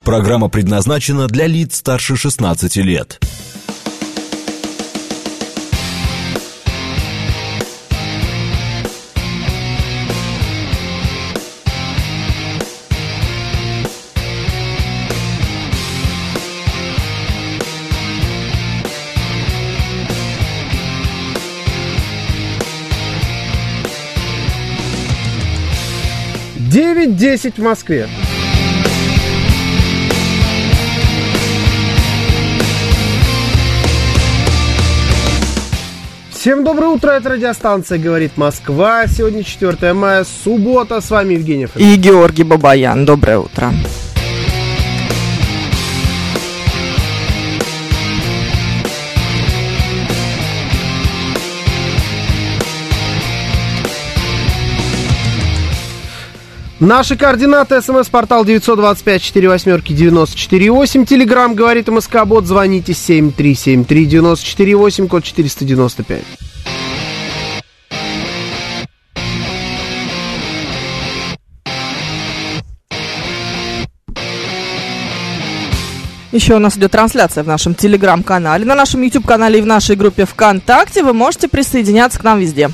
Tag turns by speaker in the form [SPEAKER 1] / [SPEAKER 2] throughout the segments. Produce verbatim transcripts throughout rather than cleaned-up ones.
[SPEAKER 1] Программа предназначена для лиц старше шестнадцати лет.
[SPEAKER 2] девять десять в Москве. Всем доброе утро, это радиостанция «Говорит Москва». Сегодня четвёртое мая, суббота. С вами Евгений Фомин.
[SPEAKER 3] И Георгий Бабаян. Доброе утро.
[SPEAKER 2] Наши координаты: смс-портал девять два пять четыре восемь девяносто четыре восемь, телеграмм «Говорит МСК-бот», звоните семь три семь три девяносто четыре восемь, код четыреста девяносто пять.
[SPEAKER 3] Еще у нас идет трансляция в нашем телеграм-канале, на нашем YouTube-канале и в нашей группе ВКонтакте. Вы можете присоединяться к нам везде.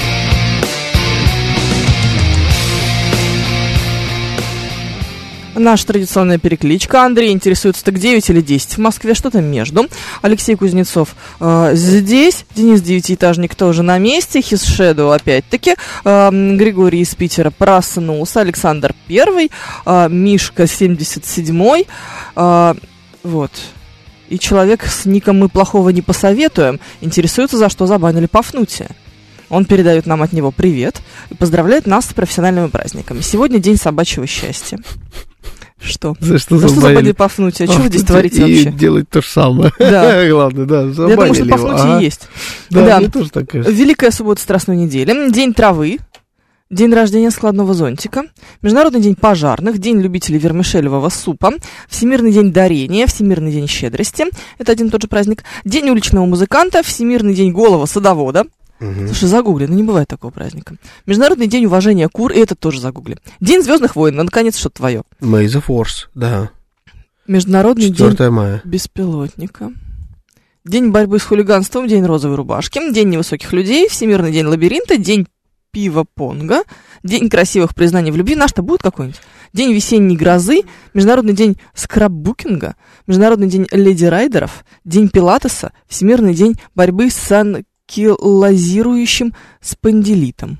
[SPEAKER 3] Наша традиционная перекличка. Андрей интересуется, так девять или десять в Москве, что-то между. Алексей Кузнецов э, здесь. Денис Девятиэтажник тоже на месте. His Shadow опять-таки. Э, Григорий из Питера проснулся. Александр Первый. Э, Мишка семьдесят седьмой. Э, вот. И человек с ником «Мы плохого не посоветуем» интересуется, за что забанили Пафнутия. Он передает нам от него привет и поздравляет нас с профессиональными праздниками. Сегодня день собачьего счастья. Что?
[SPEAKER 2] За что
[SPEAKER 3] за
[SPEAKER 2] забанили
[SPEAKER 3] Пафнутия? Что вы здесь творите
[SPEAKER 2] и
[SPEAKER 3] вообще?
[SPEAKER 2] И делать то же самое.
[SPEAKER 3] Да.
[SPEAKER 2] Главное, да, забанили.
[SPEAKER 3] Я думаю, что Пафнутий
[SPEAKER 2] ага.
[SPEAKER 3] есть.
[SPEAKER 2] Да,
[SPEAKER 3] да,
[SPEAKER 2] мне тоже так кажется.
[SPEAKER 3] Великая суббота Страстной недели. День травы. День рождения складного зонтика, Международный день пожарных, День любителей вермишелевого супа, Всемирный день дарения, Всемирный день щедрости, это один и тот же праздник, День уличного музыканта, Всемирный день голого садовода. Угу. Слушай, загугли, ну не бывает такого праздника. Международный день уважения кур, и это тоже загугли. День Звездных войн, ну наконец что-то твое.
[SPEAKER 2] May the Force, да.
[SPEAKER 3] Международный
[SPEAKER 2] четвёртое
[SPEAKER 3] день
[SPEAKER 2] мая.
[SPEAKER 3] Беспилотника. День борьбы с хулиганством, День розовой рубашки, День невысоких людей, Всемирный день лабиринта, День пива-понга, День красивых признаний в любви. Наш-то будет какой-нибудь? День весенней грозы, Международный день скраббукинга, Международный день леди-райдеров, День пилатеса, Всемирный день борьбы с анкилозирующим спондилитом.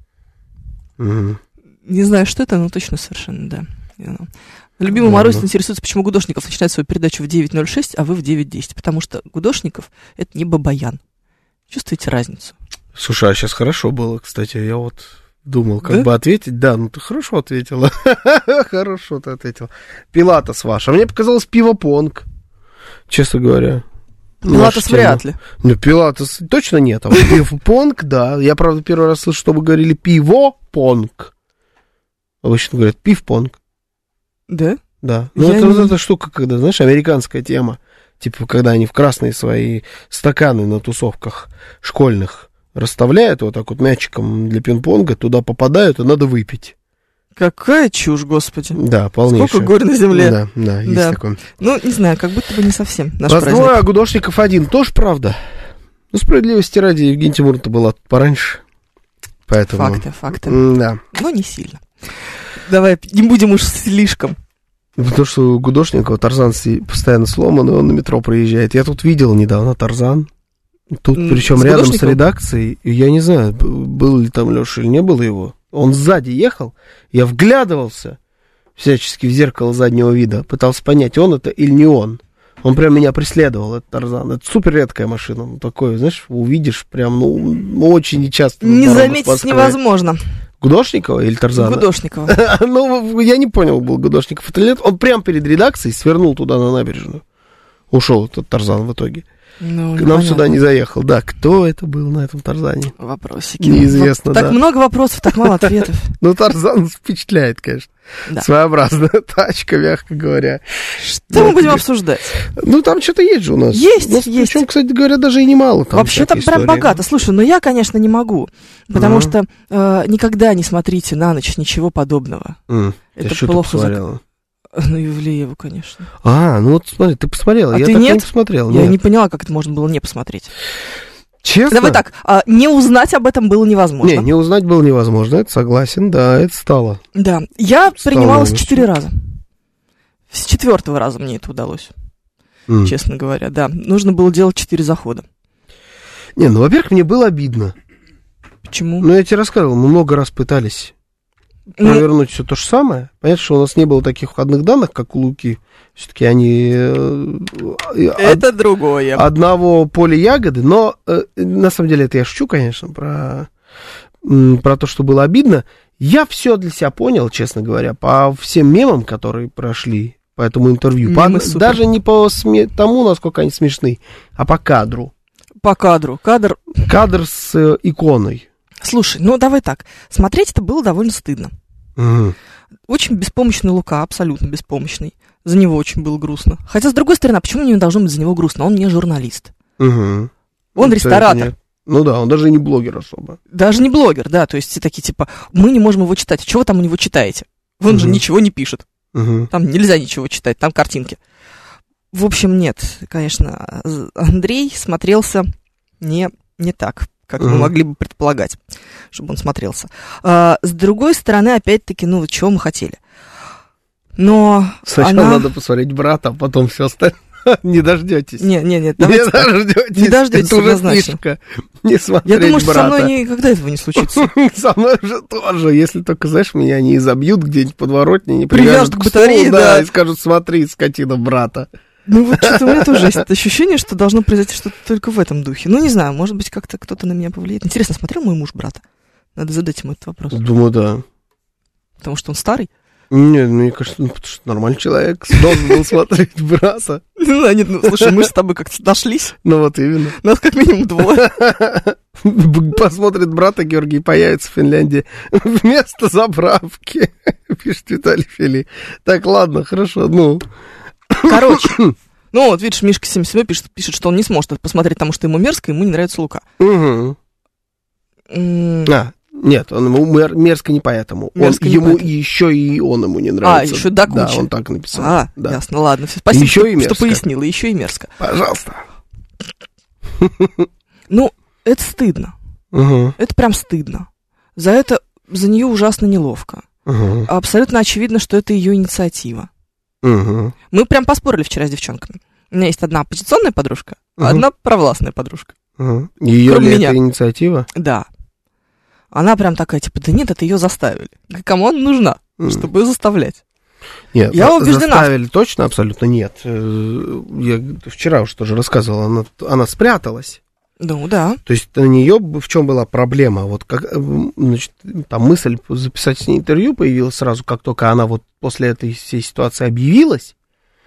[SPEAKER 2] Угу.
[SPEAKER 3] Не знаю, что это, но точно совершенно, да. Любимый Марусь интересуется, почему Гудошников начинает свою передачу в девять ноль шесть, а вы в девять десять. Потому что Гудошников — это не Бабаян. Чувствуете разницу?
[SPEAKER 2] Слушай, а сейчас хорошо было, кстати. Я вот думал, как
[SPEAKER 3] да?
[SPEAKER 2] бы ответить. Да, ну ты хорошо ответила. Хорошо ты ответила. Пилатес ваш. А мне показалось пиво-понг, честно говоря.
[SPEAKER 3] Пилатес вряд ли.
[SPEAKER 2] Ну, пилатес точно нет. А вот пиво-понг, да. Я, правда, первый раз слышу, чтобы говорили пиво-понг. Обычно говорят пив-понг.
[SPEAKER 3] Да?
[SPEAKER 2] Да. Ну, это вот эта штука, когда, знаешь, американская тема. Типа, когда они в красные свои стаканы на тусовках школьных расставляют вот так вот мячиком для пинг-понга, туда попадают, и надо выпить.
[SPEAKER 3] Какая чушь, господи.
[SPEAKER 2] Да, полнейшая.
[SPEAKER 3] Сколько горь на земле.
[SPEAKER 2] Да, да, есть
[SPEAKER 3] да.
[SPEAKER 2] такое.
[SPEAKER 3] Ну, не знаю, как будто бы не совсем наш
[SPEAKER 2] Праздную,
[SPEAKER 3] праздник.
[SPEAKER 2] А Гудошников один, тоже правда. Ну, справедливости ради, Евгений Тимур-то была пораньше. Поэтому...
[SPEAKER 3] Факты, факты.
[SPEAKER 2] Да.
[SPEAKER 3] Но не сильно. Давай, не будем уж слишком.
[SPEAKER 2] Потому что у Гудошникова Тарзан постоянно сломан, и он на метро проезжает. Я тут видел недавно Тарзан. Тут, причем с рядом с редакцией. И я не знаю, был ли там Леша или не было его. Он сзади ехал. Я вглядывался всячески в зеркало заднего вида. Пытался понять, он это или не он. Он прям меня преследовал, этот Тарзан. Это супер редкая машина. Ну, такое, знаешь, увидишь прям, ну, очень нечасто.
[SPEAKER 3] Не заметить невозможно.
[SPEAKER 2] Гудошникова или Тарзана?
[SPEAKER 3] Гудошникова.
[SPEAKER 2] Ну, я не понял, был Гудошников это или нет. Он прям перед редакцией свернул туда на набережную. Ушел этот Тарзан в итоге.
[SPEAKER 3] Ну,
[SPEAKER 2] к нам понятно. Сюда не заехал. Да, кто это был на этом Тарзане?
[SPEAKER 3] Вопросики.
[SPEAKER 2] Неизвестно,
[SPEAKER 3] так
[SPEAKER 2] да.
[SPEAKER 3] Так много вопросов, так мало ответов.
[SPEAKER 2] Ну, Тарзан впечатляет, конечно. Да. Своеобразная тачка, мягко говоря.
[SPEAKER 3] Что мы будем обсуждать?
[SPEAKER 2] Ну, там что-то есть же у нас.
[SPEAKER 3] Есть,
[SPEAKER 2] ну,
[SPEAKER 3] есть.
[SPEAKER 2] Причем, кстати говоря, даже и немало там.
[SPEAKER 3] Вообще-то прям богато. Слушай, но я, конечно, не могу. Потому mm. что э, никогда не смотрите на ночь ничего подобного.
[SPEAKER 2] Mm.
[SPEAKER 3] Это
[SPEAKER 2] что
[SPEAKER 3] плохо.
[SPEAKER 2] Зак...
[SPEAKER 3] Ну, Ивлеева, конечно.
[SPEAKER 2] А, ну вот смотри, ты посмотрела,
[SPEAKER 3] а
[SPEAKER 2] я
[SPEAKER 3] ты
[SPEAKER 2] так
[SPEAKER 3] нет?
[SPEAKER 2] не посмотрел.
[SPEAKER 3] Я
[SPEAKER 2] нет.
[SPEAKER 3] не поняла, как это можно было не посмотреть.
[SPEAKER 2] Честно?
[SPEAKER 3] Давай так, а, не узнать об этом было невозможно.
[SPEAKER 2] Не, не узнать было невозможно, это согласен, да, это стало.
[SPEAKER 3] Да, я
[SPEAKER 2] Стало
[SPEAKER 3] принималась
[SPEAKER 2] новостью.
[SPEAKER 3] четыре раза. С четвертого раза мне это удалось,
[SPEAKER 2] М.
[SPEAKER 3] честно говоря, да. Нужно было делать четыре захода.
[SPEAKER 2] Не, ну, во-первых, мне было обидно.
[SPEAKER 3] Почему?
[SPEAKER 2] Ну, я тебе рассказывал, мы много раз пытались
[SPEAKER 3] Ну,
[SPEAKER 2] провернуть все то же самое. Понятно, что у нас не было таких входных данных, как у Луки. Все-таки они э,
[SPEAKER 3] это од- другое.
[SPEAKER 2] Одного поля ягоды, но э, на самом деле это я шучу, конечно, про, м, про то, что было обидно. Я все для себя понял, честно говоря, по всем мемам, которые прошли по этому интервью. По, даже не по сме- тому, насколько они смешны, а по кадру.
[SPEAKER 3] По кадру. Кадр...
[SPEAKER 2] Кадр с э, иконой.
[SPEAKER 3] Слушай, ну давай так. Смотреть это было довольно стыдно.
[SPEAKER 2] Угу.
[SPEAKER 3] Очень беспомощный Лука, абсолютно беспомощный. За него очень было грустно. Хотя, с другой стороны, а почему мне должно быть за него грустно? Он не журналист.
[SPEAKER 2] Угу.
[SPEAKER 3] Он ресторатор.
[SPEAKER 2] Ну да, он даже не блогер особо.
[SPEAKER 3] Даже не блогер, да. То есть все такие, типа, мы не можем его читать. Чего вы там у него читаете? Он угу. же ничего не пишет.
[SPEAKER 2] Угу.
[SPEAKER 3] Там нельзя ничего читать, там картинки. В общем, нет, конечно, Андрей смотрелся не, не так, как угу. мы могли бы предполагать, чтобы он смотрелся. А, с другой стороны, опять-таки, ну, чего мы хотели? Но
[SPEAKER 2] сначала
[SPEAKER 3] она...
[SPEAKER 2] надо посмотреть брата, а потом все остальное. Не дождетесь.
[SPEAKER 3] Не, не, нет,
[SPEAKER 2] не дождетесь.
[SPEAKER 3] Не дождетесь,
[SPEAKER 2] это уже
[SPEAKER 3] однозначно.
[SPEAKER 2] фишка. Не смотреть
[SPEAKER 3] Я думаю, что
[SPEAKER 2] брата.
[SPEAKER 3] со мной никогда этого не случится.
[SPEAKER 2] Со мной же тоже. Если только, знаешь, меня не изобьют где-нибудь подворотне, не
[SPEAKER 3] привяжут
[SPEAKER 2] привяжут
[SPEAKER 3] к батарее,
[SPEAKER 2] да,
[SPEAKER 3] да,
[SPEAKER 2] и скажут, смотри, скотина брата.
[SPEAKER 3] Ну вот что-то у меня тоже есть ощущение, что должно произойти что-то только в этом духе. Ну, не знаю, может быть, как-то кто-то на меня повлияет. Интересно, смотрел мой муж брата? Надо задать ему этот вопрос.
[SPEAKER 2] Думаю, да.
[SPEAKER 3] Потому что он старый?
[SPEAKER 2] Нет, мне кажется, ну, потому что нормальный человек должен был смотреть брата.
[SPEAKER 3] Ну, да, нет, ну, слушай, мы с тобой как-то нашлись.
[SPEAKER 2] Ну, вот именно.
[SPEAKER 3] Нас как минимум двое.
[SPEAKER 2] Посмотрит брата, Георгий появится в Финляндии вместо заправки, пишет Виталий Фили. Так, ладно, хорошо, ну...
[SPEAKER 3] Короче, ну вот, видишь, Мишка семьдесят семь пишет, пишет, что он не сможет это посмотреть, потому что ему мерзко, ему не нравится Лука.
[SPEAKER 2] Угу.
[SPEAKER 3] М-
[SPEAKER 2] А, нет, он ему мер- мерзко не поэтому.
[SPEAKER 3] Мерзко
[SPEAKER 2] Он,
[SPEAKER 3] не
[SPEAKER 2] ему
[SPEAKER 3] поэтому.
[SPEAKER 2] еще и он ему не нравится.
[SPEAKER 3] А, еще до кучи.
[SPEAKER 2] Да, он так написал.
[SPEAKER 3] А,
[SPEAKER 2] да.
[SPEAKER 3] ясно, ладно. Спасибо,
[SPEAKER 2] Еще
[SPEAKER 3] что,
[SPEAKER 2] и мерзко.
[SPEAKER 3] что пояснила, еще и мерзко.
[SPEAKER 2] Пожалуйста.
[SPEAKER 3] Ну, это стыдно.
[SPEAKER 2] Угу.
[SPEAKER 3] Это прям стыдно. За это, за нее ужасно неловко.
[SPEAKER 2] Угу.
[SPEAKER 3] Абсолютно очевидно, что это ее инициатива.
[SPEAKER 2] Угу.
[SPEAKER 3] Мы прям поспорили вчера с девчонками. У меня есть одна оппозиционная подружка, а
[SPEAKER 2] Угу.
[SPEAKER 3] одна провластная подружка.
[SPEAKER 2] Угу. Ее
[SPEAKER 3] Кроме
[SPEAKER 2] ли
[SPEAKER 3] меня.
[SPEAKER 2] это инициатива?
[SPEAKER 3] Да. Она прям такая, типа, да нет, это ее заставили. Кому она нужна,
[SPEAKER 2] М.
[SPEAKER 3] чтобы ее заставлять?
[SPEAKER 2] Нет,
[SPEAKER 3] Я
[SPEAKER 2] за-
[SPEAKER 3] убеждена.
[SPEAKER 2] заставили точно, абсолютно нет. Э, Я вчера уже тоже рассказывал, она, она спряталась.
[SPEAKER 3] Ну, да.
[SPEAKER 2] То есть на нее в чем была проблема? Вот как, э, значит, там мысль записать с ней интервью появилась сразу, как только она вот после этой всей ситуации объявилась.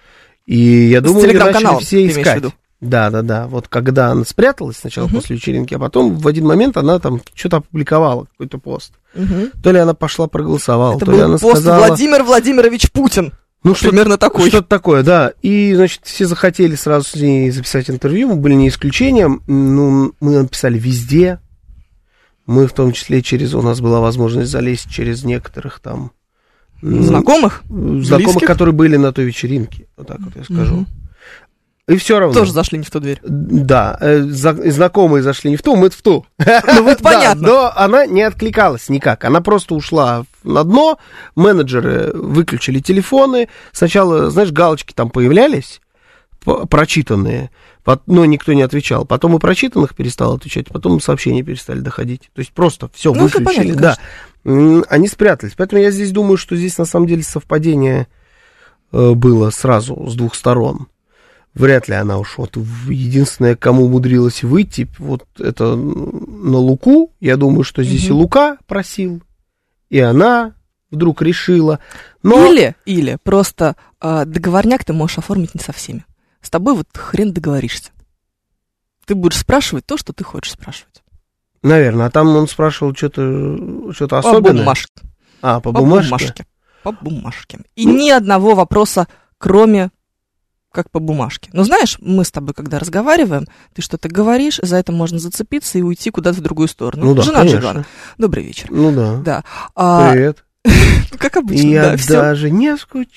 [SPEAKER 2] И я
[SPEAKER 3] С
[SPEAKER 2] думаю, ее начали
[SPEAKER 3] телеграм-каналом,
[SPEAKER 2] все
[SPEAKER 3] ты имеешь в
[SPEAKER 2] искать.
[SPEAKER 3] виду?
[SPEAKER 2] Да, да, да. Вот когда она спряталась сначала
[SPEAKER 3] Мгм.
[SPEAKER 2] после вечеринки, а потом в один момент она там что-то опубликовала, какой-то пост.
[SPEAKER 3] Мгм.
[SPEAKER 2] То ли она пошла проголосовала,
[SPEAKER 3] Это
[SPEAKER 2] то ли
[SPEAKER 3] был
[SPEAKER 2] она
[SPEAKER 3] пост
[SPEAKER 2] сказала...
[SPEAKER 3] Владимир Владимирович Путин.
[SPEAKER 2] Ну, что
[SPEAKER 3] Примерно такой.
[SPEAKER 2] Что-то такое, да. И, значит, все захотели сразу с ней записать интервью, мы были не исключением. Ну, мы написали везде. Мы в том числе через... У нас была возможность залезть через некоторых там... м,
[SPEAKER 3] Знакомых?
[SPEAKER 2] Знакомых,
[SPEAKER 3] Близких?
[SPEAKER 2] которые были на той вечеринке. Вот так вот я скажу.
[SPEAKER 3] Мгм.
[SPEAKER 2] И все равно...
[SPEAKER 3] Тоже зашли не в ту дверь.
[SPEAKER 2] Да, э, за- знакомые зашли не в ту, мы в ту.
[SPEAKER 3] Ну, вот
[SPEAKER 2] Да,
[SPEAKER 3] понятно.
[SPEAKER 2] но она не откликалась никак. Она просто ушла на дно. Менеджеры выключили телефоны. Сначала, знаешь, галочки там появлялись, п- прочитанные, пот- но никто не отвечал. Потом и прочитанных перестал отвечать, потом сообщения перестали доходить. То есть просто все
[SPEAKER 3] Ну, это
[SPEAKER 2] выключили.
[SPEAKER 3] понятно,
[SPEAKER 2] Да. М, Они спрятались. Поэтому я здесь думаю, что здесь на самом деле совпадение э, было сразу с двух сторон. Вряд ли она уж вот в- единственное, кому умудрилась выйти, вот это на Луку. Я думаю, что здесь
[SPEAKER 3] Мгм.
[SPEAKER 2] и Лука просил, и она вдруг решила. Но...
[SPEAKER 3] Или, или просто э, договорняк ты можешь оформить не со всеми. С тобой вот хрен договоришься. Ты будешь спрашивать то, что ты хочешь спрашивать.
[SPEAKER 2] Наверное, а там он спрашивал что-то, что-то
[SPEAKER 3] По
[SPEAKER 2] особенное.
[SPEAKER 3] бумажке.
[SPEAKER 2] А, по,
[SPEAKER 3] По
[SPEAKER 2] бумажке?
[SPEAKER 3] бумажке. По бумажке. И ни одного вопроса, кроме как по бумажке. Но знаешь, мы с тобой, когда разговариваем, ты что-то говоришь, за это можно зацепиться и уйти куда-то в другую сторону.
[SPEAKER 2] Ну да,
[SPEAKER 3] Жена
[SPEAKER 2] конечно.
[SPEAKER 3] Джигана. Добрый вечер.
[SPEAKER 2] Ну да.
[SPEAKER 3] Да. А,
[SPEAKER 2] Привет.
[SPEAKER 3] как обычно,
[SPEAKER 2] Я
[SPEAKER 3] да, все.
[SPEAKER 2] даже не скучаю.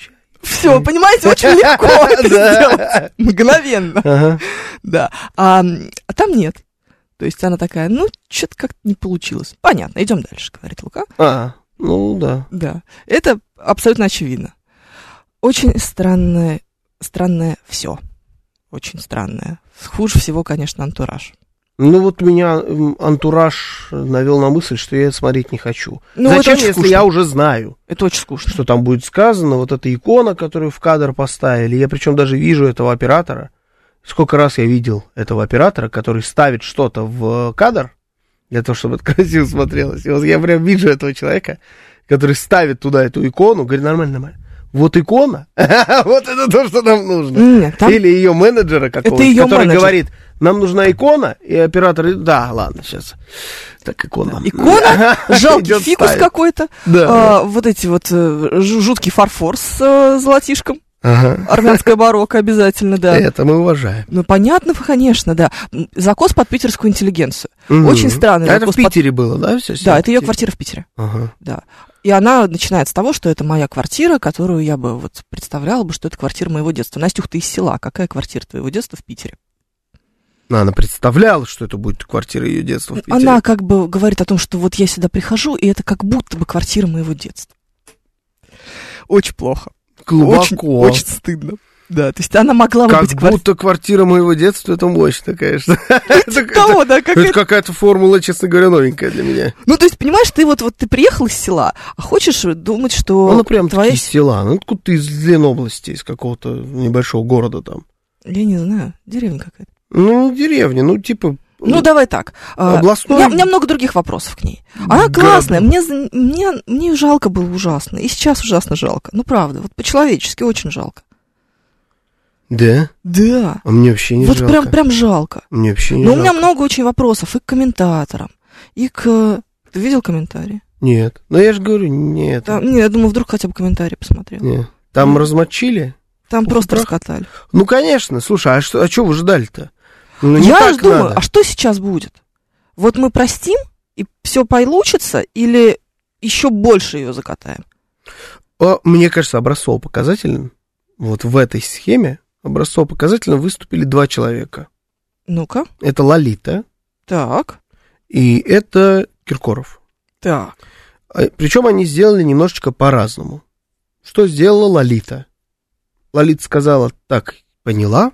[SPEAKER 3] Все, понимаете, очень легко это сделать. Мгновенно. Да. А там нет. То есть она такая, ну, что-то как-то не получилось. Понятно, идем дальше, говорит Лука.
[SPEAKER 2] А, ну да.
[SPEAKER 3] Да, это абсолютно очевидно. Очень странное, странное все. Очень странное. Хуже всего, конечно, антураж.
[SPEAKER 2] Ну вот меня антураж навел на мысль, что я это смотреть не хочу.
[SPEAKER 3] Ну,
[SPEAKER 2] зачем,
[SPEAKER 3] если
[SPEAKER 2] скучно. Я уже знаю?
[SPEAKER 3] Это очень скучно.
[SPEAKER 2] Что там будет сказано, вот эта икона, которую в кадр поставили. Я причем даже вижу этого оператора. Сколько раз я видел этого оператора, который ставит что-то в кадр, для того, чтобы это красиво смотрелось. И вот я прям вижу этого человека, который ставит туда эту икону, говорит, нормально, нормально. Вот икона, вот это то, что нам нужно.
[SPEAKER 3] Нет, там...
[SPEAKER 2] Или ее менеджера какого-то,
[SPEAKER 3] ее
[SPEAKER 2] который
[SPEAKER 3] менеджер.
[SPEAKER 2] говорит, нам нужна икона, и оператор говорит, да, ладно, сейчас. Так, икона.
[SPEAKER 3] Икона, жалкий фикус ставить. Какой-то,
[SPEAKER 2] да.
[SPEAKER 3] а, вот эти вот жуткий фарфор с а, золотишком.
[SPEAKER 2] Ага.
[SPEAKER 3] Армянское барокко обязательно, да.
[SPEAKER 2] Это мы уважаем.
[SPEAKER 3] Ну, понятно, конечно, да. Закос под питерскую интеллигенцию. Mm-hmm. Очень странный
[SPEAKER 2] а
[SPEAKER 3] закос.
[SPEAKER 2] Это в Питере под... было, да? Все,
[SPEAKER 3] да, это ее квартира в Питере.
[SPEAKER 2] Ага.
[SPEAKER 3] Да. И она начинает с того, что это моя квартира, которую я бы вот представляла бы, что это квартира моего детства. Настюх, ты из села. Какая квартира твоего детства в Питере?
[SPEAKER 2] Она представляла, что это будет квартира ее детства в Питере.
[SPEAKER 3] Она как бы говорит о том, что вот я сюда прихожу, и это как будто бы квартира моего детства. Очень плохо.
[SPEAKER 2] Глубоко.
[SPEAKER 3] Очень, очень стыдно. Да, то есть она могла бы
[SPEAKER 2] как
[SPEAKER 3] быть...
[SPEAKER 2] Как будто квар... квартира моего детства, это мощно, конечно.
[SPEAKER 3] Это, того, да, как
[SPEAKER 2] это какая-то формула, честно говоря, новенькая для меня.
[SPEAKER 3] Ну, то есть, понимаешь, ты вот, вот ты приехал из села, а хочешь думать, что...
[SPEAKER 2] Ну, прям
[SPEAKER 3] твоя...
[SPEAKER 2] такие села. Ну, откуда ты из Ленобласти, из какого-то небольшого города там?
[SPEAKER 3] Я не знаю, деревня какая-то.
[SPEAKER 2] Ну, деревня, ну, типа...
[SPEAKER 3] Ну, давай так.
[SPEAKER 2] Областной...
[SPEAKER 3] У меня, у меня много других вопросов к ней. Она
[SPEAKER 2] Град...
[SPEAKER 3] классная, мне, мне, мне жалко было ужасно. И сейчас ужасно жалко. Ну, правда, вот по-человечески очень жалко.
[SPEAKER 2] Да?
[SPEAKER 3] Да.
[SPEAKER 2] А мне вообще не
[SPEAKER 3] вот
[SPEAKER 2] жалко.
[SPEAKER 3] Вот прям, прям жалко.
[SPEAKER 2] Мне вообще не
[SPEAKER 3] Но
[SPEAKER 2] жалко.
[SPEAKER 3] у меня много очень вопросов и к комментаторам, и к... Ты видел комментарии?
[SPEAKER 2] Нет. Ну, я же говорю, нет.
[SPEAKER 3] Там, не, я думаю, вдруг хотя бы комментарии посмотрел.
[SPEAKER 2] Нет. Там mm. размочили?
[SPEAKER 3] Там
[SPEAKER 2] Ух,
[SPEAKER 3] просто
[SPEAKER 2] прах.
[SPEAKER 3] раскатали.
[SPEAKER 2] Ну, конечно. Слушай, а что, а что вы ждали-то? Ну, не
[SPEAKER 3] я
[SPEAKER 2] так
[SPEAKER 3] же думаю,
[SPEAKER 2] надо.
[SPEAKER 3] А что сейчас будет? Вот мы простим, и все получится, или еще больше ее закатаем?
[SPEAKER 2] Мне кажется, образцово-показательным вот в этой схеме образцово-показательно выступили два человека.
[SPEAKER 3] Ну-ка.
[SPEAKER 2] Это Лолита.
[SPEAKER 3] Так.
[SPEAKER 2] И это Киркоров.
[SPEAKER 3] Так.
[SPEAKER 2] Причем они сделали немножечко по-разному. Что сделала Лолита? Лолита сказала, так, поняла,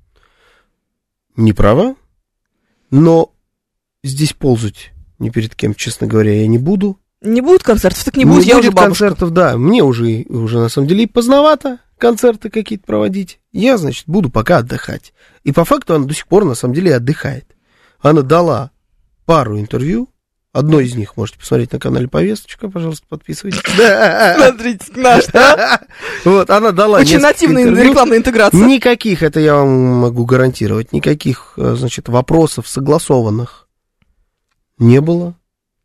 [SPEAKER 2] не права, но здесь ползать ни перед кем, честно говоря, я не буду.
[SPEAKER 3] Не будет концертов, так не будет,
[SPEAKER 2] не
[SPEAKER 3] я
[SPEAKER 2] будет
[SPEAKER 3] уже бабушка.
[SPEAKER 2] концертов, да, мне уже, уже на самом деле и поздновато концерты какие-то проводить. Я, значит, буду пока отдыхать. И по факту она до сих пор, на самом деле, отдыхает. Она дала пару интервью. Одно из них можете посмотреть на канале «Повесточка», пожалуйста, подписывайтесь.
[SPEAKER 3] Смотрите, наш, да?
[SPEAKER 2] Вот, она дала
[SPEAKER 3] очень нативная рекламная интеграция.
[SPEAKER 2] Никаких, это я вам могу гарантировать, никаких, значит, вопросов согласованных не было.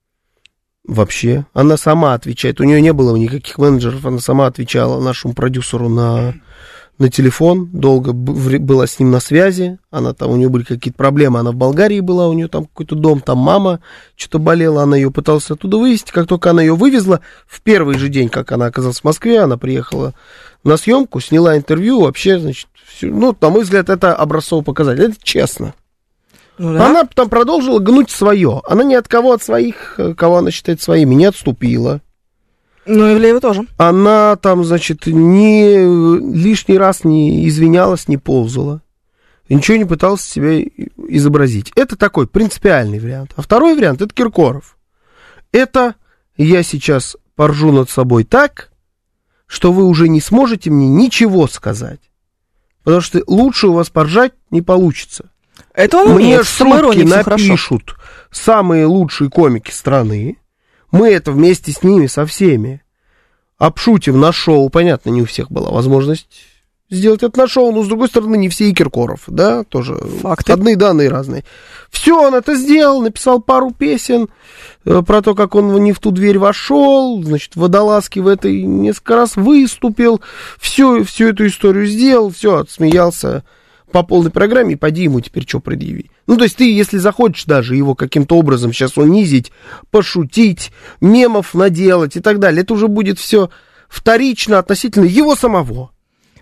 [SPEAKER 2] Вообще. Она сама отвечает. У нее не было никаких менеджеров. Она сама отвечала нашему продюсеру на, на телефон. Долго б- была с ним на связи. Она там, у нее были какие-то проблемы. Она в Болгарии была, у нее там какой-то дом, там мама что-то болела. Она ее пыталась оттуда вывезти. Как только она ее вывезла, в первый же день, как она оказалась в Москве, она приехала на съемку, сняла интервью. Вообще, значит, все, ну, на мой взгляд, это образцово показатель. Это честно.
[SPEAKER 3] Ну, да.
[SPEAKER 2] Она там продолжила гнуть свое. Она ни от кого от своих, кого она считает своими, не отступила.
[SPEAKER 3] Ну, Ивлеева тоже.
[SPEAKER 2] Она там, значит, ни лишний раз не извинялась, не ползала. Ничего не пыталась себя изобразить. Это такой принципиальный вариант. А второй вариант — это Киркоров. Это я сейчас поржу над собой так, что вы уже не сможете мне ничего сказать. Потому что лучше у вас поржать не получится.
[SPEAKER 3] Это он
[SPEAKER 2] Мне
[SPEAKER 3] умеет,
[SPEAKER 2] шутки напишут самые лучшие комики страны. Мы это вместе с ними, со всеми обшутим на шоу. Понятно, не у всех была возможность сделать это на шоу, но, с другой стороны, не все и Киркоров, да, тоже
[SPEAKER 3] факты.
[SPEAKER 2] Одни данные разные. Все, он это сделал, написал пару песен э, про то, как он не в ту дверь вошел, значит, в водолазке в этой несколько раз выступил, все, всю эту историю сделал, все, отсмеялся по полной программе, и поди ему теперь что предъяви. Ну, то есть ты, если захочешь даже его каким-то образом сейчас унизить, пошутить, мемов наделать и так далее, это уже будет все вторично относительно его самого.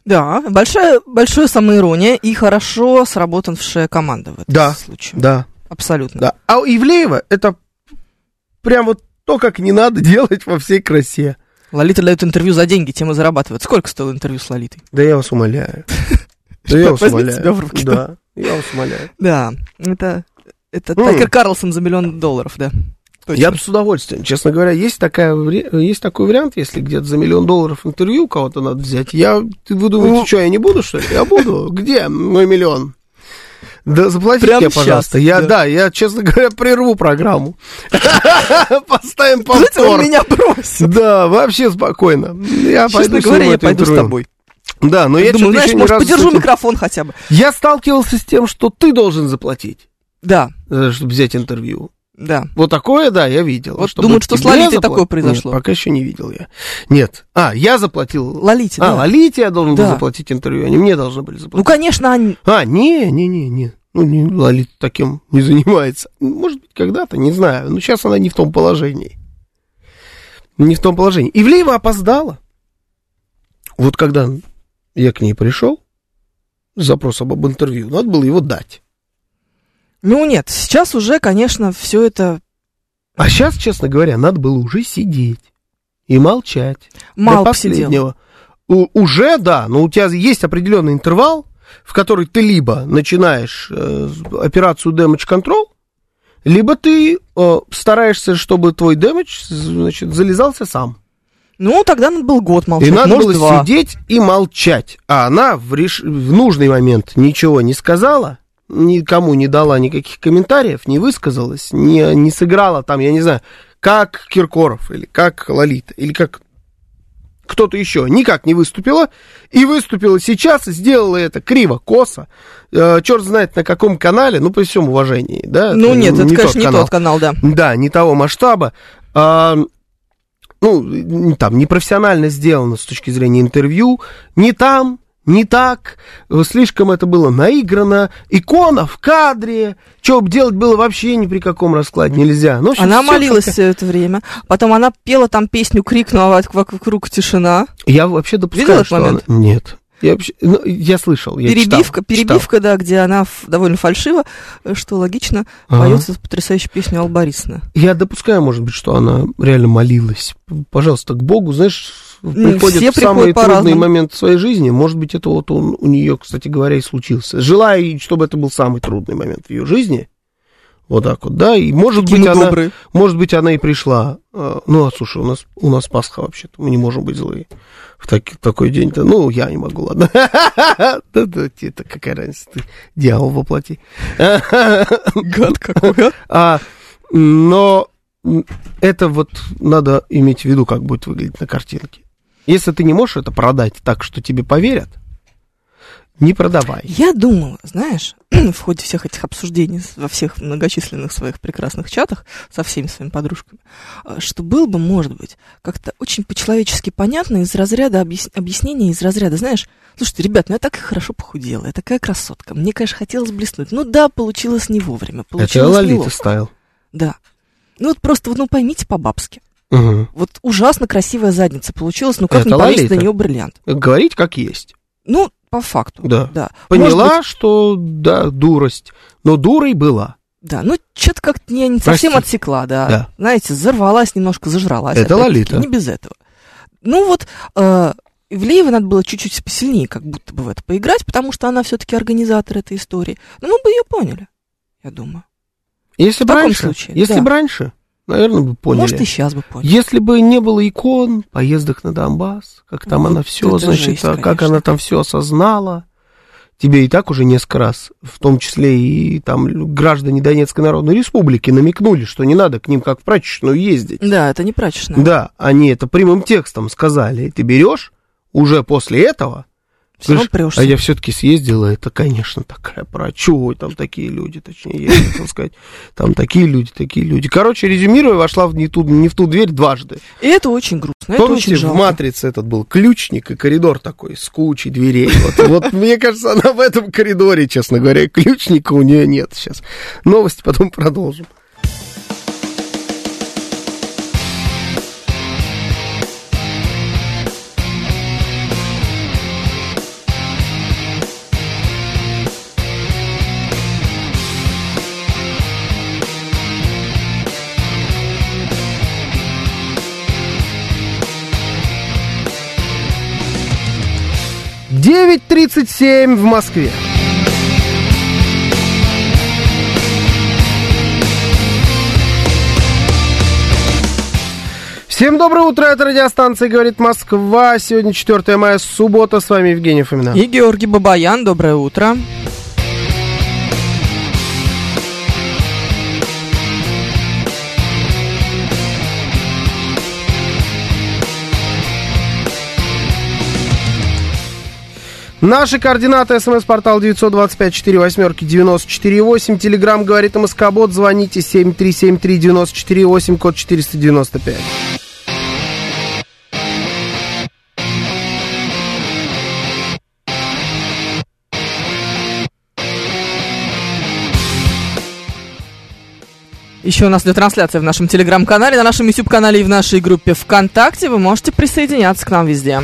[SPEAKER 3] Да, большая, большая самоирония и хорошо сработавшая команда в этом
[SPEAKER 2] да,
[SPEAKER 3] случае.
[SPEAKER 2] Да,
[SPEAKER 3] абсолютно.
[SPEAKER 2] Да. А у Ивлеева это прям вот то, как не надо делать во всей красе.
[SPEAKER 3] Лолита дает интервью за деньги, тем и зарабатывает. Сколько стоило интервью с Лолитой?
[SPEAKER 2] Да я вас умоляю. Да я вас умоляю. Да, я вас умоляю.
[SPEAKER 3] Да, это, это Такер Карлсон за миллион долларов, да. Точно.
[SPEAKER 2] Я бы с удовольствием. Честно говоря, есть, такая, есть такой вариант, если где-то за миллион долларов интервью у кого-то надо взять. Я, вы думаете, ну, что, я не буду, что ли? Я буду. Где мой миллион? Да заплатите мне, пожалуйста. Я, да. да, я, честно говоря, прерву программу. Поставим повтор.
[SPEAKER 3] Он меня бросил.
[SPEAKER 2] Да, вообще спокойно. Я
[SPEAKER 3] честно говоря, я пойду с тобой.
[SPEAKER 2] Да, но я
[SPEAKER 3] думаю, знаешь, может, подержу
[SPEAKER 2] этим...
[SPEAKER 3] микрофон хотя бы.
[SPEAKER 2] Я сталкивался с тем, что ты должен заплатить.
[SPEAKER 3] Да.
[SPEAKER 2] Чтобы взять интервью.
[SPEAKER 3] Да.
[SPEAKER 2] Вот такое, да, я видел.
[SPEAKER 3] Вот думают, что с Лолитой такое произошло.
[SPEAKER 2] Нет, пока еще не видел я. Нет. А, я заплатил.
[SPEAKER 3] Лолите,
[SPEAKER 2] а,
[SPEAKER 3] да.
[SPEAKER 2] Лолите я должен да. был заплатить интервью, они мне должны были заплатить.
[SPEAKER 3] Ну, конечно, они...
[SPEAKER 2] А, не, не, не, не. Ну, не, Лолита таким не занимается. Может быть, когда-то, не знаю. Но сейчас она не в том положении. Не в том положении. Ивлеева опоздала. Вот когда я к ней пришел с запросом об интервью, надо было его дать.
[SPEAKER 3] Ну нет, сейчас уже, конечно, все это...
[SPEAKER 2] А сейчас, честно говоря, надо было уже сидеть и молчать.
[SPEAKER 3] Мало
[SPEAKER 2] до последнего. У, уже, да, но у тебя есть определенный интервал, в который ты либо начинаешь э, операцию Damage Control, либо ты э, стараешься, чтобы твой damage, значит, залезался сам.
[SPEAKER 3] Ну, тогда надо был год молчать,
[SPEAKER 2] и надо
[SPEAKER 3] может,
[SPEAKER 2] было
[SPEAKER 3] два.
[SPEAKER 2] сидеть и молчать. А она в, реш... в нужный момент ничего не сказала, никому не дала никаких комментариев, не высказалась, не, не сыграла там, я не знаю, как Киркоров, или как Лолита, или как кто-то еще, никак не выступила, и выступила сейчас, сделала это криво, косо, э, черт знает на каком канале, ну, при всем уважении, да.
[SPEAKER 3] Ну,
[SPEAKER 2] это,
[SPEAKER 3] нет,
[SPEAKER 2] не
[SPEAKER 3] это,
[SPEAKER 2] тот
[SPEAKER 3] конечно, не
[SPEAKER 2] канал.
[SPEAKER 3] тот канал, да.
[SPEAKER 2] Да, не того масштаба. А, ну, там, непрофессионально сделано с точки зрения интервью, не там, не так, слишком это было наиграно, икона в кадре, что делать было вообще ни при каком раскладе нельзя. Ну, общем,
[SPEAKER 3] она молилась
[SPEAKER 2] как-то...
[SPEAKER 3] все это время, потом она пела там песню «Крикнула, вокруг тишина».
[SPEAKER 2] Я вообще допускаю,
[SPEAKER 3] видел
[SPEAKER 2] что
[SPEAKER 3] момент?
[SPEAKER 2] она... Нет. Я, вообще... ну, я слышал, я
[SPEAKER 3] перебивка,
[SPEAKER 2] читал,
[SPEAKER 3] перебивка,
[SPEAKER 2] читал.
[SPEAKER 3] да, где она ф- довольно фальшиво, что логично, ага. поется потрясающую песню Аллы Борисовны.
[SPEAKER 2] Я допускаю, может быть, что она реально молилась. Пожалуйста, к Богу, знаешь, приходит
[SPEAKER 3] все
[SPEAKER 2] в самый трудный
[SPEAKER 3] по-разному.
[SPEAKER 2] момент в своей жизни. Может быть, это вот он, у нее, кстати говоря, и случился. Желаю, чтобы это был самый трудный момент в ее жизни. Вот так вот, да, и может
[SPEAKER 3] Какие
[SPEAKER 2] быть, она,
[SPEAKER 3] добрые.
[SPEAKER 2] может быть, она и пришла. Ну, а слушай, у нас, у нас Пасха вообще-то, мы не можем быть злые в, так, в такой день-то. Ну, я не могу, ладно. Это какая разница, ты дьявол воплоти.
[SPEAKER 3] Гад какой,
[SPEAKER 2] а? Но это вот надо иметь в виду, как будет выглядеть на картинке. Если ты не можешь это продать так, что тебе поверят, не продавай.
[SPEAKER 3] Я думала, знаешь, в ходе всех этих обсуждений во всех многочисленных своих прекрасных чатах со всеми своими подружками, что было бы, может быть, как-то очень по-человечески понятно из разряда объяс... объяснения, из разряда, знаешь, слушайте, ребят, ну я так хорошо похудела, я такая красотка, мне, конечно, хотелось блеснуть. Ну да, получилось не вовремя, получилось
[SPEAKER 2] это
[SPEAKER 3] неловко.
[SPEAKER 2] Лолита стайл.
[SPEAKER 3] Да. Ну вот просто, ну поймите по-бабски.
[SPEAKER 2] Угу.
[SPEAKER 3] Вот ужасно красивая задница получилась, ну как
[SPEAKER 2] это
[SPEAKER 3] не повесить
[SPEAKER 2] Лолита.
[SPEAKER 3] на нее бриллиант?
[SPEAKER 2] Говорить как есть.
[SPEAKER 3] Ну, по факту.
[SPEAKER 2] Да.
[SPEAKER 3] да.
[SPEAKER 2] Поняла,
[SPEAKER 3] быть...
[SPEAKER 2] что, да, дурость, но дурой была.
[SPEAKER 3] Да, ну, что-то как-то не, не совсем
[SPEAKER 2] Прости.
[SPEAKER 3] отсекла, да.
[SPEAKER 2] да.
[SPEAKER 3] Знаете, взорвалась, немножко зажралась.
[SPEAKER 2] Это Лолита.
[SPEAKER 3] Не без этого. Ну, вот, э, Ивлеевой надо было чуть-чуть посильнее, как будто бы в это поиграть, потому что она все-таки организатор этой истории. Но мы бы ее поняли, я думаю.
[SPEAKER 2] Если
[SPEAKER 3] в
[SPEAKER 2] бы
[SPEAKER 3] таком
[SPEAKER 2] раньше,
[SPEAKER 3] случае,
[SPEAKER 2] если
[SPEAKER 3] да.
[SPEAKER 2] бы раньше, наверное, бы поняли.
[SPEAKER 3] Может, и сейчас бы поняли.
[SPEAKER 2] Если бы не было икон, поездок на Донбасс, как там
[SPEAKER 3] вот
[SPEAKER 2] она все, значит,
[SPEAKER 3] жесть,
[SPEAKER 2] как
[SPEAKER 3] конечно.
[SPEAKER 2] она там все осознала. Тебе и так уже несколько раз, в том числе и там граждане Донецкой Народной Республики, намекнули, что не надо к ним как в прачечную ездить.
[SPEAKER 3] Да, это не прачечная.
[SPEAKER 2] Да, они это прямым текстом сказали. Ты берешь уже после этого,
[SPEAKER 3] все равно прешься.
[SPEAKER 2] А я все-таки съездила, это, конечно, такая про чего там такие люди, точнее, я хотел сказать, там такие люди, такие люди. Короче, резюмируя, вошла в не, ту, не в ту дверь дважды.
[SPEAKER 3] И это очень грустно, это
[SPEAKER 2] Помните,
[SPEAKER 3] очень жалко.
[SPEAKER 2] в «Матрице» этот был ключник и коридор такой с кучей дверей. Вот, вот мне кажется, она в этом коридоре, честно говоря, ключника у нее нет сейчас. Новости потом продолжим. девять тридцать семь в Москве. Всем доброе утро, это радиостанция «Говорит Москва». Сегодня четвёртое мая, суббота. С вами Евгений Фомина.
[SPEAKER 3] И Георгий Бабаян. Доброе утро.
[SPEAKER 2] Наши координаты: смс-портал девять два пять четыре восемь девяносто четыре восемь. Телеграм «Говорит МСК-бот». Звоните семь три семь три девяносто четыре восемь, код четыреста девяносто пять.
[SPEAKER 3] Еще у нас идет трансляция в нашем телеграм-канале, на нашем YouTube-канале и в нашей группе ВКонтакте. Вы можете присоединяться к нам везде.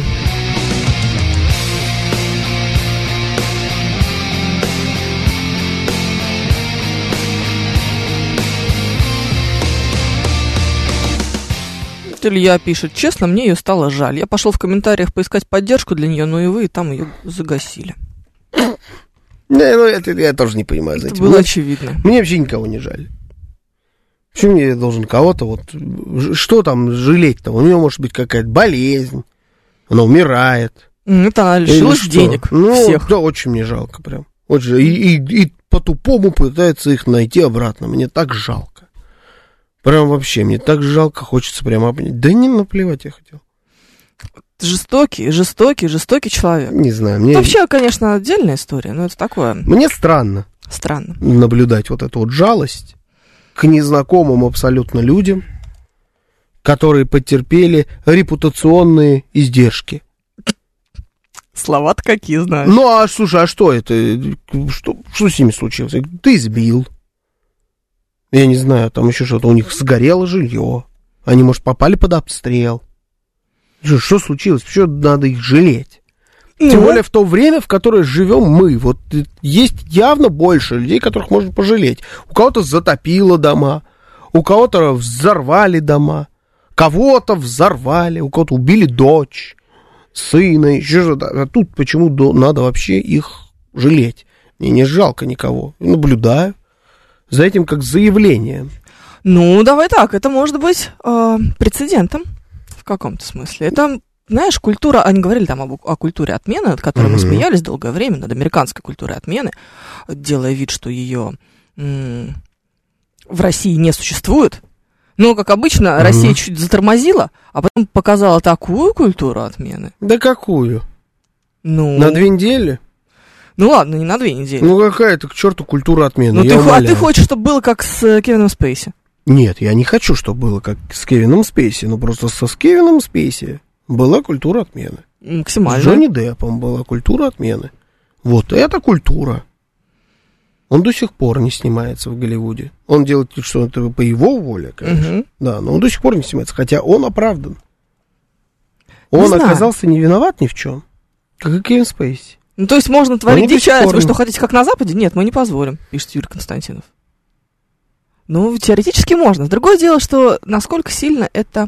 [SPEAKER 3] Илья пишет: честно, мне ее стало жаль. Я пошел в комментариях поискать поддержку для нее, но и вы там ее загасили.
[SPEAKER 2] Не, ну это я тоже не понимаю.
[SPEAKER 3] Это
[SPEAKER 2] знаете.
[SPEAKER 3] было
[SPEAKER 2] мне,
[SPEAKER 3] очевидно.
[SPEAKER 2] Мне вообще никого не жаль. Почему я должен кого-то вот... Что там жалеть-то? У нее может быть какая-то болезнь. Она умирает.
[SPEAKER 3] Это она лишилась денег.
[SPEAKER 2] Ну,
[SPEAKER 3] всех.
[SPEAKER 2] Да, очень мне жалко прям. Очень, и, и, и по-тупому пытается их найти обратно. Мне так жалко. Прям вообще, мне так жалко, хочется прямо обнять. Да не наплевать я хотел.
[SPEAKER 3] Жестокий, жестокий, жестокий человек.
[SPEAKER 2] Не знаю, мне...
[SPEAKER 3] Вообще, конечно, отдельная история, но это такое...
[SPEAKER 2] Мне странно.
[SPEAKER 3] Странно.
[SPEAKER 2] Наблюдать вот эту вот жалость к незнакомым абсолютно людям, которые потерпели репутационные издержки.
[SPEAKER 3] Слова-то какие, знаешь.
[SPEAKER 2] Ну, а слушай, а что это? Что, что с ними случилось? Ты избил. Я не знаю, там еще что-то. У них сгорело жилье. Они, может, попали под обстрел. Что, что случилось? Почему надо их жалеть? Ну? Тем более в то время, в которое живем мы. Вот есть явно больше людей, которых можно пожалеть. У кого-то затопило дома, у кого-то взорвали дома, кого-то взорвали, у кого-то убили дочь, сына, еще что-то. А тут почему надо вообще их жалеть? Мне не жалко никого. Наблюдаю за этим как заявлением.
[SPEAKER 3] Ну, давай так, это может быть э, прецедентом в каком-то смысле. Это, знаешь, культура, они говорили там об, о культуре отмены, над которой mm-hmm. мы смеялись долгое время, над американской культурой отмены, делая вид, что ее м- в России не существует. Но, как обычно, mm-hmm. Россия чуть затормозила, а потом показала такую культуру отмены.
[SPEAKER 2] Да какую?
[SPEAKER 3] Ну...
[SPEAKER 2] На две недели?
[SPEAKER 3] Ну ладно, не на две недели.
[SPEAKER 2] Ну какая-то к черту культура отмены.
[SPEAKER 3] Ну, ты, а ты хочешь, чтобы было как с Кевином Спейси?
[SPEAKER 2] Нет, я не хочу, чтобы было как с Кевином Спейси, но просто со с Кевином Спейси была культура отмены.
[SPEAKER 3] Максимально.
[SPEAKER 2] С Джонни Деппом была культура отмены. Вот это культура. Он до сих пор не снимается в Голливуде. Он делает вид, что это по его воле, конечно. Угу. Да, но он до сих пор не снимается, хотя он оправдан. Он не оказался не виноват ни в чем, как и Кевин Спейси.
[SPEAKER 3] Ну, то есть можно творить дичь, вы что, хотите как на Западе? Нет, мы не позволим, пишет Юрий Константинов. Ну, теоретически можно. Другое дело, что насколько сильно это...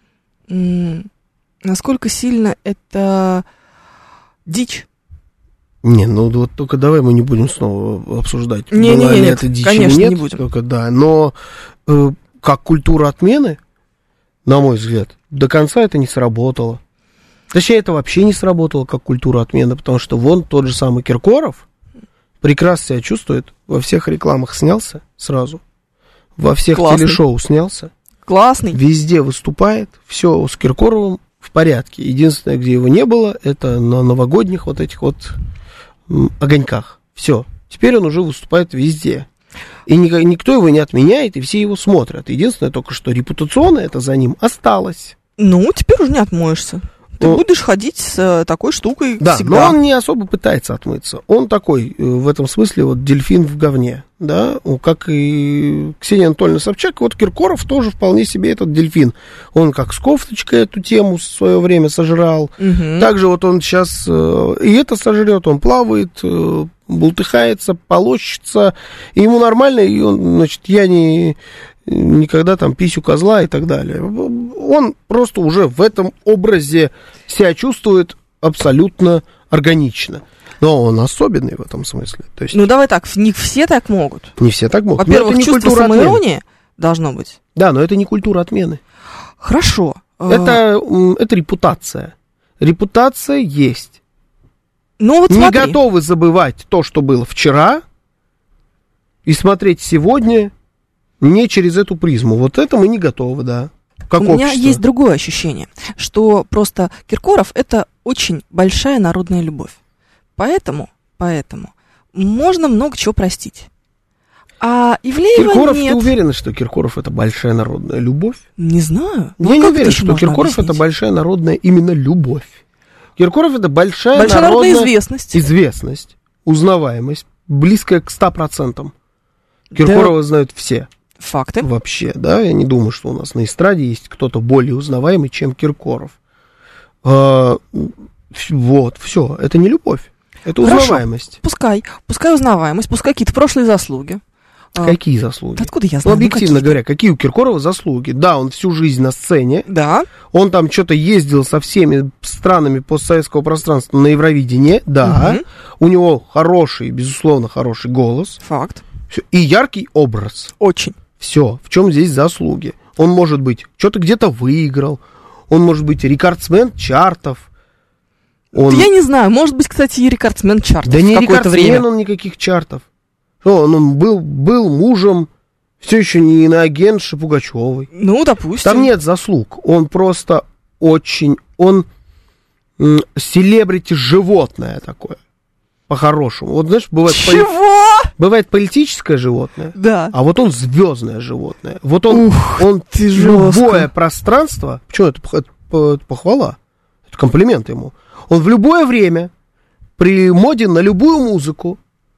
[SPEAKER 3] М- насколько сильно это дичь.
[SPEAKER 2] Не, ну вот только давай мы не будем снова обсуждать,
[SPEAKER 3] не,
[SPEAKER 2] была
[SPEAKER 3] не,
[SPEAKER 2] ли
[SPEAKER 3] нет,
[SPEAKER 2] это дичь
[SPEAKER 3] конечно,
[SPEAKER 2] или нет.
[SPEAKER 3] Не будем.
[SPEAKER 2] Только, да, но э, как культура отмены, на мой взгляд, до конца это не сработало. Точнее, это вообще не сработало как культура отмены, потому что вон тот же самый Киркоров прекрасно себя чувствует, во всех рекламах снялся сразу, во всех Классный. телешоу снялся.
[SPEAKER 3] Классный.
[SPEAKER 2] Везде выступает, все с Киркоровым в порядке. Единственное, где его не было, это на новогодних вот этих вот огоньках. Все. Теперь он уже выступает везде. И никто его не отменяет, и все его смотрят. Единственное только, что репутационно это за ним осталось.
[SPEAKER 3] Ну, теперь уже не отмоешься. Ты ну, будешь ходить с такой штукой
[SPEAKER 2] да,
[SPEAKER 3] всегда.
[SPEAKER 2] Но он не особо пытается отмыться. Он такой, в этом смысле, вот дельфин в говне. Да, как и Ксения Анатольевна Собчак, вот Киркоров тоже вполне себе этот дельфин. Он как с кофточкой эту тему в свое время сожрал. Угу. Также вот он сейчас и это сожрет, он плавает, бултыхается, полощется, и ему нормально, и он, значит, я не... никогда там писю козла и так далее. Он просто уже в этом образе себя чувствует абсолютно органично. Но он особенный в этом смысле. То есть,
[SPEAKER 3] ну, давай так, не все так могут.
[SPEAKER 2] Не все так могут.
[SPEAKER 3] Во-первых, чувство самоиронии должно быть.
[SPEAKER 2] Да, но это не культура отмены.
[SPEAKER 3] Хорошо.
[SPEAKER 2] Это, это репутация. Репутация есть.
[SPEAKER 3] Ну, вот
[SPEAKER 2] не
[SPEAKER 3] смотри.
[SPEAKER 2] готовы забывать то, что было вчера, и смотреть сегодня не через эту призму. Вот это мы не готовы, да. Как
[SPEAKER 3] У меня
[SPEAKER 2] общество.
[SPEAKER 3] есть другое ощущение, что просто Киркоров — это очень большая народная любовь. Поэтому, поэтому можно много чего простить. А Ивлеева
[SPEAKER 2] Киркоров,
[SPEAKER 3] нет.
[SPEAKER 2] ты уверена, что Киркоров — это большая народная любовь?
[SPEAKER 3] Не знаю.
[SPEAKER 2] Я
[SPEAKER 3] Ну,
[SPEAKER 2] не
[SPEAKER 3] как
[SPEAKER 2] уверен,
[SPEAKER 3] это
[SPEAKER 2] что
[SPEAKER 3] можно
[SPEAKER 2] Киркоров —
[SPEAKER 3] объяснить?
[SPEAKER 2] это большая народная именно любовь. Киркоров — это большая,
[SPEAKER 3] Большая
[SPEAKER 2] народная,
[SPEAKER 3] народная известность.
[SPEAKER 2] известность, узнаваемость, близкая к ста процентам. Киркорова да. знают все.
[SPEAKER 3] Факты.
[SPEAKER 2] Вообще, да, я не думаю, что у нас на эстраде есть кто-то более узнаваемый, чем Киркоров. А, вот, все, это не любовь, это
[SPEAKER 3] Хорошо.
[SPEAKER 2] Узнаваемость.
[SPEAKER 3] Пускай, пускай узнаваемость, пускай какие-то прошлые заслуги.
[SPEAKER 2] Какие заслуги?
[SPEAKER 3] Откуда я знаю?
[SPEAKER 2] Ну, объективно
[SPEAKER 3] ну, какие?
[SPEAKER 2] говоря, какие у Киркорова заслуги? Да, он всю жизнь на сцене.
[SPEAKER 3] Да.
[SPEAKER 2] Он там что-то ездил со всеми странами постсоветского пространства на Евровидении. Да. Угу. У него хороший, безусловно, хороший голос.
[SPEAKER 3] Факт.
[SPEAKER 2] Всё. И яркий образ.
[SPEAKER 3] Очень.
[SPEAKER 2] Все. В чем здесь заслуги? Он, может быть, что-то где-то выиграл. Он, может быть, рекордсмен чартов. Он...
[SPEAKER 3] Я не знаю. Может быть, кстати, и рекордсмен чартов.
[SPEAKER 2] Да не
[SPEAKER 3] рекордсмен
[SPEAKER 2] время. Он никаких чартов. Он, он был, был мужем, все еще не иноагентши Пугачевой.
[SPEAKER 3] Ну, допустим.
[SPEAKER 2] Там нет заслуг. Он просто очень... Он м, селебрити животное такое. По-хорошему. Вот, знаешь, бывает...
[SPEAKER 3] Чего?
[SPEAKER 2] Поли... Бывает политическое животное.
[SPEAKER 3] Да.
[SPEAKER 2] А вот он звездное животное. Вот он...
[SPEAKER 3] Ух,
[SPEAKER 2] он
[SPEAKER 3] ты
[SPEAKER 2] любое
[SPEAKER 3] жестко.
[SPEAKER 2] пространство... Почему это, это, это похвала? Это комплимент ему. Он в любое время, при моде на любую музыку,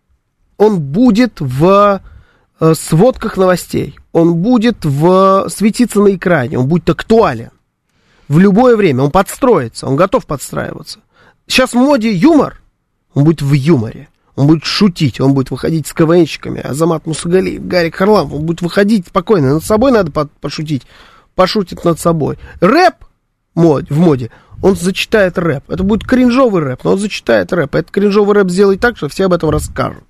[SPEAKER 2] он будет в э, сводках новостей, он будет в, светиться на экране, он будет актуален в любое время, он подстроится, он готов подстраиваться. Сейчас в моде юмор, он будет в юморе, он будет шутить, он будет выходить с КВНщиками, Азамат Мусагалиев, Гарик Харламов, он будет выходить спокойно, над собой надо пошутить, пошутит над собой. Рэп мод, в моде, он зачитает рэп, это будет кринжовый рэп, но он зачитает рэп, этот кринжовый рэп сделает так, что все об этом расскажут.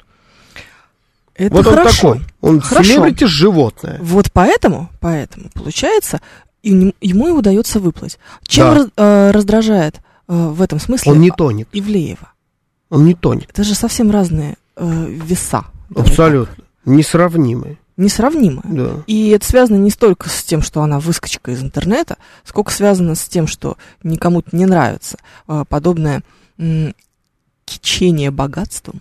[SPEAKER 3] Это
[SPEAKER 2] вот
[SPEAKER 3] хорошо.
[SPEAKER 2] он такой. Он селебрити животное.
[SPEAKER 3] Вот поэтому, поэтому, получается, ему и удается выплыть. Чем
[SPEAKER 2] да.
[SPEAKER 3] раз, э, раздражает э, в этом смысле
[SPEAKER 2] он не тонет.
[SPEAKER 3] Ивлеева?
[SPEAKER 2] Он не тонет.
[SPEAKER 3] Это же совсем разные э, веса.
[SPEAKER 2] Абсолютно. Несравнимые.
[SPEAKER 3] Несравнимые.
[SPEAKER 2] Да.
[SPEAKER 3] И это связано не столько с тем, что она выскочка из интернета, сколько связано с тем, что никому не нравится э, подобное э, кичение богатством.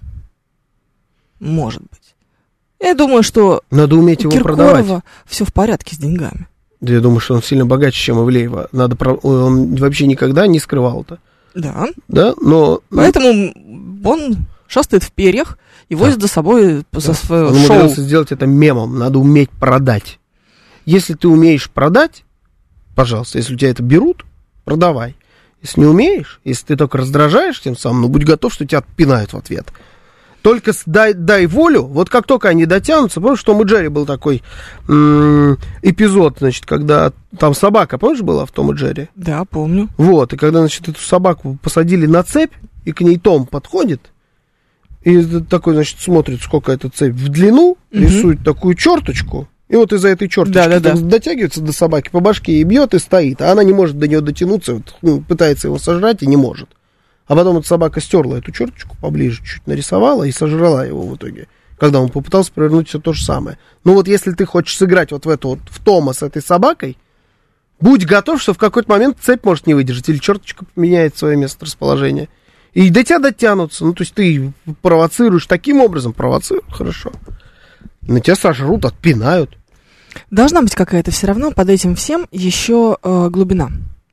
[SPEAKER 3] Может быть. Я думаю, что
[SPEAKER 2] надо уметь
[SPEAKER 3] у
[SPEAKER 2] его продавать.
[SPEAKER 3] Все в порядке с деньгами.
[SPEAKER 2] Да, я думаю, что он сильно богаче, чем Ивлеева. Надо про... Он вообще никогда не скрывал это.
[SPEAKER 3] Да.
[SPEAKER 2] Да, но...
[SPEAKER 3] Поэтому он шастает в перьях и возит да. за собой
[SPEAKER 2] да.
[SPEAKER 3] за свое
[SPEAKER 2] он
[SPEAKER 3] шоу.
[SPEAKER 2] Он умудрился сделать это мемом. Надо уметь продать. Если ты умеешь продать, пожалуйста, если у тебя это берут, продавай. Если не умеешь, если ты только раздражаешь тем самым, ну, будь готов, что тебя отпинают в ответ. Только дай, дай волю, вот как только они дотянутся, помнишь, что у Том и Джерри был такой м- эпизод, значит, когда там собака, помнишь, была в Том и Джерри?
[SPEAKER 3] Да, помню.
[SPEAKER 2] Вот, и когда, значит, эту собаку посадили на цепь, и к ней Том подходит, и такой, значит, смотрит, сколько эта цепь в длину, угу. рисует такую черточку, и вот из-за этой черточки
[SPEAKER 3] да, да, да.
[SPEAKER 2] дотягивается до собаки по башке и бьет, и стоит, а она не может до нее дотянуться, вот, ну, пытается его сожрать и не может. А потом эта собака стерла эту черточку поближе, чуть нарисовала и сожрала его в итоге, когда он попытался провернуть все то же самое. Ну вот если ты хочешь сыграть вот в эту вот, в Тома с этой собакой, будь готов, что в какой-то момент цепь может не выдержать, или черточка поменяет свое место расположения. И до тебя дотянутся. Ну, то есть ты провоцируешь таким образом, провоцируешь, хорошо. На тебя сожрут, отпинают.
[SPEAKER 3] Должна быть какая-то все равно под этим всем еще э, глубина.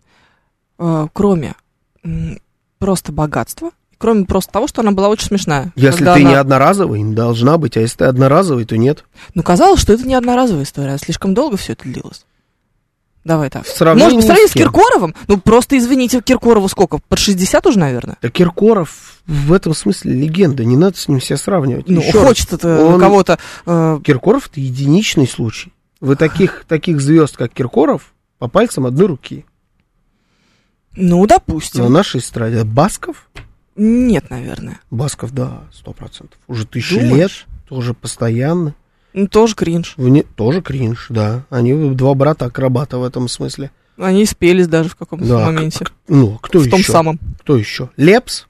[SPEAKER 3] Э, кроме... Э, просто богатство, кроме просто того, что она была очень смешная.
[SPEAKER 2] Если ты
[SPEAKER 3] она...
[SPEAKER 2] не одноразовый, должна быть, а если ты одноразовый, то нет.
[SPEAKER 3] Ну, казалось, что это не одноразовая история, а слишком долго все это длилось. Давай так.
[SPEAKER 2] В сравнении
[SPEAKER 3] Может, по сравнению с,
[SPEAKER 2] с
[SPEAKER 3] Киркоровым? Ну, просто, извините, Киркорову сколько? Под шестьдесят уже, наверное?
[SPEAKER 2] Да Киркоров в этом смысле легенда, не надо с ним себя сравнивать.
[SPEAKER 3] Ну,
[SPEAKER 2] Еще
[SPEAKER 3] хочется-то
[SPEAKER 2] он...
[SPEAKER 3] кого-то... Э...
[SPEAKER 2] Киркоров — это единичный случай. Вы таких, таких звезд, как Киркоров, по пальцам одной руки.
[SPEAKER 3] Ну, допустим.
[SPEAKER 2] На нашей эстраде. Басков?
[SPEAKER 3] Нет, наверное.
[SPEAKER 2] Басков, да, сто процентов. Уже тысячи
[SPEAKER 3] Думаешь?
[SPEAKER 2] лет, тоже постоянно.
[SPEAKER 3] Ну, тоже кринж.
[SPEAKER 2] Вне... Тоже кринж, да. Они два брата-акробата в этом смысле.
[SPEAKER 3] Они спелись даже в каком-то
[SPEAKER 2] Да,
[SPEAKER 3] моменте.
[SPEAKER 2] к- ну, кто
[SPEAKER 3] в
[SPEAKER 2] еще?
[SPEAKER 3] том самом.
[SPEAKER 2] Кто еще? Лепс?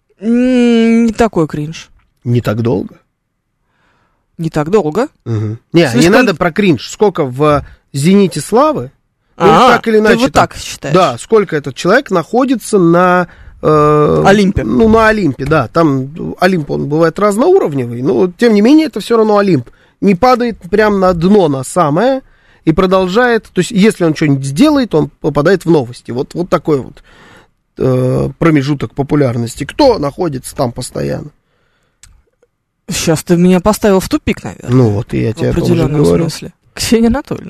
[SPEAKER 3] М, Не такой кринж.
[SPEAKER 2] Не так долго.
[SPEAKER 3] Не так долго.
[SPEAKER 2] Угу. Не,
[SPEAKER 3] Слишком-
[SPEAKER 2] не надо про кринж. Сколько в «Зените славы», ну,
[SPEAKER 3] А,
[SPEAKER 2] так или
[SPEAKER 3] ты
[SPEAKER 2] иначе,
[SPEAKER 3] вот
[SPEAKER 2] там-
[SPEAKER 3] так считаешь?
[SPEAKER 2] да, сколько этот человек находится на... э,
[SPEAKER 3] Олимпе.
[SPEAKER 2] Ну, на Олимпе, да. Там Олимп, он бывает разноуровневый, но, тем не менее, это все равно Олимп. Не падает прямо на дно, на самое, и продолжает... То есть, если он что-нибудь сделает, он попадает в новости. Вот, вот такой вот э, промежуток популярности. Кто находится там постоянно?
[SPEAKER 3] Сейчас ты меня поставил в тупик, наверное.
[SPEAKER 2] Ну, вот, и я
[SPEAKER 3] в
[SPEAKER 2] тебе это уже
[SPEAKER 3] определенном
[SPEAKER 2] говорю.
[SPEAKER 3] смысле. Ксения Анатольевна,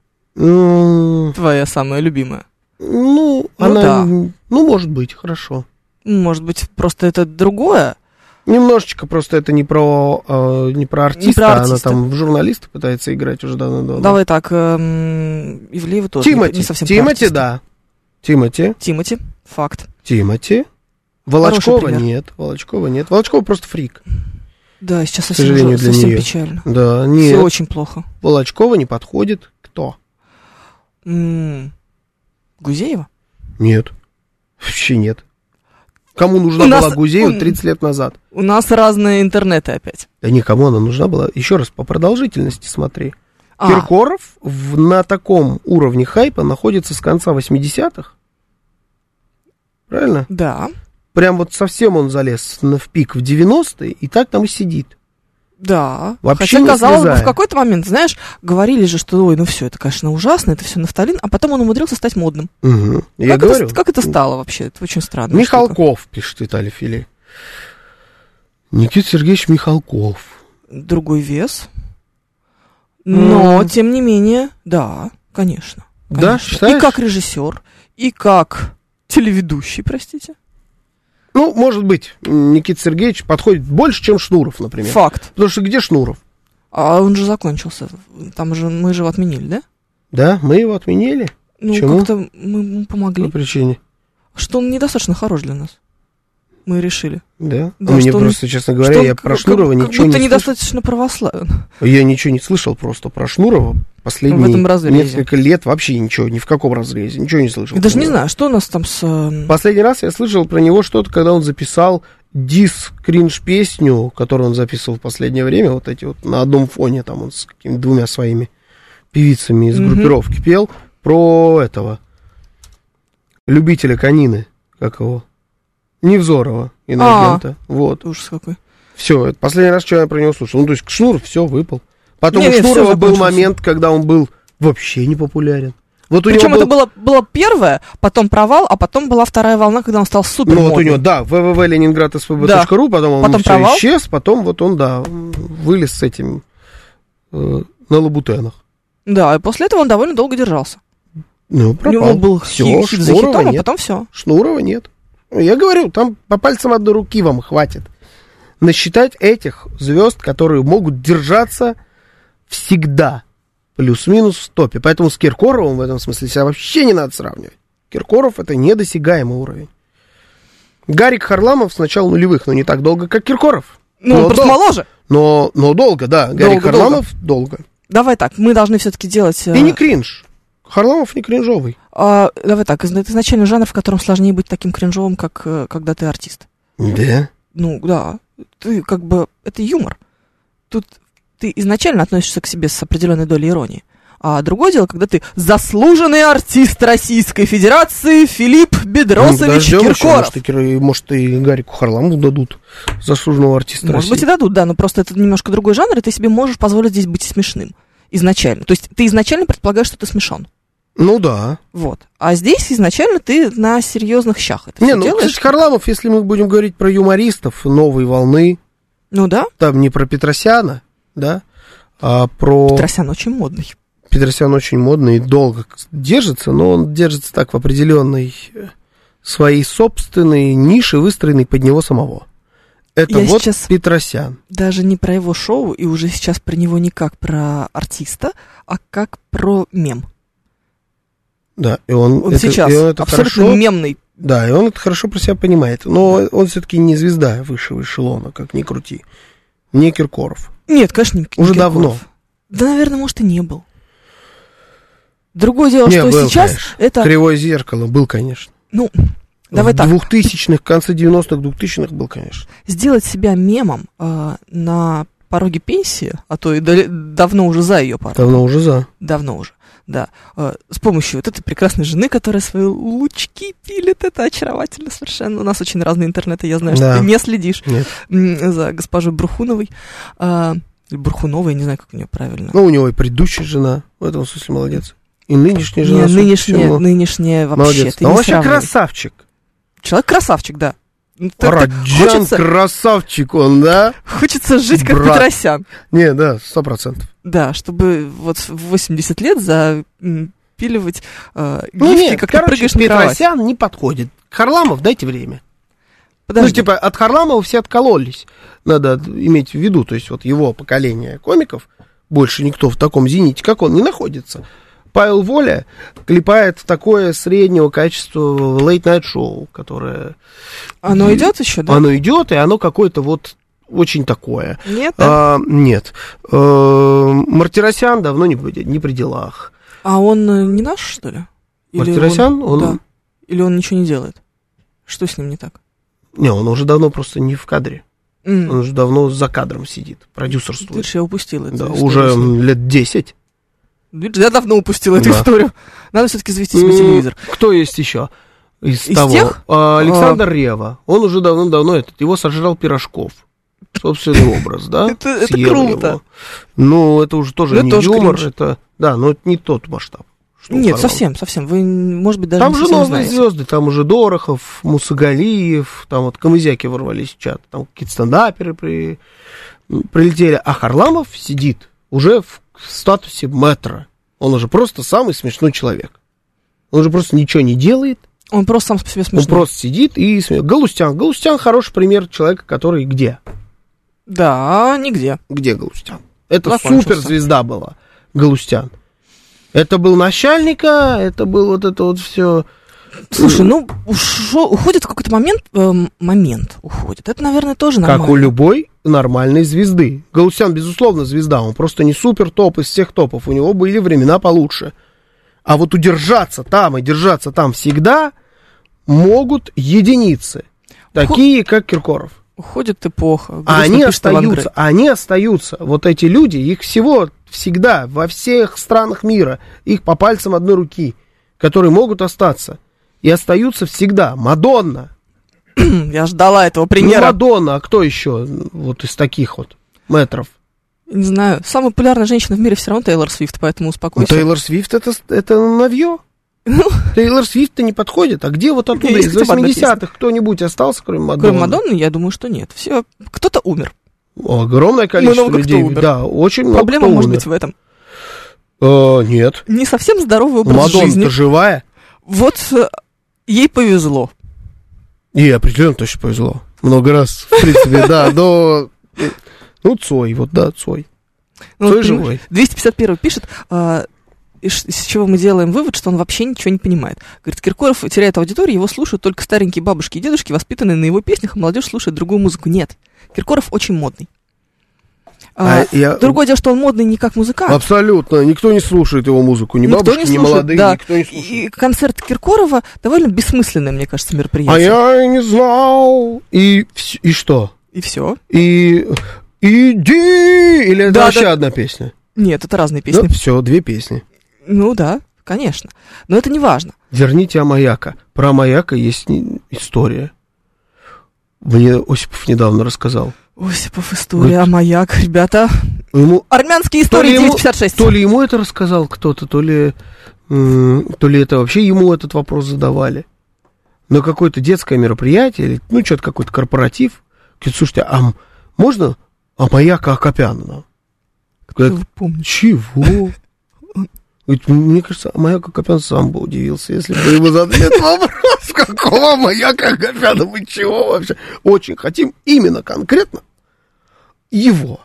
[SPEAKER 2] М,
[SPEAKER 3] твоя самая любимая.
[SPEAKER 2] Ну,
[SPEAKER 3] Ну
[SPEAKER 2] она...
[SPEAKER 3] да.
[SPEAKER 2] Ну, может быть, хорошо.
[SPEAKER 3] Может быть, просто это другое?
[SPEAKER 2] Немножечко просто это не про, э, не про артиста,
[SPEAKER 3] про
[SPEAKER 2] она
[SPEAKER 3] артиста.
[SPEAKER 2] там в журналиста пытается играть уже давно-давно.
[SPEAKER 3] Давай так, эм, Ивлеева тоже не-
[SPEAKER 2] Тимати,
[SPEAKER 3] не совсем про
[SPEAKER 2] Тимати,
[SPEAKER 3] артиста.
[SPEAKER 2] да. Тимати,
[SPEAKER 3] Тимати, факт.
[SPEAKER 2] Тимати. Волочкова
[SPEAKER 3] пример.
[SPEAKER 2] нет, Волочкова нет. Волочкова просто фрик.
[SPEAKER 3] Да, сейчас
[SPEAKER 2] К
[SPEAKER 3] совсем,
[SPEAKER 2] сожалению,
[SPEAKER 3] ужас-
[SPEAKER 2] для
[SPEAKER 3] совсем
[SPEAKER 2] нее.
[SPEAKER 3] печально.
[SPEAKER 2] Да,
[SPEAKER 3] Все
[SPEAKER 2] нет.
[SPEAKER 3] очень плохо.
[SPEAKER 2] Волочкова не подходит. Кто?
[SPEAKER 3] М, Гузеева?
[SPEAKER 2] Нет. Вообще нет. Кому нужна
[SPEAKER 3] У
[SPEAKER 2] была
[SPEAKER 3] нас-
[SPEAKER 2] Гузеева
[SPEAKER 3] у-
[SPEAKER 2] тридцать лет назад?
[SPEAKER 3] У нас разные интернеты опять.
[SPEAKER 2] Да никому она нужна была. Еще раз, по продолжительности смотри.
[SPEAKER 3] А,
[SPEAKER 2] Киркоров в- на таком уровне хайпа находится с конца восьмидесятых. Правильно?
[SPEAKER 3] да,
[SPEAKER 2] Прям вот совсем он залез на- в пик в девяностые, и так там и сидит.
[SPEAKER 3] да.
[SPEAKER 2] Вообще
[SPEAKER 3] Хотя,
[SPEAKER 2] не
[SPEAKER 3] казалось бы,
[SPEAKER 2] слезая.
[SPEAKER 3] в какой-то момент, знаешь, говорили же, что, ой, ну все, это, конечно, ужасно, это все нафталин, а потом он умудрился стать модным.
[SPEAKER 2] Угу. Я
[SPEAKER 3] как,
[SPEAKER 2] говорю.
[SPEAKER 3] это, как это стало вообще? Это очень странно.
[SPEAKER 2] Михалков, пишет Виталий Фили. Никита Сергеевич Михалков.
[SPEAKER 3] Другой вес. Но,
[SPEAKER 2] М.
[SPEAKER 3] тем не менее, да, конечно.
[SPEAKER 2] Да,
[SPEAKER 3] конечно.
[SPEAKER 2] считаешь?
[SPEAKER 3] И как режиссер, и как телеведущий, простите.
[SPEAKER 2] Ну, может быть, Никита Сергеевич подходит больше, чем Шнуров, например.
[SPEAKER 3] Факт.
[SPEAKER 2] Потому что где Шнуров?
[SPEAKER 3] А он же закончился. Там же мы же его отменили, да?
[SPEAKER 2] Да, мы его отменили.
[SPEAKER 3] Ну,
[SPEAKER 2] Почему?
[SPEAKER 3] как-то мы ему
[SPEAKER 2] По
[SPEAKER 3] помогли.
[SPEAKER 2] причине.
[SPEAKER 3] Что он недостаточно хорош для нас. Мы решили.
[SPEAKER 2] Да?
[SPEAKER 3] Да,
[SPEAKER 2] Мне
[SPEAKER 3] что он-
[SPEAKER 2] просто, честно говоря,
[SPEAKER 3] Что он
[SPEAKER 2] я
[SPEAKER 3] как-
[SPEAKER 2] про
[SPEAKER 3] как-
[SPEAKER 2] Шнурова
[SPEAKER 3] как
[SPEAKER 2] ничего
[SPEAKER 3] будто
[SPEAKER 2] не слышал.
[SPEAKER 3] недостаточно православен.
[SPEAKER 2] Я ничего не слышал просто про Шнурова. Последние
[SPEAKER 3] В этом разрезе.
[SPEAKER 2] несколько лет вообще ничего, ни в каком разрезе, ничего не слышал.
[SPEAKER 3] Я даже
[SPEAKER 2] про
[SPEAKER 3] не
[SPEAKER 2] него.
[SPEAKER 3] знаю, что у нас там с... э,
[SPEAKER 2] Последний раз я слышал про него что-то, когда он записал дис-кринж-песню, которую он записывал в последнее время, вот эти вот на одном фоне, там он с какими-то двумя своими певицами из
[SPEAKER 3] Мгм.
[SPEAKER 2] группировки пел, про этого любителя конины, как его, Невзорова, иногента, вот.
[SPEAKER 3] Ужас какой.
[SPEAKER 2] Все, это последний раз, что я про него слушал. Ну, то есть Шнуров все выпал. Потом
[SPEAKER 3] Не,
[SPEAKER 2] у
[SPEAKER 3] не, всё
[SPEAKER 2] Шнурова был
[SPEAKER 3] закончилось.
[SPEAKER 2] момент, когда он был вообще не популярен. Вот у
[SPEAKER 3] Причем
[SPEAKER 2] него
[SPEAKER 3] это
[SPEAKER 2] был...
[SPEAKER 3] было, было первое, потом провал, а потом была вторая волна, когда он стал супер
[SPEAKER 2] Ну, вот у
[SPEAKER 3] модным.
[SPEAKER 2] него, да, вэ вэ вэ ленинград эс пэ бэ точка ру, потом он
[SPEAKER 3] Потом
[SPEAKER 2] все
[SPEAKER 3] провал.
[SPEAKER 2] исчез, потом вот он, да, вылез с этим э, на лабутенах.
[SPEAKER 3] Да, и после этого он довольно долго держался.
[SPEAKER 2] Ну,
[SPEAKER 3] У
[SPEAKER 2] пропал.
[SPEAKER 3] него был
[SPEAKER 2] Всё,
[SPEAKER 3] хит, хит за
[SPEAKER 2] Шнурова
[SPEAKER 3] хитом, а
[SPEAKER 2] нет.
[SPEAKER 3] потом все.
[SPEAKER 2] Шнурова нет. Я говорю, там по пальцам одной руки вам хватит насчитать этих звезд, которые могут держаться всегда плюс-минус в топе. Поэтому с Киркоровым в этом смысле себя вообще не надо сравнивать. Киркоров — это недосягаемый уровень. Гарик Харламов с начала нулевых, но не так долго, как Киркоров.
[SPEAKER 3] Ну,
[SPEAKER 2] Но
[SPEAKER 3] он просто
[SPEAKER 2] дол-
[SPEAKER 3] моложе.
[SPEAKER 2] Но, но долго, да. Гарик
[SPEAKER 3] Долго,
[SPEAKER 2] Харламов долго.
[SPEAKER 3] Давай так, мы должны все-таки делать... э,
[SPEAKER 2] И не кринж. Харламов не кринжовый.
[SPEAKER 3] а, давай так, изна- это изначально жанр, в котором сложнее быть таким кринжовым, как э, когда ты артист.
[SPEAKER 2] Да.
[SPEAKER 3] Ну, да. Ты как бы... Это юмор. Тут ты изначально относишься к себе с определенной долей иронии. А другое дело, когда ты заслуженный артист Российской Федерации Филипп Бедросович
[SPEAKER 2] Подождем еще,
[SPEAKER 3] Киркоров.
[SPEAKER 2] Может, и, Кир- может, и Гарику Харламову дадут заслуженного артиста
[SPEAKER 3] Может быть, и
[SPEAKER 2] России.
[SPEAKER 3] дадут, да, но просто это немножко другой жанр, и ты себе можешь позволить здесь быть смешным изначально. То есть ты изначально предполагаешь, что ты смешон.
[SPEAKER 2] Ну да.
[SPEAKER 3] Вот. А здесь изначально ты на серьезных щах это
[SPEAKER 2] Не,
[SPEAKER 3] всё
[SPEAKER 2] ну,
[SPEAKER 3] делаешь.
[SPEAKER 2] кстати, Харламов, если мы будем говорить про юмористов новой волны,
[SPEAKER 3] Ну да,
[SPEAKER 2] там не про Петросяна, да, а про...
[SPEAKER 3] Петросян очень модный.
[SPEAKER 2] Петросян очень модный и долго держится, но он держится так в определенной э, своей собственной нише, выстроенной под него самого. Это
[SPEAKER 3] Я
[SPEAKER 2] вот
[SPEAKER 3] сейчас-
[SPEAKER 2] Петросян.
[SPEAKER 3] Даже не про его шоу, и уже сейчас про него не как про артиста, а как про мем.
[SPEAKER 2] Да, и он,
[SPEAKER 3] Он
[SPEAKER 2] это,
[SPEAKER 3] сейчас
[SPEAKER 2] и он это
[SPEAKER 3] абсолютно
[SPEAKER 2] хорошо,
[SPEAKER 3] мемный
[SPEAKER 2] Да, и он это хорошо про себя понимает. Но он все-таки не звезда высшего эшелона, как ни крути. Не Киркоров.
[SPEAKER 3] Нет, конечно, не
[SPEAKER 2] Уже
[SPEAKER 3] Киркоров.
[SPEAKER 2] давно.
[SPEAKER 3] Да, наверное, может, и не был. Другое дело,
[SPEAKER 2] не,
[SPEAKER 3] что
[SPEAKER 2] был,
[SPEAKER 3] сейчас
[SPEAKER 2] конечно.
[SPEAKER 3] это...
[SPEAKER 2] Кривое зеркало был, конечно.
[SPEAKER 3] Ну, давай
[SPEAKER 2] в
[SPEAKER 3] так.
[SPEAKER 2] В двухтысячных, в конце девяностых, двухтысячных был, конечно.
[SPEAKER 3] Сделать себя мемом э, на пороге пенсии, а то и да, давно уже за ее порогом.
[SPEAKER 2] Давно уже за.
[SPEAKER 3] Давно уже, да. Э, с помощью вот этой прекрасной жены, которая свои лучки пилит, это очаровательно совершенно. У нас очень разные интернеты, я знаю,
[SPEAKER 2] да.
[SPEAKER 3] что ты не следишь
[SPEAKER 2] Нет.
[SPEAKER 3] за госпожой Брухуновой. Э, Брухуновой, я не знаю, как у нее правильно.
[SPEAKER 2] Ну, у него и предыдущая жена, в этом смысле молодец. И нынешняя жена.
[SPEAKER 3] Не, нынешняя, нынешняя вообще.
[SPEAKER 2] Молодец.
[SPEAKER 3] Ты
[SPEAKER 2] Он
[SPEAKER 3] не
[SPEAKER 2] вообще
[SPEAKER 3] сравнивай.
[SPEAKER 2] красавчик.
[SPEAKER 3] Человек красавчик, да.
[SPEAKER 2] Раджан
[SPEAKER 3] Хочется,
[SPEAKER 2] красавчик он, да?
[SPEAKER 3] хочется жить как
[SPEAKER 2] Брат.
[SPEAKER 3] Петросян.
[SPEAKER 2] Не, да, сто процентов.
[SPEAKER 3] Да, чтобы вот в восемьдесят лет запиливать э,
[SPEAKER 2] Ну
[SPEAKER 3] гифки,
[SPEAKER 2] нет,
[SPEAKER 3] как ты
[SPEAKER 2] короче,
[SPEAKER 3] прыгаешь на кровать.
[SPEAKER 2] Петросян не подходит. Харламов дайте время.
[SPEAKER 3] Подожди.
[SPEAKER 2] Ну, типа, от Харламова все откололись. Надо иметь в виду, то есть вот его поколение комиков, больше никто в таком зените, как он, не находится. Павел Воля клепает такое среднего качества лейт-найт-шоу, которое...
[SPEAKER 3] Оно идет еще, да?
[SPEAKER 2] Оно идет, и оно какое-то вот очень такое.
[SPEAKER 3] Нет, да?
[SPEAKER 2] А, нет. А, Мартиросян давно не, не при делах.
[SPEAKER 3] А он э, не наш, что ли? Или
[SPEAKER 2] Мартиросян? Он...
[SPEAKER 3] Да. Или он ничего не делает? Что с ним не так?
[SPEAKER 2] Не, он уже давно просто не в кадре.
[SPEAKER 3] Mm.
[SPEAKER 2] Он уже давно за кадром сидит, продюсерствует.
[SPEAKER 3] Видишь, я упустила эту
[SPEAKER 2] Да,
[SPEAKER 3] историю.
[SPEAKER 2] уже лет десять.
[SPEAKER 3] Видишь, я давно упустила эту
[SPEAKER 2] Да.
[SPEAKER 3] историю. Надо все-таки завести себе телевизор.
[SPEAKER 2] Кто есть еще из,
[SPEAKER 3] Из
[SPEAKER 2] того?
[SPEAKER 3] тех?
[SPEAKER 2] А, Александр Ревва. Он уже давно-давно этот, его сожрал Пирожков. Собственный образ, да?
[SPEAKER 3] Это- это
[SPEAKER 2] Съел
[SPEAKER 3] круто.
[SPEAKER 2] его. Ну, это уже тоже
[SPEAKER 3] Ну,
[SPEAKER 2] не
[SPEAKER 3] это тоже
[SPEAKER 2] юмор,
[SPEAKER 3] кринж.
[SPEAKER 2] это, да, но это не тот масштаб. что у
[SPEAKER 3] Нет,
[SPEAKER 2] Харламова.
[SPEAKER 3] совсем, совсем. Вы, может быть, даже
[SPEAKER 2] Там
[SPEAKER 3] не
[SPEAKER 2] же
[SPEAKER 3] совсем
[SPEAKER 2] новые
[SPEAKER 3] знаете.
[SPEAKER 2] звезды, там уже Дорохов, Мусагалиев, там вот камызяки ворвались в чат, там какие-то стендаперы при, прилетели, а Харламов сидит уже в статусе мэтра. Он уже просто самый смешной человек. Он уже просто ничего не делает,
[SPEAKER 3] Он просто сам по себе
[SPEAKER 2] он
[SPEAKER 3] смешной.
[SPEAKER 2] просто сидит и смеется. Галустян. Галустян хороший пример человека, который где?
[SPEAKER 3] Да, нигде.
[SPEAKER 2] Где Галустян? Это
[SPEAKER 3] Закончился.
[SPEAKER 2] суперзвезда была, Галустян. Это был начальника, это было вот это вот все.
[SPEAKER 3] Слушай, ну, ушо- уходит в какой-то момент, эм, момент уходит. Это, наверное, тоже нормально.
[SPEAKER 2] Как у любой нормальной звезды. Галустян, безусловно, звезда. Он просто не супер топ из всех топов. У него были времена получше. А вот удержаться там и держаться там всегда могут единицы. Такие, как Киркоров.
[SPEAKER 3] Уходит эпоха.
[SPEAKER 2] А они
[SPEAKER 3] Грустно пишет Иван Грей.
[SPEAKER 2] остаются, они остаются. Вот эти люди, их всего всегда во всех странах мира. Их по пальцам одной руки, которые могут остаться. И остаются всегда. Мадонна.
[SPEAKER 3] Я ждала этого
[SPEAKER 2] Не
[SPEAKER 3] примера.
[SPEAKER 2] Мадонна, а кто еще вот из таких вот мэтров?
[SPEAKER 3] Не знаю. Самая популярная женщина в мире все равно Тейлор Свифт, поэтому
[SPEAKER 2] Ну,
[SPEAKER 3] успокойся.
[SPEAKER 2] Тейлор Свифт это, это навье. Тейлор Свифт-то не подходит. А где вот оттуда
[SPEAKER 3] Есть
[SPEAKER 2] из
[SPEAKER 3] хотя бы одна
[SPEAKER 2] восьмидесятых кто-нибудь остался, кроме Мадонны?
[SPEAKER 3] Кроме Мадонны, я думаю, что нет. Все, кто-то умер.
[SPEAKER 2] Огромное количество
[SPEAKER 3] Много кто
[SPEAKER 2] людей.
[SPEAKER 3] умер.
[SPEAKER 2] Да, очень много
[SPEAKER 3] Проблема
[SPEAKER 2] кто
[SPEAKER 3] может
[SPEAKER 2] умер.
[SPEAKER 3] быть в этом.
[SPEAKER 2] Э, нет.
[SPEAKER 3] Не совсем здоровый образ
[SPEAKER 2] Мадонна-то
[SPEAKER 3] жизни.
[SPEAKER 2] живая.
[SPEAKER 3] Вот э, ей повезло.
[SPEAKER 2] И определенно точно повезло. Много раз, в принципе, да, но... Ну, Цой, вот, да, Цой.
[SPEAKER 3] Ну,
[SPEAKER 2] Цой
[SPEAKER 3] вот,
[SPEAKER 2] живой.
[SPEAKER 3] понимаешь, двести пятьдесят первый пишет, а, из, из чего мы делаем вывод, что он вообще ничего не понимает. Говорит, Киркоров теряет аудиторию, его слушают только старенькие бабушки и дедушки, воспитанные на его песнях, а молодежь слушает другую музыку. Нет, Киркоров очень модный. А,
[SPEAKER 2] А я-
[SPEAKER 3] Другое дело, что он модный не как музыкант.
[SPEAKER 2] Абсолютно. Никто не слушает его музыку. Ни
[SPEAKER 3] Никто
[SPEAKER 2] бабушки,
[SPEAKER 3] не
[SPEAKER 2] ни
[SPEAKER 3] слушает,
[SPEAKER 2] молодые,
[SPEAKER 3] да.
[SPEAKER 2] никто не слушает.
[SPEAKER 3] И концерт Киркорова довольно бессмысленное, мне кажется,
[SPEAKER 2] А
[SPEAKER 3] мероприятие.
[SPEAKER 2] я и не знал. И, вс- и что?
[SPEAKER 3] И все.
[SPEAKER 2] И... Иди! Или это
[SPEAKER 3] Да,
[SPEAKER 2] вообще
[SPEAKER 3] да.
[SPEAKER 2] одна песня?
[SPEAKER 3] Нет, это разные песни.
[SPEAKER 2] Да, все, две песни.
[SPEAKER 3] Ну да, конечно. Но это не важно.
[SPEAKER 2] Верните Амаяка. Про Амаяка есть не- история. Мне Осипов недавно рассказал.
[SPEAKER 3] Осипов, история, а маяк, ребята.
[SPEAKER 2] Ему,
[SPEAKER 3] Армянские
[SPEAKER 2] то,
[SPEAKER 3] истории
[SPEAKER 2] ли ему,
[SPEAKER 3] девятьсот пятьдесят шесть.
[SPEAKER 2] то ли ему это рассказал кто-то, то ли, м, то ли это вообще ему этот вопрос задавали. На какое-то детское мероприятие, или, ну, что-то какой-то корпоратив. Говорит, слушайте, а м- можно Амаяка Акопяна нам? Говорит,
[SPEAKER 3] Вы помните.
[SPEAKER 2] чего? Говорит, мне кажется, Амаяк Акопян сам бы удивился, если бы ему задали этот вопрос. Какого Амаяка Акопяна? Мы чего вообще? Очень хотим именно конкретно его.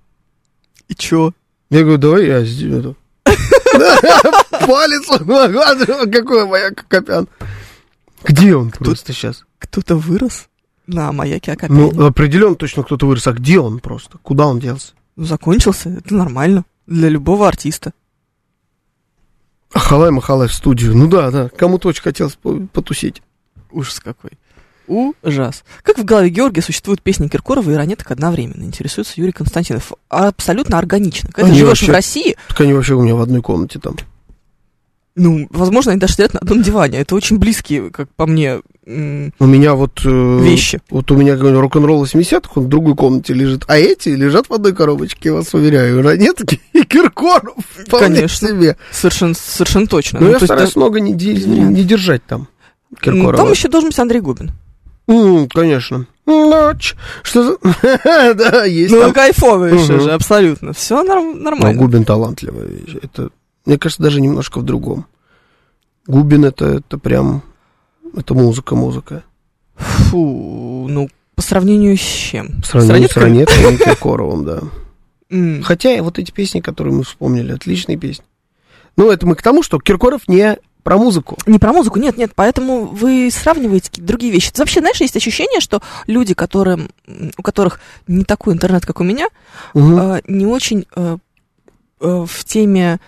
[SPEAKER 3] И чё?
[SPEAKER 2] Я говорю, давай я сделаю это. Палец, какой Амаяк Акопян. Где он
[SPEAKER 3] Кто-
[SPEAKER 2] просто сейчас?
[SPEAKER 3] Кто-то вырос на маяке Акопяне.
[SPEAKER 2] Ну, определенно точно кто-то вырос. А где он просто? Куда он делся?
[SPEAKER 3] Ну, закончился, это нормально для любого артиста.
[SPEAKER 2] Ахалай-махалай в студию. Ну да, да. Кому-то очень хотелось по- потусить.
[SPEAKER 3] Ужас какой. Ужас. Как в голове Георгия существуют песни Киркорова и ранеток одновременно? Интересуется Юрий Константинов. Абсолютно органично. Когда
[SPEAKER 2] Они
[SPEAKER 3] ты живешь
[SPEAKER 2] вообще-
[SPEAKER 3] в России,
[SPEAKER 2] Так они вообще у меня в одной комнате там.
[SPEAKER 3] ну, возможно, они даже сидят на одном диване. Это очень близкие, как по мне, м,
[SPEAKER 2] У меня вот... э,
[SPEAKER 3] вещи.
[SPEAKER 2] Вот у меня говорю, рок-н-ролл восьмидесятых, он в другой комнате лежит. А эти лежат в одной коробочке, я вас уверяю. Ранетки и Киркоров. Вполне
[SPEAKER 3] Конечно.
[SPEAKER 2] себе.
[SPEAKER 3] Совершенно, совершенно точно.
[SPEAKER 2] Но
[SPEAKER 3] Ну,
[SPEAKER 2] я
[SPEAKER 3] то есть
[SPEAKER 2] стараюсь
[SPEAKER 3] это-
[SPEAKER 2] много не, де-
[SPEAKER 3] вариант.
[SPEAKER 2] не держать там
[SPEAKER 3] М,
[SPEAKER 2] Киркорова.
[SPEAKER 3] Там еще должен быть Андрей Губин.
[SPEAKER 2] М, конечно. Ночь. Что за... Да, есть
[SPEAKER 3] Ну,
[SPEAKER 2] там.
[SPEAKER 3] кайфовейший
[SPEAKER 2] Мгм.
[SPEAKER 3] же, абсолютно. Все
[SPEAKER 2] Но
[SPEAKER 3] нормально.
[SPEAKER 2] Губин талантливая вещь. Это, мне кажется, даже немножко в другом. Губин это, это прям... Это музыка-музыка.
[SPEAKER 3] Фу, ну, по сравнению с чем?
[SPEAKER 2] По сравнению с
[SPEAKER 3] Ранетками?
[SPEAKER 2] Ранеткой и Киркоровым, да.
[SPEAKER 3] М,
[SPEAKER 2] Хотя вот эти песни, которые мы вспомнили, отличные песни. Ну, это мы к тому, что Киркоров не про музыку.
[SPEAKER 3] Не про музыку, нет, нет, поэтому вы сравниваете какие-то другие вещи. Это вообще, знаешь, есть ощущение, что люди, которым, м, у которых не такой интернет, как у меня,
[SPEAKER 2] Мгм.
[SPEAKER 3] э, не очень э, э, в теме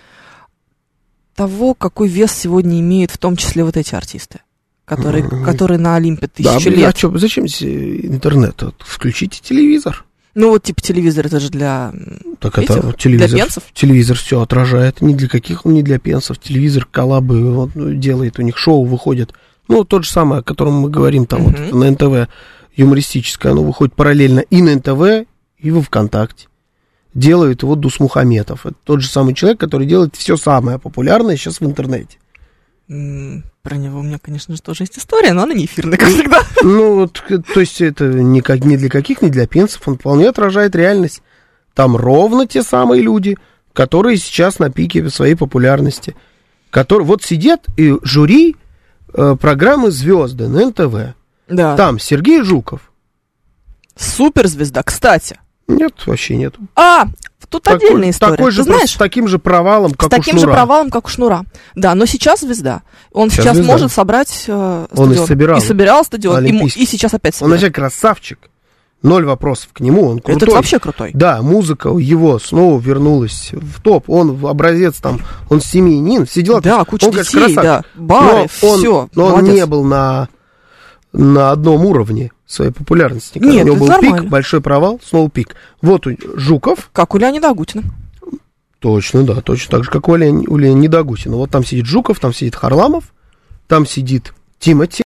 [SPEAKER 3] того, какой вес сегодня имеют в том числе вот эти артисты, которые,
[SPEAKER 2] Мгм.
[SPEAKER 3] которые на Олимпе
[SPEAKER 2] Да,
[SPEAKER 3] тысячу
[SPEAKER 2] блин, а
[SPEAKER 3] лет.
[SPEAKER 2] чё, зачем здесь интернет? Вот включите телевизор.
[SPEAKER 3] Ну вот типа телевизор, это же для м,
[SPEAKER 2] Так
[SPEAKER 3] этих,
[SPEAKER 2] это вот телевизор.
[SPEAKER 3] для пенсов.
[SPEAKER 2] Телевизор все отражает. Ни для каких он, ни для пенсов. Телевизор коллабы вот, ну, делает, у них шоу выходит. Ну, тот же самый, о котором мы говорим, там вот
[SPEAKER 3] Мгм.
[SPEAKER 2] это на эн тэ вэ юмористическое, оно выходит параллельно и на эн тэ вэ, и во ВКонтакте. Делает его Дус Мухаметов. Это тот же самый человек, который делает все самое популярное сейчас в интернете.
[SPEAKER 3] М, Про него у меня, конечно же, тоже есть история, но она не эфирная, как всегда.
[SPEAKER 2] Ну, вот, к- то есть это ни, как, ни для каких, ни для пенсов, он вполне отражает реальность. Там ровно те самые люди, которые сейчас на пике своей популярности. Которые, вот сидят и жюри э, программы «Звезды» на эн тэ вэ.
[SPEAKER 3] Да.
[SPEAKER 2] Там Сергей Жуков.
[SPEAKER 3] Суперзвезда, кстати.
[SPEAKER 2] Нет, вообще нет.
[SPEAKER 3] А, тут
[SPEAKER 2] Такой-
[SPEAKER 3] отдельная история.
[SPEAKER 2] Такой
[SPEAKER 3] Ты
[SPEAKER 2] же,
[SPEAKER 3] знаешь,
[SPEAKER 2] с таким же провалом, как
[SPEAKER 3] с таким
[SPEAKER 2] у
[SPEAKER 3] же
[SPEAKER 2] Шнура.
[SPEAKER 3] провалом, как у Шнура. Да, но сейчас звезда. Он
[SPEAKER 2] Сейчас
[SPEAKER 3] сейчас,
[SPEAKER 2] звезда.
[SPEAKER 3] может собрать э,
[SPEAKER 2] Он и
[SPEAKER 3] стадион.
[SPEAKER 2] собирал.
[SPEAKER 3] И собирал стадион, и, мо-
[SPEAKER 2] Олимпийский.
[SPEAKER 3] и сейчас опять
[SPEAKER 2] Он
[SPEAKER 3] собирает.
[SPEAKER 2] вообще красавчик. Ноль вопросов к нему, он крутой.
[SPEAKER 3] Этот вообще крутой.
[SPEAKER 2] Да, музыка его снова вернулась в топ. Он в образец там, он семьянин, все дела.
[SPEAKER 3] Да, куча
[SPEAKER 2] он, конечно,
[SPEAKER 3] детей, да,
[SPEAKER 2] красавчик.
[SPEAKER 3] бары,
[SPEAKER 2] Но он-
[SPEAKER 3] все.
[SPEAKER 2] Но он не был на, на одном уровне своей популярности. никогда.
[SPEAKER 3] Нет,
[SPEAKER 2] у него
[SPEAKER 3] это
[SPEAKER 2] был
[SPEAKER 3] нормально.
[SPEAKER 2] пик, большой провал, снова пик. Вот у Жуков,
[SPEAKER 3] Как у Леонида Агутина.
[SPEAKER 2] точно, да, точно так же, как у, Леони- у Леонида Агутина. Вот там сидит Жуков, там сидит Харламов, там сидит Тимати,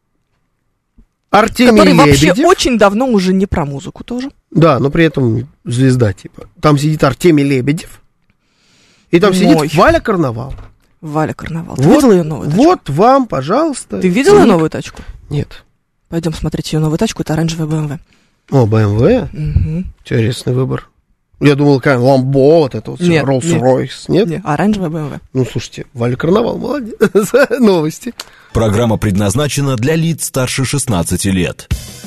[SPEAKER 2] Артемий
[SPEAKER 3] Который вообще
[SPEAKER 2] Лебедев.
[SPEAKER 3] очень давно уже не про музыку тоже.
[SPEAKER 2] Да, но при этом звезда типа. Там сидит Артемий Лебедев. И там
[SPEAKER 3] Ой.
[SPEAKER 2] сидит Валя Карнавал.
[SPEAKER 3] Валя Карнавал. Ты
[SPEAKER 2] Вот,
[SPEAKER 3] видел ее новую тачку?
[SPEAKER 2] Вот вам, пожалуйста.
[SPEAKER 3] Ты видел ее
[SPEAKER 2] Ник-
[SPEAKER 3] новую тачку?
[SPEAKER 2] Нет.
[SPEAKER 3] Пойдем смотреть ее новую тачку. Это оранжевая бэ эм вэ.
[SPEAKER 2] О, бэ эм вэ?
[SPEAKER 3] Мгм.
[SPEAKER 2] Интересный выбор. Я думал, какая Ламбо, вот это вот всё,
[SPEAKER 3] Нет,
[SPEAKER 2] Rolls-Royce. Нет?
[SPEAKER 3] Не, оранжевая бэ эм вэ.
[SPEAKER 2] Ну, слушайте, Валя Карнавал, молодец. Новости.
[SPEAKER 1] Программа предназначена для лиц старше шестнадцати лет.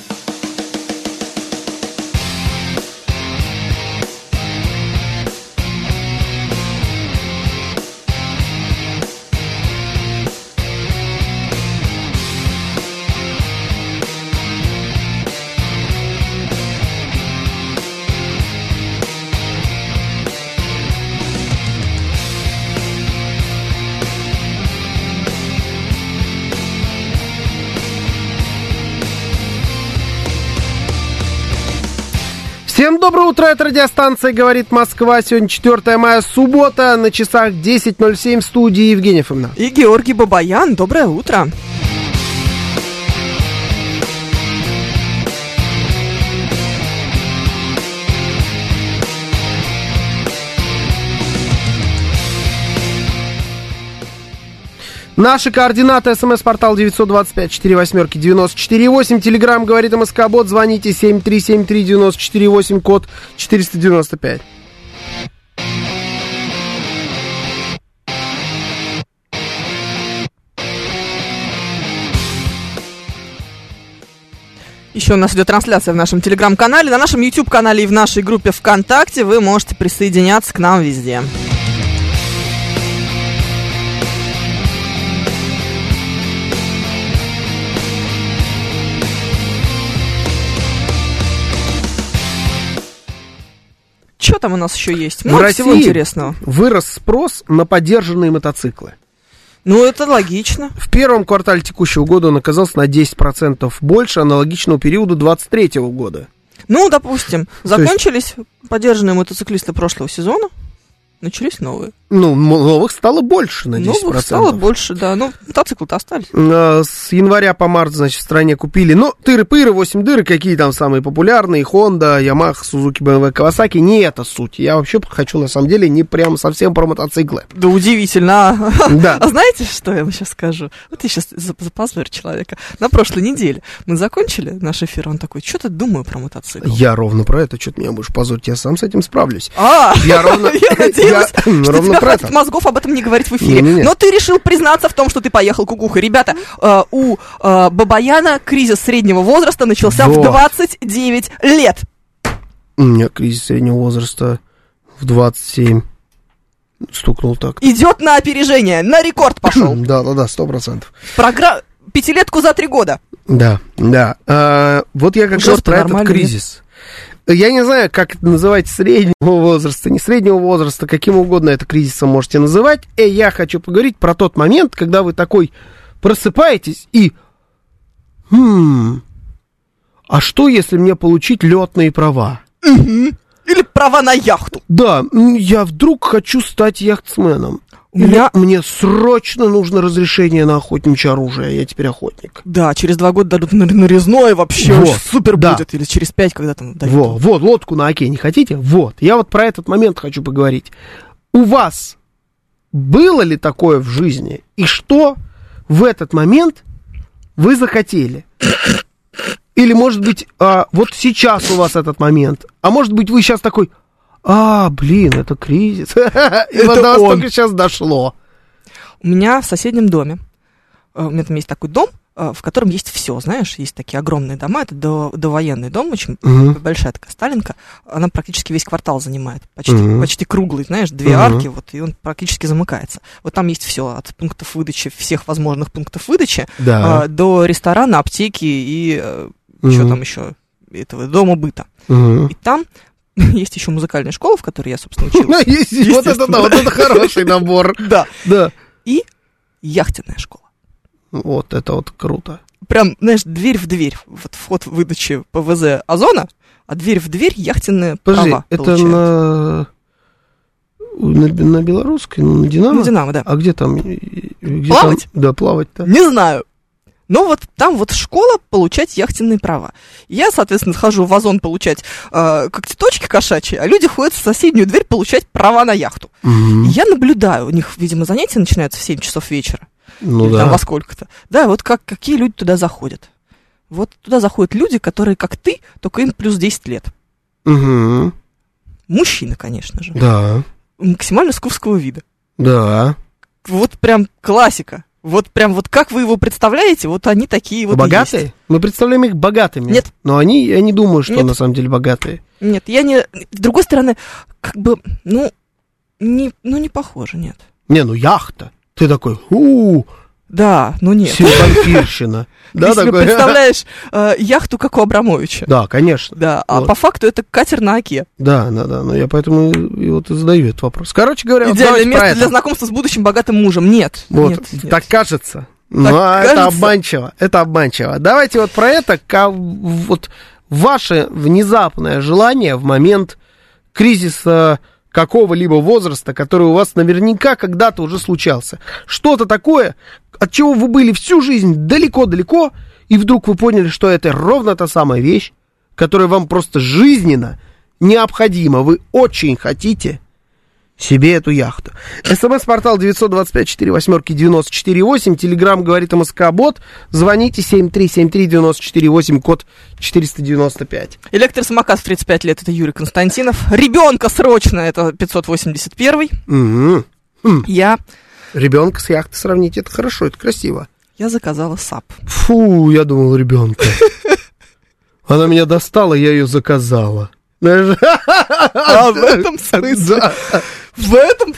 [SPEAKER 2] Всем доброе утро, это радиостанция «Говорит Москва». Сегодня четвёртое мая, суббота, на часах десять ноль семь, в студии Евгения Фомина.
[SPEAKER 3] И Георгий Бабаян. Доброе утро.
[SPEAKER 2] Наши координаты: смс-портал девятьсот двадцать пять сорок восемь девяносто четыре восемь, телеграмм «Говорит МСК-бот», звоните семь три семь три девяносто четыре восемь, код четыреста девяносто пять.
[SPEAKER 3] Еще у нас идет трансляция в нашем телеграм-канале, на нашем YouTube-канале и в нашей группе ВКонтакте. Вы можете присоединяться к нам везде. что там у нас еще есть?
[SPEAKER 2] В
[SPEAKER 3] Много
[SPEAKER 2] России
[SPEAKER 3] всего интересного.
[SPEAKER 2] вырос спрос на подержанные мотоциклы.
[SPEAKER 3] Ну, это логично.
[SPEAKER 2] В первом квартале текущего года он оказался на десять процентов больше аналогичного периода двадцать третьего года.
[SPEAKER 3] Ну, допустим, закончились подержанные мотоциклисты прошлого сезона, начались новые.
[SPEAKER 2] Ну, новых стало больше на десять процентов.
[SPEAKER 3] Новых стало больше, да. Ну, мотоциклы-то остались.
[SPEAKER 2] С января по март, значит, в стране купили, ну, тыры-пыры, восемь дыры, какие там самые популярные, Honda, Yamaha, Suzuki, бэ эм вэ, Kawasaki. Не это суть. Я вообще хочу, на самом деле, не прям совсем про мотоциклы.
[SPEAKER 3] Да удивительно.
[SPEAKER 2] Да.
[SPEAKER 3] А знаете, что я вам сейчас скажу? Вот я сейчас запозорю человека. На прошлой неделе мы закончили наш эфир, он такой, что ты думаю про мотоцикл?
[SPEAKER 2] Я ровно про это, что-то меня будешь позорить, я сам с этим справлюсь.
[SPEAKER 3] А,
[SPEAKER 2] я ровно...
[SPEAKER 3] я надеялась, что
[SPEAKER 2] ровно
[SPEAKER 3] тебя
[SPEAKER 2] про
[SPEAKER 3] хватит
[SPEAKER 2] это.
[SPEAKER 3] мозгов об этом не говорить в эфире.
[SPEAKER 2] Не-не-не.
[SPEAKER 3] Но ты решил признаться в том, что ты поехал кукухой. Ребята, э, у э, Бабаяна кризис среднего возраста начался
[SPEAKER 2] Вот.
[SPEAKER 3] в двадцать девять лет.
[SPEAKER 2] У меня кризис среднего возраста в двадцать семь. Стукнул так.
[SPEAKER 3] Идет на опережение, на рекорд пошел.
[SPEAKER 2] Да-да-да, сто процентов.
[SPEAKER 3] Програ... Пятилетку за три года.
[SPEAKER 2] Да, да. А, вот я как
[SPEAKER 3] Жёстко,
[SPEAKER 2] раз про этот
[SPEAKER 3] нормально,
[SPEAKER 2] кризис. Я не знаю, как это называть, среднего возраста, не среднего возраста, каким угодно это кризисом можете называть. И я хочу поговорить про тот момент, когда вы такой просыпаетесь и... Хм, а что, если мне получить летные права?
[SPEAKER 3] Или права на яхту.
[SPEAKER 2] Да, м, я вдруг хочу стать яхтсменом.
[SPEAKER 3] У меня...
[SPEAKER 2] Или мне срочно нужно разрешение на охотничье оружие, я теперь охотник.
[SPEAKER 3] Да, через два года дадут нар- нарезное, вообще
[SPEAKER 2] Вот,
[SPEAKER 3] очень супер
[SPEAKER 2] да.
[SPEAKER 3] будет. Или через пять, когда там дают.
[SPEAKER 2] Во, вот, лодку на оке не хотите? Вот, я вот про этот момент хочу поговорить. У вас было ли такое в жизни? И что в этот момент вы захотели? Или, может быть, а, вот сейчас у вас этот момент, а может быть, вы сейчас такой... А, блин, это кризис. И вот до вас только сейчас дошло.
[SPEAKER 3] У меня в соседнем доме, э, у меня там есть такой дом, э, в котором есть все, знаешь, есть такие огромные дома, это до, довоенный дом, очень
[SPEAKER 2] Мгм.
[SPEAKER 3] большая такая Сталинка, она практически весь квартал занимает, почти,
[SPEAKER 2] Мгм.
[SPEAKER 3] почти круглый, знаешь, две
[SPEAKER 2] Мгм.
[SPEAKER 3] арки, вот, и он практически замыкается. Вот там есть все, от пунктов выдачи, всех возможных пунктов выдачи,
[SPEAKER 2] Да.
[SPEAKER 3] э, до ресторана, аптеки и э,
[SPEAKER 2] Мгм.
[SPEAKER 3] что там еще, этого дома быта.
[SPEAKER 2] Мгм.
[SPEAKER 3] И там есть еще музыкальная школа, в которой я, собственно, учился.
[SPEAKER 2] Ну, есть, вот это да, вот это хороший набор.
[SPEAKER 3] Да.
[SPEAKER 2] Да.
[SPEAKER 3] И яхтенная школа.
[SPEAKER 2] Вот это вот круто.
[SPEAKER 3] Прям, знаешь, дверь в дверь. Вот вход выдачи ПВЗ Озона, а дверь в дверь яхтенные
[SPEAKER 2] Подожди,
[SPEAKER 3] права
[SPEAKER 2] это
[SPEAKER 3] получают.
[SPEAKER 2] на... на... на белорусской, ну, на Динамо?
[SPEAKER 3] Ну, Динамо, да.
[SPEAKER 2] А где там? Где
[SPEAKER 3] Плавать?
[SPEAKER 2] Там? Да, плавать-то.
[SPEAKER 3] Не знаю. Но вот там вот школа получать яхтенные права. Я, соответственно, хожу в Озон получать э, когтеточки кошачьи, а люди ходят в соседнюю дверь получать права на яхту.
[SPEAKER 2] Мгм.
[SPEAKER 3] И я наблюдаю, у них, видимо, занятия начинаются в семь часов вечера.
[SPEAKER 2] Ну
[SPEAKER 3] Или
[SPEAKER 2] да.
[SPEAKER 3] там во сколько-то. Да, вот как, какие люди туда заходят. Вот туда заходят люди, которые, как ты, только им плюс десять лет.
[SPEAKER 2] Мгм.
[SPEAKER 3] Мужчины, конечно же.
[SPEAKER 2] Да.
[SPEAKER 3] Максимально скуфского вида.
[SPEAKER 2] Да.
[SPEAKER 3] Вот прям классика. Вот прям вот как вы его представляете, вот они такие вот и
[SPEAKER 2] Богатые?
[SPEAKER 3] есть.
[SPEAKER 2] Мы представляем их богатыми.
[SPEAKER 3] Нет.
[SPEAKER 2] Но они, я не думаю, что
[SPEAKER 3] Нет.
[SPEAKER 2] на самом деле богатые.
[SPEAKER 3] Нет, я не... С другой стороны, как бы, ну, не, ну, не похоже, нет.
[SPEAKER 2] Не, ну яхта. Ты такой, у
[SPEAKER 3] Да, ну нет.
[SPEAKER 2] сильванфирщина. Да,
[SPEAKER 3] Ты себе
[SPEAKER 2] такой.
[SPEAKER 3] представляешь э, яхту, как у Абрамовича.
[SPEAKER 2] Да, конечно.
[SPEAKER 3] Да, а
[SPEAKER 2] Вот.
[SPEAKER 3] по факту это катер на оке.
[SPEAKER 2] Да, да, да. Но я поэтому и вот и задаю этот вопрос. Короче говоря, вот
[SPEAKER 3] Идеальное
[SPEAKER 2] давайте
[SPEAKER 3] место
[SPEAKER 2] про
[SPEAKER 3] для
[SPEAKER 2] это.
[SPEAKER 3] знакомства с будущим богатым мужем. Нет,
[SPEAKER 2] Вот,
[SPEAKER 3] нет, нет.
[SPEAKER 2] так кажется. Но это
[SPEAKER 3] кажется.
[SPEAKER 2] обманчиво. Это обманчиво. Давайте вот про это. ка- Вот ваше внезапное желание в момент кризиса какого-либо возраста, который у вас наверняка когда-то уже случался. Что-то такое, от чего вы были всю жизнь далеко-далеко, и вдруг вы поняли, что это ровно та самая вещь, которая вам просто жизненно необходима. Вы очень хотите себе эту яхту. СМС-портал девять два пять четыре восемь девяносто четыре восемь. Телеграм говорит МСК-бот. Звоните семь три семь три девяносто четыре восемь, код четыреста девяносто пять.
[SPEAKER 3] Электросамокат в тридцать пять лет, это Юрий Константинов. Ребенка срочно, это пятьсот восемьдесят один.
[SPEAKER 2] Угу.
[SPEAKER 3] Я,
[SPEAKER 2] Ребенка с яхтой сравнить, это хорошо, это красиво.
[SPEAKER 3] я заказала САП.
[SPEAKER 2] Фу, я думал, ребенка. Она меня достала, я ее заказала. Знаешь?
[SPEAKER 3] А в этом смысле?
[SPEAKER 2] Да.
[SPEAKER 3] В этом...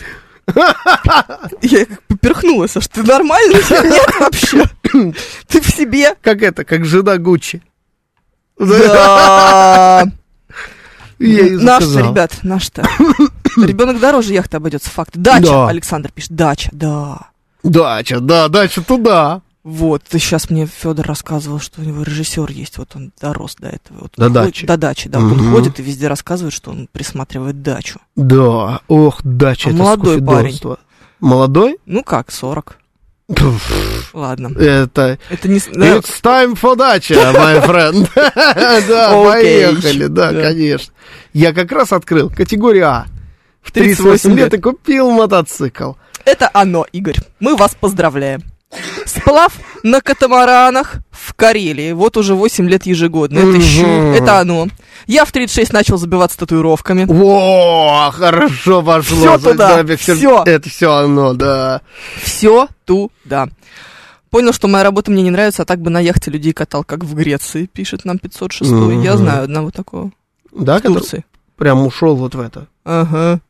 [SPEAKER 3] Я как поперхнулась, аж ты нормальный? Нет вообще. Ты в себе?
[SPEAKER 2] Как это, как жена Гуччи.
[SPEAKER 3] Да.
[SPEAKER 2] Я и
[SPEAKER 3] Наш-то, ребят, наш-то. Ребенок дороже яхты обойдется, факт. Дача, да. Александр пишет, дача, да.
[SPEAKER 2] Дача, да, дача туда.
[SPEAKER 3] Вот, сейчас мне Федор рассказывал, что у него режиссер есть, вот он дорос до этого. Вот
[SPEAKER 2] до дачи.
[SPEAKER 3] До дачи, да. Угу. Он ходит и везде рассказывает, что он присматривает дачу.
[SPEAKER 2] Да, ох, дача,
[SPEAKER 3] а
[SPEAKER 2] это
[SPEAKER 3] молодой парень.
[SPEAKER 2] Молодой?
[SPEAKER 3] Ну как, сорок. Ладно.
[SPEAKER 2] Это...
[SPEAKER 3] Это не...
[SPEAKER 2] It's time for дача, my friend. Да, поехали, да, конечно. Я как раз открыл категорию А. В тридцать восемь лет и купил мотоцикл.
[SPEAKER 3] Это оно, Игорь. Мы вас поздравляем. Сплав на катамаранах в Карелии. Вот уже восемь лет ежегодно. Это, щу... это оно. Я в тридцать шесть начал забиваться татуировками.
[SPEAKER 2] О, хорошо пошло.
[SPEAKER 3] Все туда, все.
[SPEAKER 2] Это все оно, да.
[SPEAKER 3] Все туда. Понял, что моя работа мне не нравится, а так бы на яхте людей катал, как в Греции, пишет нам пятьсот шестой. Mm-hmm. Я знаю одного такого.
[SPEAKER 2] Да,
[SPEAKER 3] в Турции.
[SPEAKER 2] Прям ушел вот в это.
[SPEAKER 3] Ага.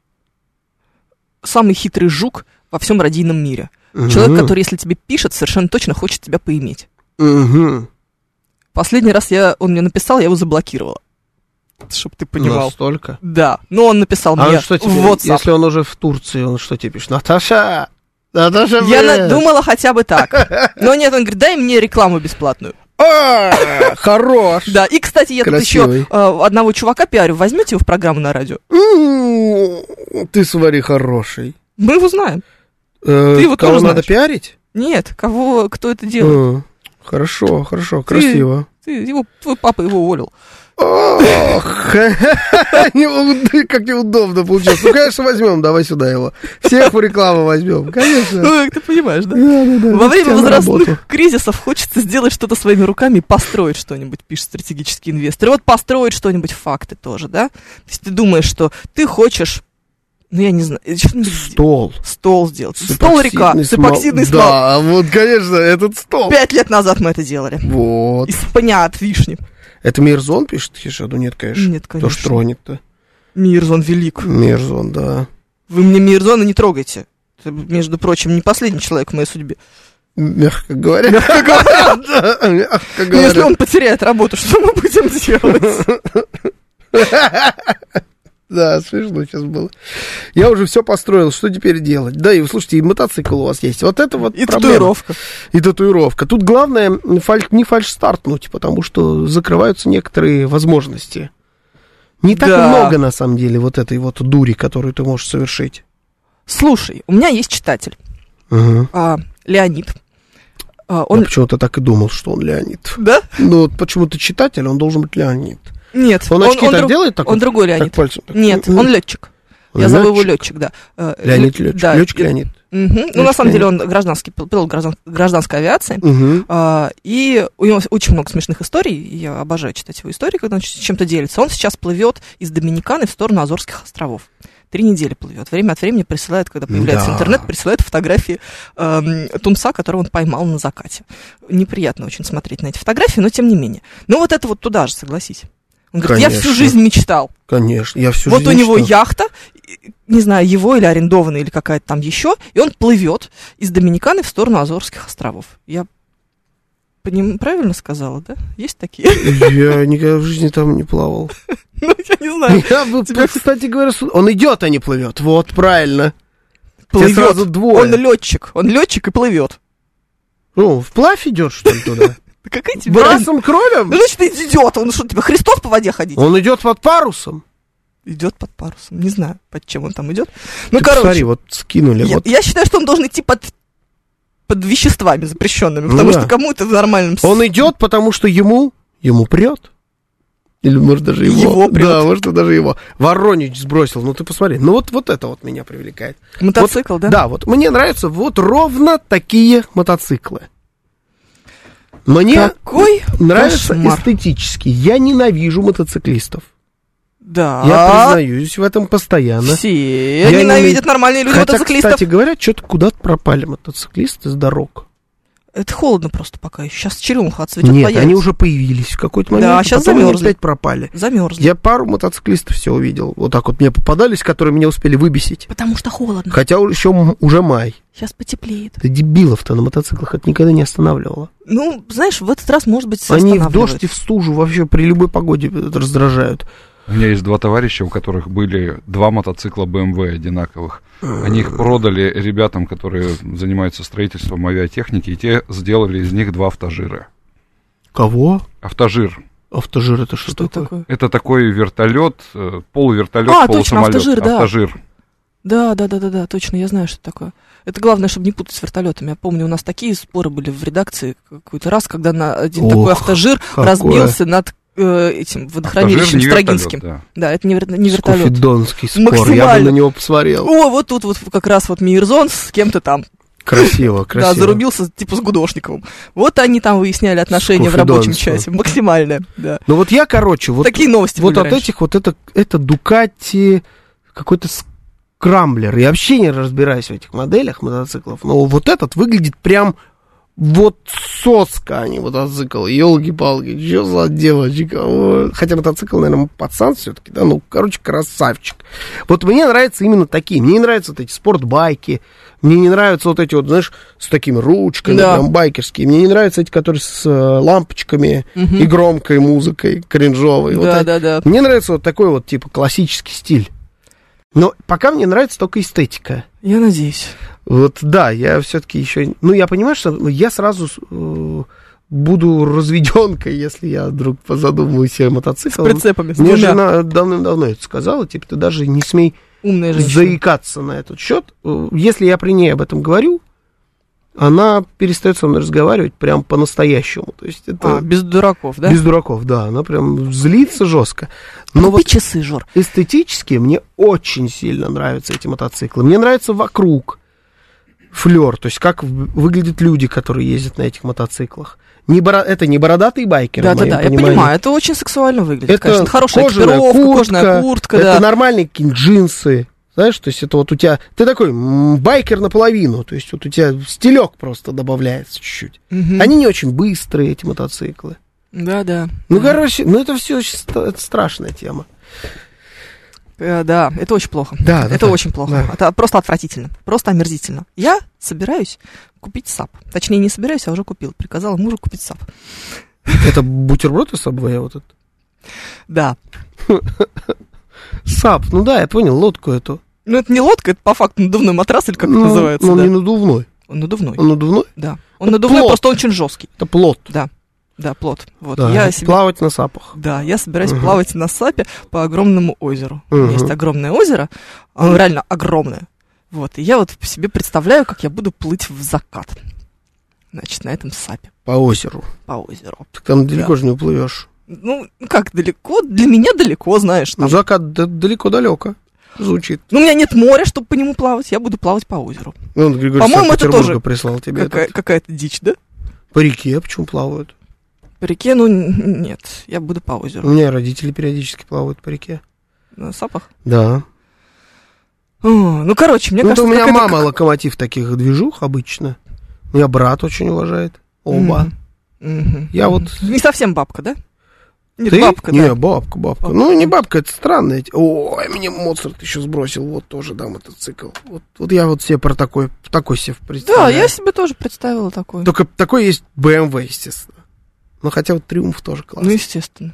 [SPEAKER 3] Самый хитрый жук во всем радийном мире. Uh-huh. Человек, который, если тебе пишет, совершенно точно хочет тебя поиметь.
[SPEAKER 2] Uh-huh.
[SPEAKER 3] Последний раз я, он мне написал, я его заблокировала. Чтоб ты понимал.
[SPEAKER 2] Настолько?
[SPEAKER 3] Да. Но он написал
[SPEAKER 2] а
[SPEAKER 3] мне
[SPEAKER 2] он что тебе,
[SPEAKER 3] в WhatsApp.
[SPEAKER 2] Если он уже в Турции, он что тебе пишет? Наташа! Наташа,
[SPEAKER 3] я на- думала хотя бы так. Но нет, он говорит, дай мне рекламу бесплатную.
[SPEAKER 2] А, хорош!
[SPEAKER 3] Да, и, кстати, я тут еще одного чувака пиарю. Возьмете его в программу на радио?
[SPEAKER 2] Ты, смотри, хороший.
[SPEAKER 3] Мы его знаем.
[SPEAKER 2] Э,
[SPEAKER 3] Ты его
[SPEAKER 2] кого
[SPEAKER 3] тоже
[SPEAKER 2] надо
[SPEAKER 3] знаешь.
[SPEAKER 2] пиарить?
[SPEAKER 3] Нет, кого, кто это делает?
[SPEAKER 2] А, хорошо, хорошо, красиво.
[SPEAKER 3] Ты, ты его, твой папа его уволил.
[SPEAKER 2] Ох, как неудобно получилось. Ну, конечно, возьмем, давай сюда его. Всех в рекламу возьмем, конечно.
[SPEAKER 3] Ну, как ты понимаешь, да?
[SPEAKER 2] Да, да, да.
[SPEAKER 3] Во время возрастных кризисов хочется сделать что-то своими руками и построить что-нибудь, пишет стратегический инвестор. И вот построить что-нибудь, факты тоже, да? То есть ты думаешь, что ты хочешь... Ну, я не знаю.
[SPEAKER 2] Стол.
[SPEAKER 3] Стол сделать. Стол-река с эпоксидной смолой.
[SPEAKER 2] Да, вот, конечно, этот стол.
[SPEAKER 3] Пять лет назад мы это делали.
[SPEAKER 2] Вот.
[SPEAKER 3] Из пня от вишни.
[SPEAKER 2] Это Мирзон пишет Хишаду? Нет, конечно.
[SPEAKER 3] Нет, конечно.
[SPEAKER 2] Кто ж тронет-то?
[SPEAKER 3] Мирзон велик.
[SPEAKER 2] Мирзон, да.
[SPEAKER 3] Вы мне Мирзона не трогайте. Это, между прочим, не последний человек в моей судьбе.
[SPEAKER 2] Мягко говоря.
[SPEAKER 3] Мягко говоря.
[SPEAKER 2] Да, мягко говоря.
[SPEAKER 3] Если он потеряет работу, что мы будем делать?
[SPEAKER 2] Да, смешно сейчас было. Я уже все построил, что теперь делать? Да, и вы слушайте, и мотоцикл у вас есть. Вот это вот
[SPEAKER 3] и
[SPEAKER 2] проблема.
[SPEAKER 3] татуировка.
[SPEAKER 2] И татуировка. Тут главное фаль... не фальшстартнуть, потому что закрываются некоторые возможности. Не так
[SPEAKER 3] да.
[SPEAKER 2] много, на самом деле, вот этой вот дури, которую ты можешь совершить.
[SPEAKER 3] Слушай, у меня есть читатель.
[SPEAKER 2] Угу.
[SPEAKER 3] А, Леонид. А, он...
[SPEAKER 2] Я почему-то так и думал, что он Леонид.
[SPEAKER 3] Да?
[SPEAKER 2] Ну, вот почему-то читатель, он должен быть Леонид.
[SPEAKER 3] Нет,
[SPEAKER 2] он очки
[SPEAKER 3] он,
[SPEAKER 2] так
[SPEAKER 3] друг...
[SPEAKER 2] делает? Так
[SPEAKER 3] он
[SPEAKER 2] вот,
[SPEAKER 3] другой Леонид.
[SPEAKER 2] Пальцем, так.
[SPEAKER 3] Нет, он летчик. Я летчик? зову его летчик, да.
[SPEAKER 2] Леонид летчик.
[SPEAKER 3] Да.
[SPEAKER 2] Летчик Леонид.
[SPEAKER 3] Угу. Летчик ну, на самом Леонид. деле, он гражданский пилот граждан... гражданской авиации.
[SPEAKER 2] Угу.
[SPEAKER 3] А, и у него очень много смешных историй. Я обожаю читать его истории, когда он чем-то делится. Он сейчас плывет из Доминиканы в сторону Азорских островов. Три недели плывет. Время от времени присылает, когда появляется
[SPEAKER 2] да.
[SPEAKER 3] интернет, присылает фотографии э, тунца, которого он поймал на закате. Неприятно очень смотреть на эти фотографии, но тем не менее. Ну, вот это вот туда же, согласись. Он говорит,
[SPEAKER 2] Конечно.
[SPEAKER 3] я всю жизнь мечтал.
[SPEAKER 2] Конечно, я всю
[SPEAKER 3] вот
[SPEAKER 2] жизнь
[SPEAKER 3] у него
[SPEAKER 2] мечтал.
[SPEAKER 3] яхта, не знаю, его или арендованная, или какая-то там еще, и он плывет из Доминиканы в сторону Азорских островов. Я поним... правильно сказала, да? Есть такие?
[SPEAKER 2] Я никогда в жизни там не плавал.
[SPEAKER 3] Ну, я не знаю.
[SPEAKER 2] Я бы, кстати говоря, он идет, а не плывет. Вот, правильно.
[SPEAKER 3] Плывет.
[SPEAKER 2] Сразу двое.
[SPEAKER 3] Он летчик, он летчик и плывет.
[SPEAKER 2] Ну, вплавь идет, что ли, туда?
[SPEAKER 3] Какая тебе
[SPEAKER 2] Брасом кровем?
[SPEAKER 3] Ну, значит, идет. Он что, тебе Христос по воде ходить?
[SPEAKER 2] Он идет под парусом.
[SPEAKER 3] Идет под парусом. Не знаю, под чем он там идет. Ну,
[SPEAKER 2] Ты
[SPEAKER 3] короче.
[SPEAKER 2] посмотри, вот скинули.
[SPEAKER 3] Я,
[SPEAKER 2] вот.
[SPEAKER 3] я считаю, что он должен идти под, под веществами запрещенными. Потому ну, да. что кому это в нормальном...
[SPEAKER 2] Он идет, потому что ему, ему прет. Или, может, даже его.
[SPEAKER 3] Его прет.
[SPEAKER 2] Да, может, даже его. Воронич сбросил. Ну, ты посмотри. Ну, вот, вот это вот меня привлекает.
[SPEAKER 3] Мотоцикл,
[SPEAKER 2] вот,
[SPEAKER 3] да?
[SPEAKER 2] Да, вот мне нравятся вот ровно такие мотоциклы. Мне
[SPEAKER 3] Какой
[SPEAKER 2] нравится
[SPEAKER 3] кошмар.
[SPEAKER 2] эстетически. Я ненавижу мотоциклистов.
[SPEAKER 3] Да.
[SPEAKER 2] Я признаюсь в этом постоянно.
[SPEAKER 3] Все
[SPEAKER 2] я
[SPEAKER 3] ненавидят
[SPEAKER 2] ненав...
[SPEAKER 3] нормальные люди
[SPEAKER 2] Хотя,
[SPEAKER 3] мотоциклистов.
[SPEAKER 2] кстати говоря, что-то куда-то пропали мотоциклисты с дорог.
[SPEAKER 3] Это холодно просто пока еще. Сейчас черемуха отцветет,
[SPEAKER 2] Нет,
[SPEAKER 3] появится.
[SPEAKER 2] они уже появились в какой-то момент.
[SPEAKER 3] Да, сейчас
[SPEAKER 2] потом
[SPEAKER 3] замерзли.
[SPEAKER 2] Они опять пропали.
[SPEAKER 3] Замерзли.
[SPEAKER 2] Я пару мотоциклистов все увидел. Вот так вот мне попадались, которые меня успели выбесить.
[SPEAKER 3] Потому что холодно.
[SPEAKER 2] Хотя еще уже май.
[SPEAKER 3] Сейчас потеплеет.
[SPEAKER 2] Да дебилов-то на мотоциклах это никогда не останавливало.
[SPEAKER 3] Ну, знаешь, в этот раз, может быть,
[SPEAKER 2] они в дождь и в стужу вообще при любой погоде раздражают.
[SPEAKER 4] У меня есть два товарища, у которых были два мотоцикла бэ эм вэ одинаковых. Они их продали ребятам, которые занимаются строительством авиатехники, и те сделали из них два автожира.
[SPEAKER 2] Кого?
[SPEAKER 4] Автожир.
[SPEAKER 2] Автожир это что,
[SPEAKER 3] Что
[SPEAKER 2] такое?
[SPEAKER 3] такое?
[SPEAKER 4] Это такой вертолет, полувертолет,
[SPEAKER 3] А,
[SPEAKER 4] полусамолет.
[SPEAKER 3] точно, автожир, да.
[SPEAKER 4] Автожир.
[SPEAKER 3] Да, да, да, да, да, точно, я знаю, что такое. Это главное, чтобы не путать с вертолетами. Я помню, у нас такие споры были в редакции какой-то раз, когда на один
[SPEAKER 2] Ох,
[SPEAKER 3] такой автожир
[SPEAKER 2] какое.
[SPEAKER 3] разбился над э, этим водохранилищем Строгинским.
[SPEAKER 4] Да.
[SPEAKER 3] Да, это не, вер... не вертолет.
[SPEAKER 2] Скуфидонский спор,
[SPEAKER 3] Максимально.
[SPEAKER 2] я бы на него посмотрел.
[SPEAKER 3] О, вот тут вот как раз вот Мейерзон с кем-то там.
[SPEAKER 2] Красиво, красиво.
[SPEAKER 3] Да, зарубился типа с Гудошниковым. Вот они там выясняли отношения в рабочем часе. Максимально, да.
[SPEAKER 2] Ну вот я, короче, вот,
[SPEAKER 3] Такие новости
[SPEAKER 2] вот
[SPEAKER 3] были
[SPEAKER 2] от
[SPEAKER 3] раньше.
[SPEAKER 2] этих вот это, это Дукати, какой-то скрамблер. Я вообще не разбираюсь в этих моделях мотоциклов, но вот этот выглядит прям вот соска, а не мотоцикл. Ёлки-палки, что за девочка? Ой. Хотя мотоцикл, наверное, пацан все-таки, да, ну, короче, красавчик. Вот мне нравятся именно такие. Мне не нравятся вот эти спортбайки. Мне не нравятся вот эти вот, знаешь, с такими ручками,
[SPEAKER 3] да.
[SPEAKER 2] прям байкерские. Мне не нравятся эти, которые с э, лампочками
[SPEAKER 3] Угу.
[SPEAKER 2] и громкой музыкой, кринжовой.
[SPEAKER 3] Да,
[SPEAKER 2] вот
[SPEAKER 3] да,
[SPEAKER 2] это.
[SPEAKER 3] да.
[SPEAKER 2] Мне нравится вот такой вот, типа, классический стиль. Но пока мне нравится только эстетика.
[SPEAKER 3] Я надеюсь.
[SPEAKER 2] Вот, да, я все-таки еще... Ну, я понимаю, что я сразу э, буду разведенкой, если я вдруг задумаюсь себе мотоцикл.
[SPEAKER 3] С прицепами, с
[SPEAKER 2] Мне
[SPEAKER 3] двумя.
[SPEAKER 2] жена давным-давно это сказала, типа, ты даже не смей
[SPEAKER 3] Умная женщина.
[SPEAKER 2] заикаться на этот счет. Если я при ней об этом говорю, она перестает со мной разговаривать прям по-настоящему. То есть это...
[SPEAKER 3] А, без дураков, да?
[SPEAKER 2] Без дураков, да. Она прям злится жестко. Но
[SPEAKER 3] Купи
[SPEAKER 2] вот
[SPEAKER 3] часы, Жор.
[SPEAKER 2] эстетически мне очень сильно нравятся эти мотоциклы. Мне нравится вокруг флер, то есть как в- выглядят люди, которые ездят на этих мотоциклах. Не боро- Это не бородатые байкеры, в
[SPEAKER 3] Да, да,
[SPEAKER 2] моем
[SPEAKER 3] да, я
[SPEAKER 2] понимании.
[SPEAKER 3] понимаю, это очень сексуально выглядит,
[SPEAKER 2] Это
[SPEAKER 3] конечно. Хорошая
[SPEAKER 2] кожаная
[SPEAKER 3] экипировка,
[SPEAKER 2] куртка,
[SPEAKER 3] кожаная куртка,
[SPEAKER 2] это
[SPEAKER 3] да.
[SPEAKER 2] нормальные какие-нибудь джинсы. Знаешь, то есть это вот у тебя... Ты такой м, байкер наполовину, то есть вот у тебя стилек просто добавляется чуть-чуть.
[SPEAKER 3] Мгм.
[SPEAKER 2] Они не очень быстрые, эти мотоциклы.
[SPEAKER 3] Да, да.
[SPEAKER 2] Ну,
[SPEAKER 3] да.
[SPEAKER 2] короче, ну это все очень ста- это страшная тема.
[SPEAKER 3] Э, Да, это очень плохо.
[SPEAKER 2] Да, да,
[SPEAKER 3] это
[SPEAKER 2] да,
[SPEAKER 3] очень плохо.
[SPEAKER 2] да.
[SPEAKER 3] Это просто отвратительно. Просто омерзительно. Я собираюсь купить САП. Точнее, не собираюсь, а уже купил. Приказала мужу купить САП.
[SPEAKER 2] Это бутерброд из Subway вот этот?
[SPEAKER 3] Да.
[SPEAKER 2] САП, ну да, я понял, лодку эту.
[SPEAKER 3] Ну, это не лодка, это по факту надувной матрас, или как
[SPEAKER 2] Ну,
[SPEAKER 3] это называется.
[SPEAKER 2] ну, он
[SPEAKER 3] да.
[SPEAKER 2] не надувной.
[SPEAKER 3] Он надувной.
[SPEAKER 2] Он надувной?
[SPEAKER 3] Да. Он
[SPEAKER 2] Это
[SPEAKER 3] надувной,
[SPEAKER 2] плот.
[SPEAKER 3] просто очень жесткий.
[SPEAKER 2] Это плот.
[SPEAKER 3] Да. Да, плот. Вот.
[SPEAKER 2] Да,
[SPEAKER 3] Я себе...
[SPEAKER 2] плавать на сапах.
[SPEAKER 3] Да, я собираюсь
[SPEAKER 2] Мгм.
[SPEAKER 3] плавать на САПе по огромному озеру. У меня
[SPEAKER 2] Мгм.
[SPEAKER 3] есть огромное озеро, оно реально огромное. Вот, и я вот себе представляю, как я буду плыть в закат. Значит, на этом САПе
[SPEAKER 2] По озеру.
[SPEAKER 3] по озеру.
[SPEAKER 2] Так там далеко же не уплывешь.
[SPEAKER 3] Ну, как далеко? Для меня далеко, знаешь.
[SPEAKER 2] Ну,
[SPEAKER 3] Там.
[SPEAKER 2] закат да- далеко-далеко. Звучит.
[SPEAKER 3] Ну, у меня нет моря, чтобы по нему плавать. Я буду плавать по озеру.
[SPEAKER 2] Ну, он, Григорий
[SPEAKER 3] По-моему, это
[SPEAKER 2] Санкт-Петербурга
[SPEAKER 3] тоже
[SPEAKER 2] прислал тебе
[SPEAKER 3] Какая-
[SPEAKER 2] этот.
[SPEAKER 3] какая-то дичь, да?
[SPEAKER 2] По реке почему плавают?
[SPEAKER 3] По реке, ну, н- нет. Я буду по
[SPEAKER 2] У
[SPEAKER 3] озеру.
[SPEAKER 2] меня родители периодически плавают по реке.
[SPEAKER 3] На САПах.
[SPEAKER 2] Да.
[SPEAKER 3] О, ну, короче, мне
[SPEAKER 2] Ну,
[SPEAKER 3] кажется...
[SPEAKER 2] это у меня
[SPEAKER 3] какая-то-
[SPEAKER 2] мама локомотив таких движух обычно. Меня брат очень уважает. Оба.
[SPEAKER 3] Мгм. Мгм.
[SPEAKER 2] Я вот...
[SPEAKER 3] Не совсем бабка, да? Нет,
[SPEAKER 2] Ты?
[SPEAKER 3] бабка,
[SPEAKER 2] Не,
[SPEAKER 3] да.
[SPEAKER 2] бабка, бабка.
[SPEAKER 3] Бабка.
[SPEAKER 2] Ну, не бабка, это странно. эти- Ой, мне Моцарт еще сбросил. Вот тоже, да, мотоцикл. Вот, вот я вот себе про такой, такой себе
[SPEAKER 3] Да,
[SPEAKER 2] представляю.
[SPEAKER 3] я себе тоже представила такое.
[SPEAKER 2] Только такой есть бэ эм вэ, естественно. Ну, хотя вот Триумф тоже
[SPEAKER 3] Ну,
[SPEAKER 2] классный.
[SPEAKER 3] естественно.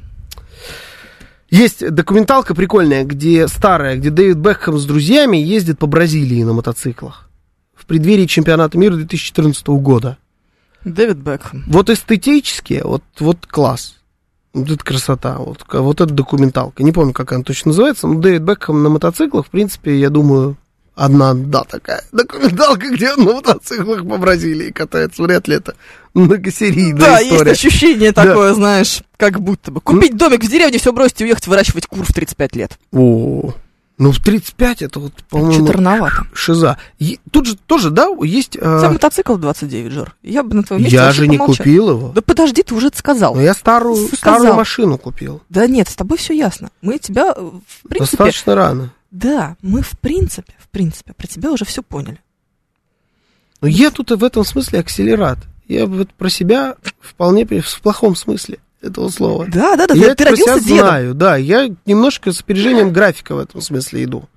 [SPEAKER 2] Есть документалка прикольная, где старая, где Дэвид Бекхэм с друзьями ездит по Бразилии на мотоциклах. В преддверии чемпионата мира две тысячи четырнадцатого года.
[SPEAKER 3] Дэвид Бекхэм.
[SPEAKER 2] Вот эстетически, вот, вот класс. Вот это красота, вот, к- вот это документалка. Не помню, как она точно называется, но Дэвид Бекхэм на мотоциклах, в принципе, я думаю, одна, да, такая документалка, где он на мотоциклах по Бразилии катается. Вряд ли это многосерийная
[SPEAKER 3] Да,
[SPEAKER 2] история.
[SPEAKER 3] есть ощущение
[SPEAKER 2] Да.
[SPEAKER 3] такое, знаешь, как будто бы. Купить домик в деревне, все бросить и уехать выращивать кур в тридцать пять лет.
[SPEAKER 2] О, ну в тридцать пять это вот, по-моему,
[SPEAKER 3] Что-то рановато.
[SPEAKER 2] шиза. И тут же тоже, да, есть...
[SPEAKER 3] У тебя
[SPEAKER 2] а,
[SPEAKER 3] мотоцикл в двадцать девять, Жор. Я бы на твоем месте
[SPEAKER 2] я
[SPEAKER 3] вообще
[SPEAKER 2] же не
[SPEAKER 3] помолчала.
[SPEAKER 2] купил его.
[SPEAKER 3] Да подожди, ты уже это сказал.
[SPEAKER 2] Но я старую,
[SPEAKER 3] Сказал.
[SPEAKER 2] старую машину купил.
[SPEAKER 3] Да нет, с тобой все ясно. Мы тебя, э, в принципе...
[SPEAKER 2] Достаточно рано.
[SPEAKER 3] Да, мы в принципе, в принципе, про тебя уже все поняли.
[SPEAKER 2] Но я тут в этом смысле акселерат. Я вот про себя вполне при- в плохом смысле этого слова.
[SPEAKER 3] Да, да, да,
[SPEAKER 2] я
[SPEAKER 3] ты, ты
[SPEAKER 2] это про себя
[SPEAKER 3] родился дедом.
[SPEAKER 2] знаю, да. Я немножко с опережением графика в этом смысле иду.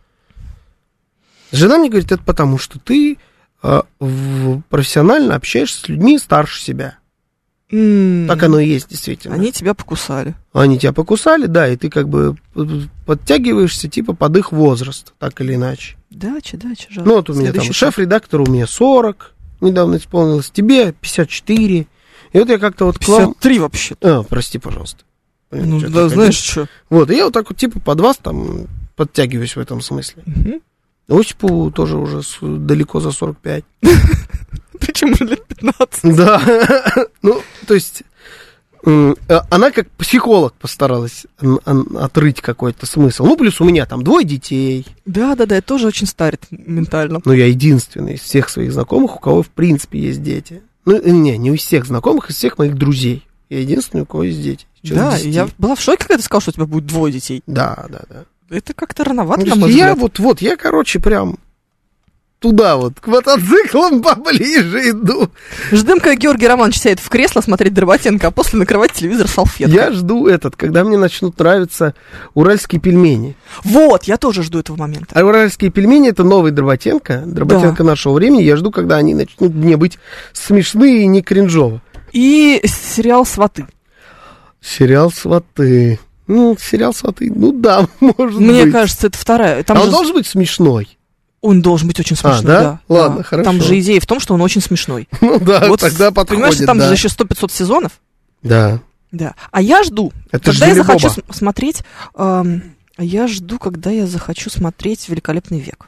[SPEAKER 2] Жена мне говорит, это потому, что ты э, в- профессионально общаешься с людьми старше себя.
[SPEAKER 3] М.
[SPEAKER 2] Так оно и есть, действительно.
[SPEAKER 3] Они тебя покусали.
[SPEAKER 2] Они тебя покусали, да, и ты как бы подтягиваешься типа под их возраст, так или иначе.
[SPEAKER 3] Дача, дача, жалко.
[SPEAKER 2] Ну, вот у меня там шеф-редактор, у меня сорок, недавно исполнилось, тебе пятьдесят четыре. И вот я как-то вот к вам...
[SPEAKER 3] пятьдесят три вообще.
[SPEAKER 2] А, прости, пожалуйста.
[SPEAKER 3] Ну, да, да знаешь, что.
[SPEAKER 2] Вот, и я вот так вот типа под вас там подтягиваюсь в этом смысле. Угу. Осипу тоже уже с, далеко за сорок пять.
[SPEAKER 3] Причем уже лет пятнадцать.
[SPEAKER 2] Да, ну, то есть, она как психолог постаралась отрыть какой-то смысл. Ну, плюс у меня там двое детей.
[SPEAKER 3] Да-да-да, это тоже очень старит ментально.
[SPEAKER 2] Но я единственный из всех своих знакомых, у кого, в принципе, есть дети. Ну, не, не у всех знакомых, из всех моих друзей. Я единственный, у кого есть дети.
[SPEAKER 3] Да, я была в шоке, когда ты сказал, что у тебя будет двое детей.
[SPEAKER 2] Да, да, да.
[SPEAKER 3] Это как-то рановато,
[SPEAKER 2] ну,
[SPEAKER 3] на мой
[SPEAKER 2] я
[SPEAKER 3] взгляд.
[SPEAKER 2] вот, вот, я, короче, прям... Туда вот, к мотоциклам поближе иду.
[SPEAKER 3] Ждем, когда Георгий Романович сядет в кресло смотреть Дроботенко, а после накрывать телевизор салфеткой.
[SPEAKER 2] Я жду этот, когда мне начнут нравиться уральские пельмени.
[SPEAKER 3] Вот, я тоже жду этого момента.
[SPEAKER 2] А уральские пельмени — это новый Дроботенко, Дроботенко да. нашего времени. Я жду, когда они начнут мне быть смешные и не кринжово.
[SPEAKER 3] И сериал «Сваты».
[SPEAKER 2] Сериал «Сваты». Ну, сериал «Сваты», ну да, может
[SPEAKER 3] Мне
[SPEAKER 2] быть.
[SPEAKER 3] Мне кажется, это вторая. Там
[SPEAKER 2] а
[SPEAKER 3] же...
[SPEAKER 2] он должен быть смешной?
[SPEAKER 3] Он должен быть очень смешной,
[SPEAKER 2] а, да?
[SPEAKER 3] да.
[SPEAKER 2] Ладно,
[SPEAKER 3] да.
[SPEAKER 2] хорошо.
[SPEAKER 3] Там же идея в том, что он очень смешной.
[SPEAKER 2] Ну да,
[SPEAKER 3] вот,
[SPEAKER 2] тогда подходит,
[SPEAKER 3] понимаешь, там
[SPEAKER 2] да.
[SPEAKER 3] же еще сто-пятьсот сезонов.
[SPEAKER 2] Да.
[SPEAKER 3] Да. А я жду,
[SPEAKER 2] это
[SPEAKER 3] когда я захочу с- смотреть... Эм, я жду, когда я захочу смотреть «Великолепный век».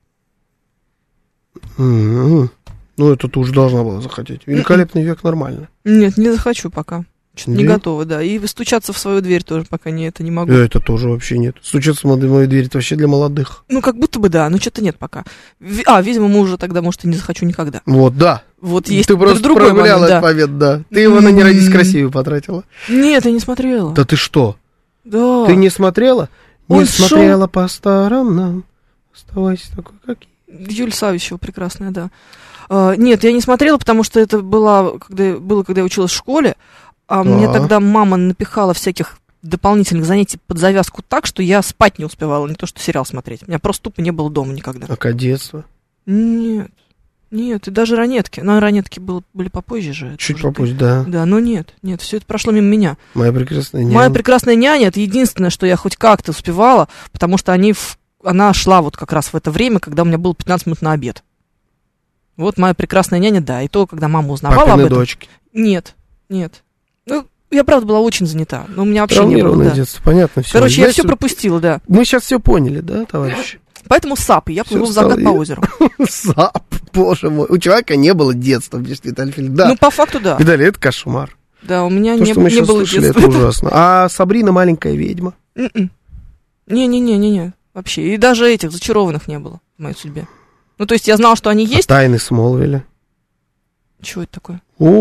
[SPEAKER 2] Mm-hmm. Ну, это ты уже должна была захотеть. «Великолепный век» нормально.
[SPEAKER 3] Нет, не захочу пока. Что-то
[SPEAKER 2] Нет?
[SPEAKER 3] не готова, да. И стучаться в свою дверь тоже пока не, это не могу.
[SPEAKER 2] Да, это тоже вообще нет. Стучаться в мою дверь — это вообще для молодых.
[SPEAKER 3] Ну, как будто бы да, но что-то нет пока. А, видимо, мы уже тогда, может, и не захочу никогда.
[SPEAKER 2] Вот, да.
[SPEAKER 3] Вот есть
[SPEAKER 2] ты просто
[SPEAKER 3] другой
[SPEAKER 2] проявляла
[SPEAKER 3] момент,
[SPEAKER 2] этот
[SPEAKER 3] да.
[SPEAKER 2] момент, да. Ты его на «Не родись красивой» потратила.
[SPEAKER 3] Нет, я не смотрела.
[SPEAKER 2] Да ты что?
[SPEAKER 3] Да.
[SPEAKER 2] Ты не смотрела? Не
[SPEAKER 3] Он
[SPEAKER 2] смотрела шел... по сторонам. Оставайся такой, как
[SPEAKER 3] я. Юлия Савичева прекрасная, да. А, нет, я не смотрела, потому что это было, когда, было, когда я училась в школе. А да. Мне тогда мама напихала всяких дополнительных занятий под завязку так, что я спать не успевала, не то что сериал смотреть. У меня просто тупо не было дома никогда.
[SPEAKER 2] А кадетство?
[SPEAKER 3] Нет, нет, и даже ранетки. Но ранетки было, были попозже же.
[SPEAKER 2] Чуть попозже, быть. да.
[SPEAKER 3] Да, но нет, нет, все это прошло мимо меня.
[SPEAKER 2] Моя прекрасная няня.
[SPEAKER 3] Моя прекрасная няня — это единственное, что я хоть как-то успевала, потому что они в... она шла вот как раз в это время, когда у меня было пятнадцать минут на обед. Вот моя прекрасная няня, да, и то, когда мама узнавала
[SPEAKER 2] Папины
[SPEAKER 3] об этом.
[SPEAKER 2] дочки?
[SPEAKER 3] Нет, нет. Ну, я, правда, была очень занята, но у меня вообще не было, да.
[SPEAKER 2] детство, понятно, все.
[SPEAKER 3] Короче, я все пропустила, да.
[SPEAKER 2] Мы сейчас все поняли, да, товарищи?
[SPEAKER 3] Поэтому САП, я плыву в закат по озеру.
[SPEAKER 2] САП, боже мой. У человека не было детства, Виталий. Да.
[SPEAKER 3] Ну, по факту, да.
[SPEAKER 2] Видали, это кошмар.
[SPEAKER 3] Да, у меня
[SPEAKER 2] То,
[SPEAKER 3] не,
[SPEAKER 2] что мы
[SPEAKER 3] не было
[SPEAKER 2] слышали,
[SPEAKER 3] детства.
[SPEAKER 2] это ужасно. А Сабрина маленькая ведьма?
[SPEAKER 3] Не-не-не-не-не, вообще. И даже этих зачарованных не было в моей судьбе. Ну, то есть я знала, что они есть.
[SPEAKER 2] А Тайны Смолвиля?
[SPEAKER 3] Чего это такое?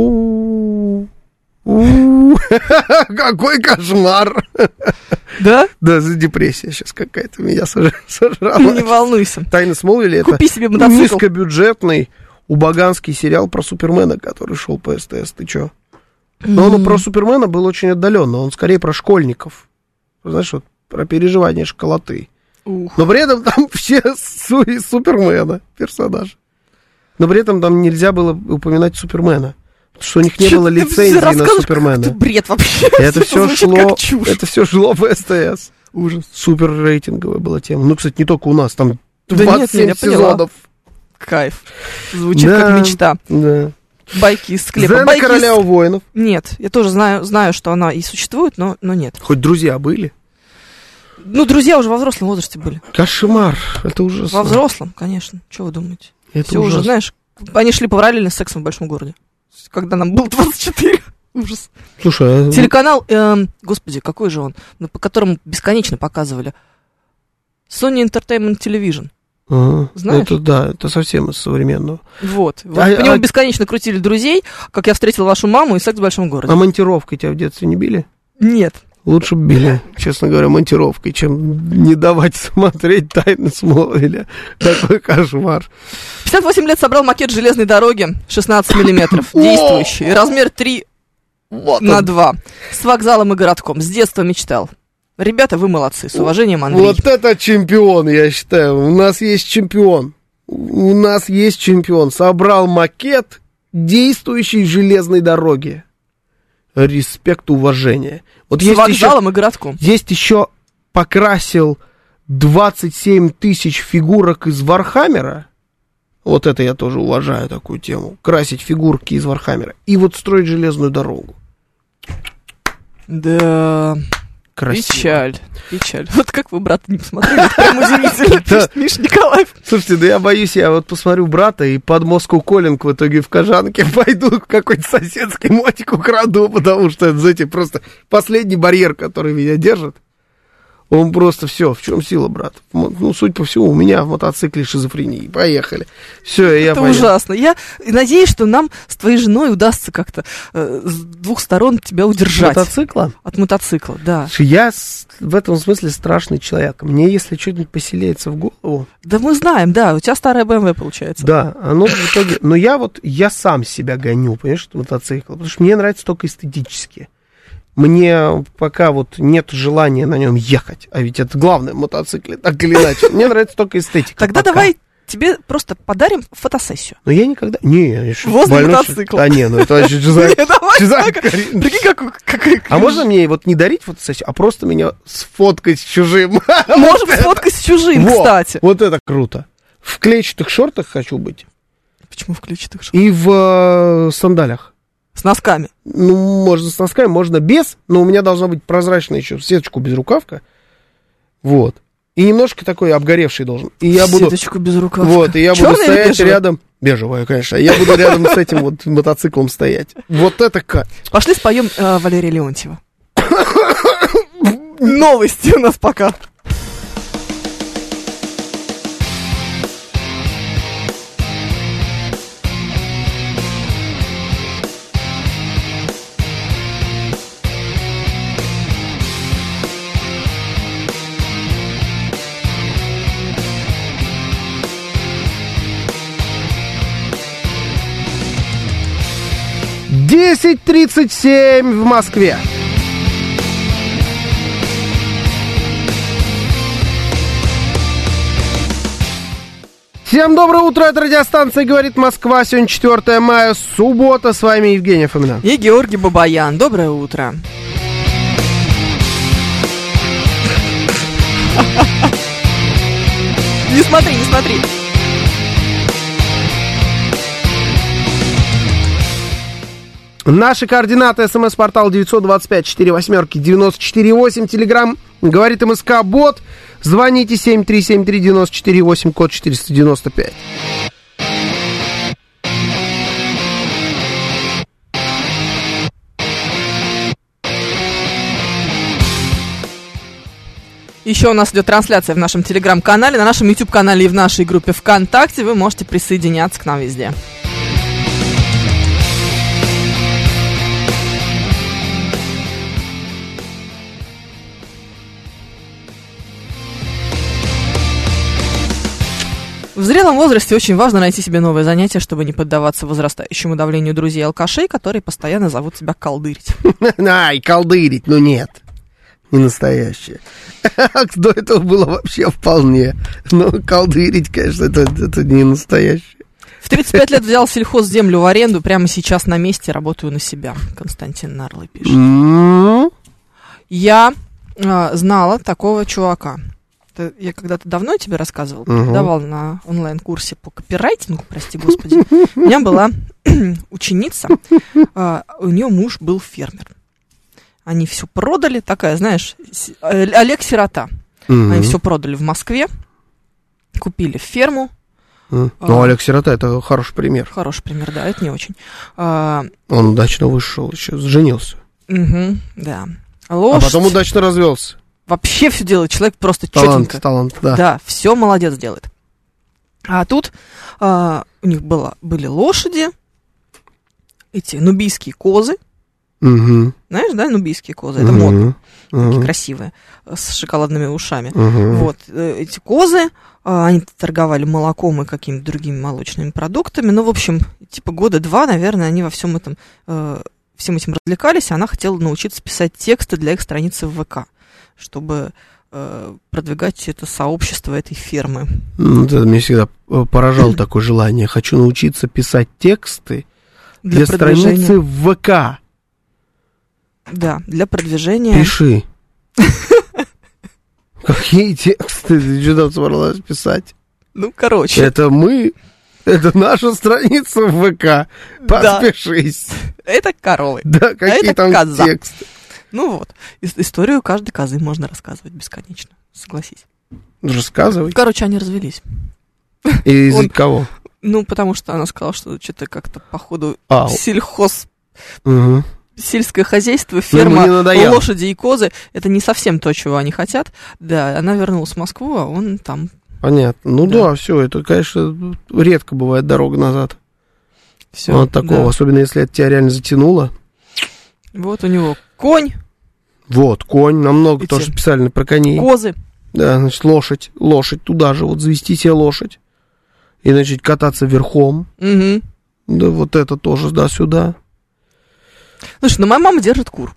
[SPEAKER 2] Какой кошмар!
[SPEAKER 3] Да?
[SPEAKER 2] Да, за депрессия сейчас какая-то меня сожрала.
[SPEAKER 3] Не волнуйся.
[SPEAKER 2] Тайны Смолвиля — это
[SPEAKER 3] Купи себе мотоцикл.
[SPEAKER 2] Низкобюджетный убаганский сериал про Супермена, который шел по СТС. Ты чё? Но он про Супермена был очень отдаленно. Он скорее про школьников. Знаешь, вот про переживания школоты.
[SPEAKER 3] Ух.
[SPEAKER 2] Но при этом там все су- Супермена персонажи. Но при этом там нельзя было упоминать Супермена. Потому что у них не
[SPEAKER 3] Чё
[SPEAKER 2] было лицензии на Супермена.
[SPEAKER 3] Это бред вообще.
[SPEAKER 2] Это все шло, это все шло в СТС.
[SPEAKER 3] Ужас.
[SPEAKER 2] Супер рейтинговая была тема. Ну, кстати, не только у нас, там
[SPEAKER 3] Да
[SPEAKER 2] двадцать семь
[SPEAKER 3] нет, нет, я
[SPEAKER 2] сезонов.
[SPEAKER 3] Кайф. Звучит
[SPEAKER 2] Да,
[SPEAKER 3] как мечта.
[SPEAKER 2] Да.
[SPEAKER 3] Байки из склепа.
[SPEAKER 2] Зена
[SPEAKER 3] Байки
[SPEAKER 2] королева
[SPEAKER 3] из...
[SPEAKER 2] воинов.
[SPEAKER 3] Нет, я тоже знаю, знаю, что она и существует, но, но нет.
[SPEAKER 2] Хоть друзья были?
[SPEAKER 3] Ну, друзья уже во взрослом возрасте были.
[SPEAKER 2] Кошмар. Это ужасно.
[SPEAKER 3] Во взрослом, конечно. Что вы думаете?
[SPEAKER 2] Это
[SPEAKER 3] Все
[SPEAKER 2] ужасно.
[SPEAKER 3] уже, знаешь, они шли параллельно с «Сексом в большом городе». Когда нам было двадцать четыре. Ужас.
[SPEAKER 2] Слушай, а...
[SPEAKER 3] Телеканал, эм, господи, какой же он, ну, по которому бесконечно показывали. Sony Entertainment Television.
[SPEAKER 2] Ага.
[SPEAKER 3] Знаешь?
[SPEAKER 2] Это да, это совсем из современного.
[SPEAKER 3] Вот. вот
[SPEAKER 2] А,
[SPEAKER 3] по нему
[SPEAKER 2] а...
[SPEAKER 3] бесконечно крутили «Друзей», «Как я встретил вашу маму» и «Секс в большом городе».
[SPEAKER 2] А монтировкой тебя в детстве не били?
[SPEAKER 3] Нет.
[SPEAKER 2] Лучше бы били, честно говоря, монтировкой, чем не давать смотреть «Тайны Смолвиля». Такой кошмар.
[SPEAKER 3] пятьдесят восемь лет собрал макет железной дороги, шестнадцать миллиметров, действующий, размер три на два, с вокзалом и городком. С детства мечтал. Ребята, вы молодцы. С уважением, Андрей.
[SPEAKER 2] Вот это чемпион, я считаю. У нас есть чемпион. У нас есть чемпион. Собрал макет действующей железной дороги. респект, уважение. Вот
[SPEAKER 3] С
[SPEAKER 2] есть
[SPEAKER 3] вокзалом
[SPEAKER 2] еще,
[SPEAKER 3] и городком.
[SPEAKER 2] Есть еще покрасил двадцать семь тысяч фигурок из Вархаммера. Вот это я тоже уважаю, такую тему. Красить фигурки из Вархаммера. И вот строить железную дорогу.
[SPEAKER 3] Да...
[SPEAKER 2] Красиво.
[SPEAKER 3] Печаль, печаль. Вот как вы брата не посмотрели, это прям удивительно, пишет Миша Николаев.
[SPEAKER 2] Слушайте, да я боюсь, я вот посмотрю брата и под Moscow Calling в итоге в Кожанке пойду какой-то соседский мотик украду, потому что это, знаете, просто последний барьер, который меня держит. Он просто все, в чем сила, брат? Ну, судя по всему, у меня в мотоцикле шизофрения. Поехали. Все, я
[SPEAKER 3] Это
[SPEAKER 2] поехал.
[SPEAKER 3] ужасно. Я надеюсь, что нам с твоей женой удастся как-то э, с двух сторон тебя удержать.
[SPEAKER 2] Мотоцикла?
[SPEAKER 3] От мотоцикла, да.
[SPEAKER 2] Я с- в этом смысле страшный человек. Мне, если что-нибудь поселяется в голову...
[SPEAKER 3] Да мы знаем, да, у тебя старая бэ эм вэ получается.
[SPEAKER 2] Да, оно в итоге... Но я вот, я сам себя гоню, понимаешь, мотоцикл. Потому что мне нравится только эстетически. Мне пока вот нет желания на нем ехать. А ведь это главное в мотоцикле, так или иначе. Мне нравится только эстетика.
[SPEAKER 3] Тогда
[SPEAKER 2] пока.
[SPEAKER 3] давай тебе просто подарим фотосессию.
[SPEAKER 2] Но я никогда... Не, я еще
[SPEAKER 3] Возле
[SPEAKER 2] больной,
[SPEAKER 3] мотоцикла.
[SPEAKER 2] что- А не, ну это вообще что за...
[SPEAKER 3] Давай,
[SPEAKER 2] что за
[SPEAKER 3] так,
[SPEAKER 2] кори-
[SPEAKER 3] прикинь, какой- какой
[SPEAKER 2] А можно мне вот не дарить фотосессию, а просто меня сфоткать с чужим?
[SPEAKER 3] Можем сфоткать с чужим,
[SPEAKER 2] Во,
[SPEAKER 3] кстати.
[SPEAKER 2] Вот это круто. В клетчатых шортах хочу быть.
[SPEAKER 3] Почему включит их?
[SPEAKER 2] И в э, сандалях.
[SPEAKER 3] С носками.
[SPEAKER 2] Ну, можно с носками, можно без, но у меня должна быть прозрачная еще сеточку без рукавка. Вот. И немножко такой обгоревший должен. И я буду...
[SPEAKER 3] Сеточку без рукавка.
[SPEAKER 2] Вот, и я буду
[SPEAKER 3] Чёрная или
[SPEAKER 2] стоять
[SPEAKER 3] бежевая?
[SPEAKER 2] рядом... Бежевая, конечно. Я буду рядом с этим вот мотоциклом стоять. Вот это как.
[SPEAKER 3] Пошли споем э, Валерия Леонтьева. Новости у нас пока.
[SPEAKER 2] десять тридцать семь в Москве. Всем доброе утро, это радиостанция «Говорит Москва». Сегодня четвёртое мая, суббота. С вами Евгений Фомина.
[SPEAKER 3] И Георгий Бабаян. Доброе утро. Не смотри, не смотри.
[SPEAKER 2] Наши координаты: смс-портал девять два пять четыре восемь девяносто четыре восемь, телеграм «Говорит МСК Бот». Звоните семь три семь три девять четыре восемь, код четыреста девяносто пять.
[SPEAKER 3] Еще у нас идет трансляция в нашем телеграм-канале, на нашем YouTube-канале и в нашей группе ВКонтакте. Вы можете присоединяться к нам везде. В зрелом возрасте очень важно найти себе новое занятие, чтобы не поддаваться возрастающему давлению друзей и алкашей, которые постоянно зовут себя колдырить.
[SPEAKER 2] Ай, колдырить, ну нет, не настоящее. До этого было вообще вполне. Но колдырить, конечно, это, это не настоящее.
[SPEAKER 3] В тридцать пять лет взял сельхозземлю в аренду, прямо сейчас на месте работаю на себя. Константин Нарлы пишет.
[SPEAKER 2] М-м-м.
[SPEAKER 3] Я э, знала такого чувака. Это я когда-то давно тебе рассказывала,
[SPEAKER 2] Угу.
[SPEAKER 3] давал на онлайн-курсе по копирайтингу, прости господи. У меня была ученица, э, у нее муж был фермер. Они все продали, такая, знаешь, с- э, Олег Сирота.
[SPEAKER 2] Мгм.
[SPEAKER 3] Они все продали в Москве, купили ферму.
[SPEAKER 2] М. Ну, Олег Сирота — это хороший пример.
[SPEAKER 3] Хороший пример, да, это не очень. А,
[SPEAKER 2] Он удачно вышел, еще женился.
[SPEAKER 3] мгм, да.
[SPEAKER 2] А
[SPEAKER 3] Лошадь.
[SPEAKER 2] потом удачно развелся.
[SPEAKER 3] Вообще все делает, человек просто
[SPEAKER 2] Талант,
[SPEAKER 3] четенько.
[SPEAKER 2] талант, да.
[SPEAKER 3] Да, все молодец делает. А тут а, у них было, были лошади, эти нубийские козы.
[SPEAKER 2] Мгм.
[SPEAKER 3] Знаешь, да, нубийские козы? Это
[SPEAKER 2] Мгм.
[SPEAKER 3] модно, такие
[SPEAKER 2] Мгм.
[SPEAKER 3] красивые, с шоколадными ушами.
[SPEAKER 2] Мгм.
[SPEAKER 3] Вот, э, эти козы, а, они торговали молоком и какими-то другими молочными продуктами. Ну, в общем, типа года два, наверное, они во всем этом, э, всем этим развлекались, и она хотела научиться писать тексты для их страницы в ВК, чтобы э, продвигать это сообщество этой фермы.
[SPEAKER 2] Ну, это меня всегда э, поражало такое желание. Хочу научиться писать тексты для,
[SPEAKER 3] продвижения.
[SPEAKER 2] страницы в ВК.
[SPEAKER 3] Да, для продвижения...
[SPEAKER 2] Пиши. Какие тексты ты что-то собралась писать?
[SPEAKER 3] Ну, короче.
[SPEAKER 2] Это мы, это наша страница в ВК. Подпишись.
[SPEAKER 3] Да. Это коровы.
[SPEAKER 2] Да, какие
[SPEAKER 3] а
[SPEAKER 2] там
[SPEAKER 3] коза.
[SPEAKER 2] тексты.
[SPEAKER 3] Ну вот, историю каждой козы можно рассказывать бесконечно, согласись.
[SPEAKER 2] Рассказывай.
[SPEAKER 3] Короче, они развелись.
[SPEAKER 2] И из-за
[SPEAKER 3] Он,
[SPEAKER 2] кого?
[SPEAKER 3] Ну, потому что она сказала, что что-то как-то, походу,
[SPEAKER 2] а,
[SPEAKER 3] сельхоз...
[SPEAKER 2] Угу.
[SPEAKER 3] Сельское хозяйство, ферма, лошади и козы, это не совсем то, чего они хотят. Да, она вернулась в Москву, а он там...
[SPEAKER 2] Понятно. Ну да, да все, это, конечно, редко бывает дорога назад.
[SPEAKER 3] Все,
[SPEAKER 2] вот такого, да. Особенно если это тебя реально затянуло.
[SPEAKER 3] Вот у него конь.
[SPEAKER 2] Вот, конь, намного Эти тоже специально про коней.
[SPEAKER 3] Козы.
[SPEAKER 2] Да, значит, лошадь, лошадь туда же, вот завести себе лошадь. И начать кататься верхом.
[SPEAKER 3] Угу.
[SPEAKER 2] Да, вот это тоже, да, сюда.
[SPEAKER 3] Слушай, ну моя мама держит кур.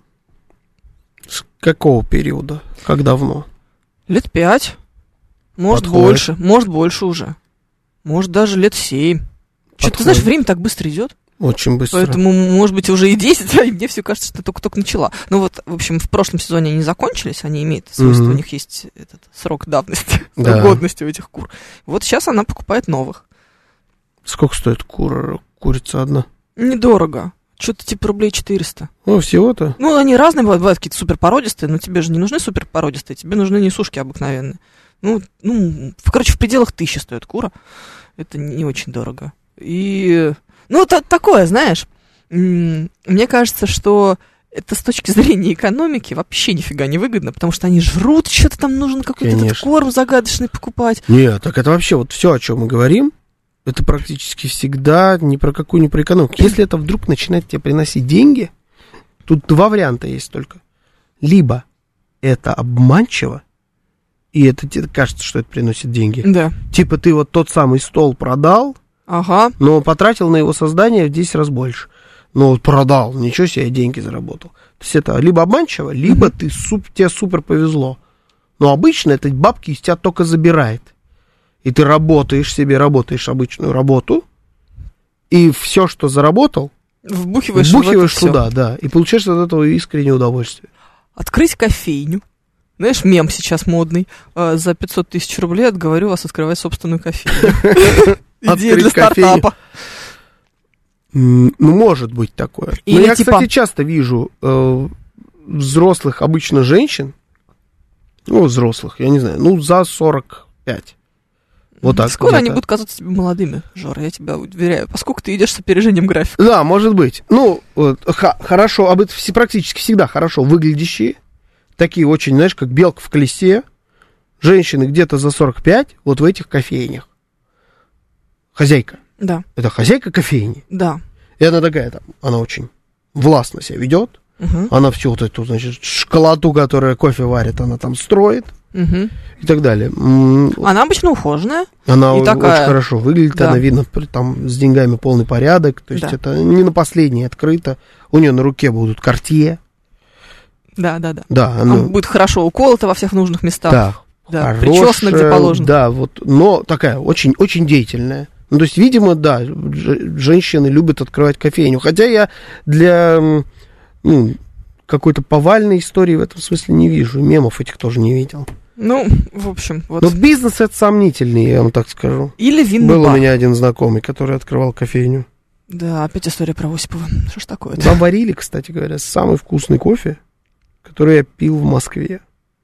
[SPEAKER 2] С какого периода? Как давно?
[SPEAKER 3] Лет пять. Может,
[SPEAKER 2] Подходит.
[SPEAKER 3] больше. Может, больше уже. Может, даже лет семь. Что-то, ты знаешь, время так быстро идет.
[SPEAKER 2] Очень быстро.
[SPEAKER 3] Поэтому, может быть, уже и десять, а мне все кажется, что только-только начала. Ну вот, в общем, в прошлом сезоне они закончились, они имеют свойство, mm-hmm. у них есть этот срок давности,
[SPEAKER 2] да.
[SPEAKER 3] срок годности у этих кур. Вот сейчас она покупает новых.
[SPEAKER 2] Сколько стоит кур, курица одна?
[SPEAKER 3] Недорого. Что-то типа рублей четыреста.
[SPEAKER 2] Ну, всего-то?
[SPEAKER 3] Ну, они разные бывают, бывают какие-то суперпородистые, но тебе же не нужны суперпородистые, тебе нужны несушки обыкновенные. Ну, ну, короче, в пределах тысячи стоит кура. Это не очень дорого. И, ну, это такое, знаешь, мне кажется, что это с точки зрения экономики вообще нифига не выгодно, потому что они жрут, что-то там нужно какой-то этот корм загадочный покупать.
[SPEAKER 2] Нет, так это вообще вот все, о чем мы говорим, это практически всегда ни про какую, ни про экономику. Если это вдруг начинает тебе приносить деньги, тут два варианта есть только. Либо это обманчиво, и это тебе кажется, что это приносит деньги.
[SPEAKER 3] Да.
[SPEAKER 2] Типа ты вот тот самый стол продал,
[SPEAKER 3] ага.
[SPEAKER 2] но потратил на его создание в десять раз больше. Ну, вот продал, ничего себе, я деньги заработал. То есть это либо обманчиво, либо mm-hmm. ты, суп, тебе супер повезло. Но обычно это бабки из тебя только забирает. И ты работаешь себе, работаешь обычную работу, и все, что заработал,
[SPEAKER 3] вбухиваешь,
[SPEAKER 2] вбухиваешь туда, да, и получаешь от этого искреннее удовольствие.
[SPEAKER 3] Открыть кофейню. Знаешь, мем сейчас модный. За пятьсот тысяч рублей отговорю вас открывать собственную кофейню. Идея для стартапа.
[SPEAKER 2] Ну, может быть такое. Но я, кстати, часто вижу взрослых, обычно женщин, ну, взрослых, я не знаю, ну, за сорок пять. Вот так.
[SPEAKER 3] Скоро они будут казаться тебе молодыми, Жора, я тебя уверяю, поскольку ты идешь с опережением графика.
[SPEAKER 2] Да, может быть. Ну, вот, х- хорошо, об этом все практически всегда хорошо выглядящие, такие очень, знаешь, как белка в колесе, женщины где-то за сорок пять, вот в этих кофейнях. Хозяйка.
[SPEAKER 3] Да.
[SPEAKER 2] Это хозяйка кофейни.
[SPEAKER 3] Да.
[SPEAKER 2] И она такая там, она очень властно себя ведет, угу. Она всю вот эту, значит, школоту, которая кофе варит, она там строит. Угу. И так далее.
[SPEAKER 3] Она обычно ухоженная.
[SPEAKER 2] Она
[SPEAKER 3] и
[SPEAKER 2] очень
[SPEAKER 3] такая...
[SPEAKER 2] хорошо выглядит, да. Она видно, там с деньгами полный порядок. То есть да. Это не на последнее открыто. У нее на руке будут Cartier.
[SPEAKER 3] Да, да, да.
[SPEAKER 2] Да, она...
[SPEAKER 3] Она будет хорошо уколота во всех нужных местах.
[SPEAKER 2] Да,
[SPEAKER 3] да. Причесана, где положено.
[SPEAKER 2] Да, вот, но такая очень, очень деятельная. Ну, то есть, видимо, да, женщины любят открывать кофейню. Хотя я для ну, какой-то повальной истории в этом смысле не вижу. Мемов этих тоже не видел.
[SPEAKER 3] Ну, в общем, вот.
[SPEAKER 2] Но бизнес это сомнительный, я вам так скажу.
[SPEAKER 3] Или винный
[SPEAKER 2] Был
[SPEAKER 3] бар.
[SPEAKER 2] у меня один знакомый, который открывал кофейню.
[SPEAKER 3] Да, опять история про Осипова. Что ж такое-то?
[SPEAKER 2] Там варили, кстати говоря, самый вкусный кофе, который я пил в Москве.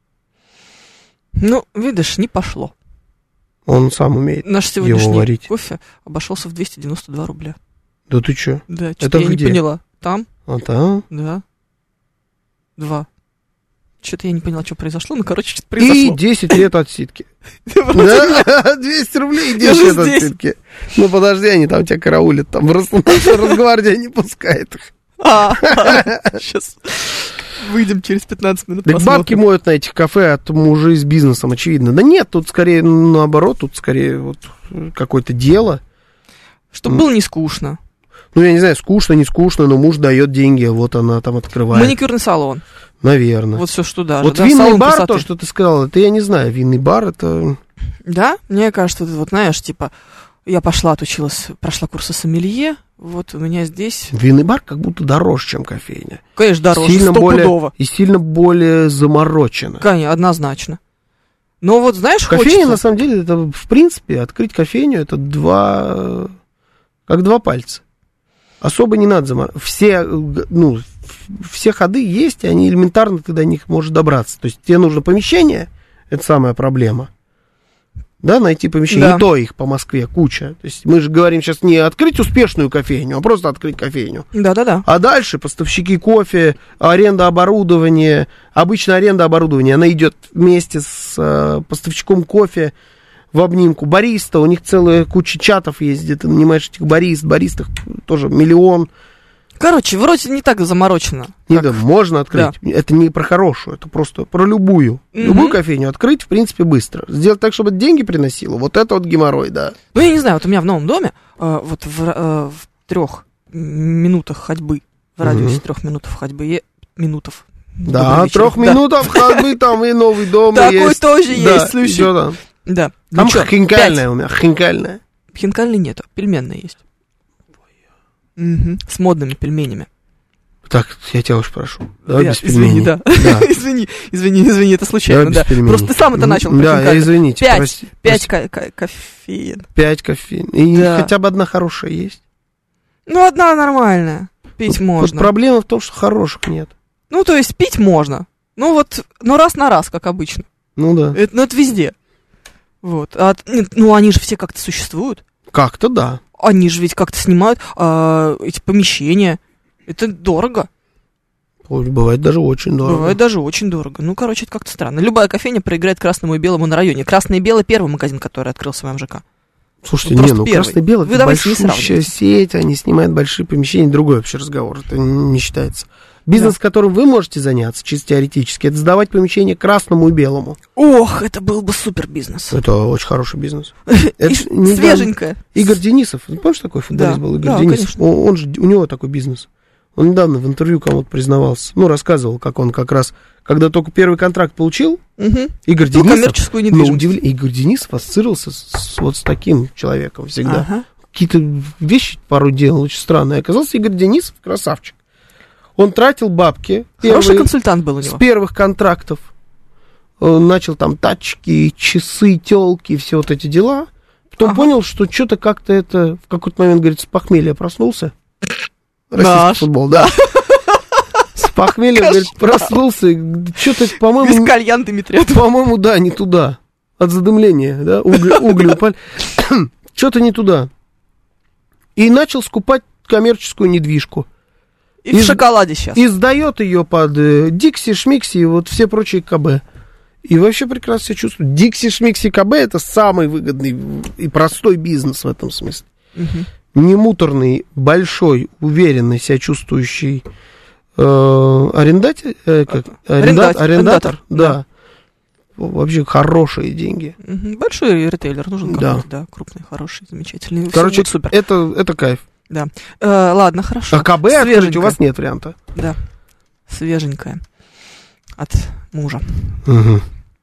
[SPEAKER 3] Ну, видишь, не пошло.
[SPEAKER 2] Он сам умеет
[SPEAKER 3] Наш сегодняшний
[SPEAKER 2] его варить.
[SPEAKER 3] Кофе обошелся в двести девяносто два рубля.
[SPEAKER 2] Да ты чё?
[SPEAKER 3] Да, что-то я
[SPEAKER 2] где?
[SPEAKER 3] не поняла. Там?
[SPEAKER 2] А там?
[SPEAKER 3] Да. Два. Что-то я не поняла, что произошло, ну, короче, что-то произошло.
[SPEAKER 2] И десять лет отсидки. Да, двести рублей и десять лет отсидки. Ну, подожди, они там тебя караулят, там просто наша Росгвардия не пускает их.
[SPEAKER 3] А, сейчас выйдем через пятнадцать минут.
[SPEAKER 2] Так бабки моют на этих кафе от мужей с бизнесом, очевидно. Да нет, тут скорее наоборот, тут скорее вот какое-то дело.
[SPEAKER 3] Чтобы было не скучно.
[SPEAKER 2] Ну, я не знаю, скучно, не скучно, но муж дает деньги, вот она там открывает.
[SPEAKER 3] Маникюрный салон.
[SPEAKER 2] Наверное.
[SPEAKER 3] Вот все, что даже.
[SPEAKER 2] Вот
[SPEAKER 3] да,
[SPEAKER 2] винный бар, красоты. То, что ты сказал, это я не знаю, винный бар, это...
[SPEAKER 3] Да? Мне кажется, это вот, знаешь, типа, Я пошла, отучилась, прошла курсы сомелье. Вот у меня здесь...
[SPEAKER 2] Винный бар как будто дороже, чем кофейня.
[SPEAKER 3] Конечно, дороже,
[SPEAKER 2] сильно
[SPEAKER 3] стопудово.
[SPEAKER 2] Более, и сильно более заморочено.
[SPEAKER 3] Конечно, однозначно. Но вот, знаешь,
[SPEAKER 2] кофейня,
[SPEAKER 3] хочется...
[SPEAKER 2] на самом деле, это, в принципе, открыть кофейню, это два... как два пальца. Особо не надо заморачиваться. Все, ну, все ходы есть, и они элементарно, ты до них можешь добраться. То есть тебе нужно помещение, это самая проблема. Да, найти помещение. Да. И то их по Москве куча. То есть мы же говорим сейчас не открыть успешную кофейню, а просто открыть кофейню.
[SPEAKER 3] Да-да-да.
[SPEAKER 2] А дальше поставщики кофе, аренда оборудования. Обычно аренда оборудования, она идет вместе с э, поставщиком кофе в обнимку. Бариста, у них целая куча чатов есть, где ты нанимаешь этих барист. Баристах тоже миллион.
[SPEAKER 3] Короче, вроде не так заморочено.
[SPEAKER 2] Не, да, можно открыть. Да. Это не про хорошую, это просто про любую. Mm-hmm. Любую кофейню открыть, в принципе, быстро. Сделать так, чтобы деньги приносило. Вот это вот геморрой, да.
[SPEAKER 3] Ну, я не знаю, вот у меня в новом доме, э, вот в, э, в трех минутах ходьбы, в радиусе mm-hmm. трех минутах ходьбы, е... минутов.
[SPEAKER 2] Да, трех минутов ходьбы, там и новый дом есть.
[SPEAKER 3] Такой тоже есть, слушай. Да.
[SPEAKER 2] Там хинкальная у меня, хинкальная.
[SPEAKER 3] Хинкальной нету, пельменная есть. Угу, с модными пельменями.
[SPEAKER 2] Так, я тебя уж прошу. Давай
[SPEAKER 3] я,
[SPEAKER 2] без пельменей.
[SPEAKER 3] Извини, да. да. извини, извини, извини, это случайно, да. Просто ты сам это начал.
[SPEAKER 2] Да, я, извините,
[SPEAKER 3] Пять,
[SPEAKER 2] прости.
[SPEAKER 3] Пять ко- ко- кофеин.
[SPEAKER 2] Пять кофеин. И
[SPEAKER 3] да.
[SPEAKER 2] хотя бы одна хорошая есть.
[SPEAKER 3] Ну, одна нормальная. Пить можно.
[SPEAKER 2] Вот проблема в том, что хороших нет.
[SPEAKER 3] Ну, то есть пить можно. Ну, вот, ну, раз на раз, как обычно.
[SPEAKER 2] Ну, да.
[SPEAKER 3] Это, ну, это везде. Вот. А, ну, они же все как-то существуют.
[SPEAKER 2] Как-то да.
[SPEAKER 3] Они же ведь как-то снимают а, эти помещения. Это дорого.
[SPEAKER 2] Бывает даже очень дорого.
[SPEAKER 3] Бывает даже очень дорого. Ну, короче, это как-то странно. Любая кофейня проиграет красному и белому на районе. Красный и белый — первый магазин, который открылся в моем ЖК.
[SPEAKER 2] Слушайте,
[SPEAKER 3] ну,
[SPEAKER 2] не, ну красный и белый — это большущая сеть, они снимают большие помещения. Другой вообще разговор, это не считается. Бизнес, да. которым вы можете заняться, чисто теоретически, это сдавать помещение красному и белому.
[SPEAKER 3] Ох, это был бы супер бизнес.
[SPEAKER 2] Это очень хороший бизнес.
[SPEAKER 3] Свеженькое.
[SPEAKER 2] Игорь Денисов, помнишь, такой футболист был? Игорь Денисов. Он же, у него такой бизнес. Он недавно в интервью кому-то признавался. Ну, рассказывал, как он как раз, когда только первый контракт получил, Игорь Денисов...
[SPEAKER 3] коммерческую недвижимость.
[SPEAKER 2] Игорь Денисов ассоциировался вот с таким человеком всегда. Какие-то вещи порой делал очень странные. Оказался Игорь Денисов красавчик. Он тратил бабки.
[SPEAKER 3] Хороший
[SPEAKER 2] первые,
[SPEAKER 3] консультант был у него.
[SPEAKER 2] С первых контрактов. Он начал там тачки, часы, телки, все вот эти дела. Потом ага. понял, что что-то как-то это... В какой-то момент, говорит, с похмелья проснулся. Российский футбол, да. С похмелья, говорит, проснулся. Что-то, по-моему...
[SPEAKER 3] Без кальян Дмитрия.
[SPEAKER 2] По-моему, да, не туда. От задымления, да, угли упали. Что-то не туда. И начал скупать коммерческую недвижку.
[SPEAKER 3] И, и в шоколаде сейчас.
[SPEAKER 2] И сдает ее под э, Дикси, Шмикси и вот все прочие КБ. И вообще прекрасно себя чувствует. Дикси, Шмикси, КБ — это самый выгодный и простой бизнес в этом смысле. Угу. Немуторный, большой, уверенный, себя чувствующий э, арендатель, э, как? Арендат, арендатор, арендатор, да. да. Вообще хорошие деньги.
[SPEAKER 3] Угу. Большой ритейлер нужен какой-то, да. да, крупный, хороший, замечательный.
[SPEAKER 2] Короче, супер. Это, это кайф.
[SPEAKER 3] Да. Э, ладно, хорошо.
[SPEAKER 2] А КБ открыть у вас нет варианта.
[SPEAKER 3] Да. Свеженькая. От мужа.
[SPEAKER 2] Угу.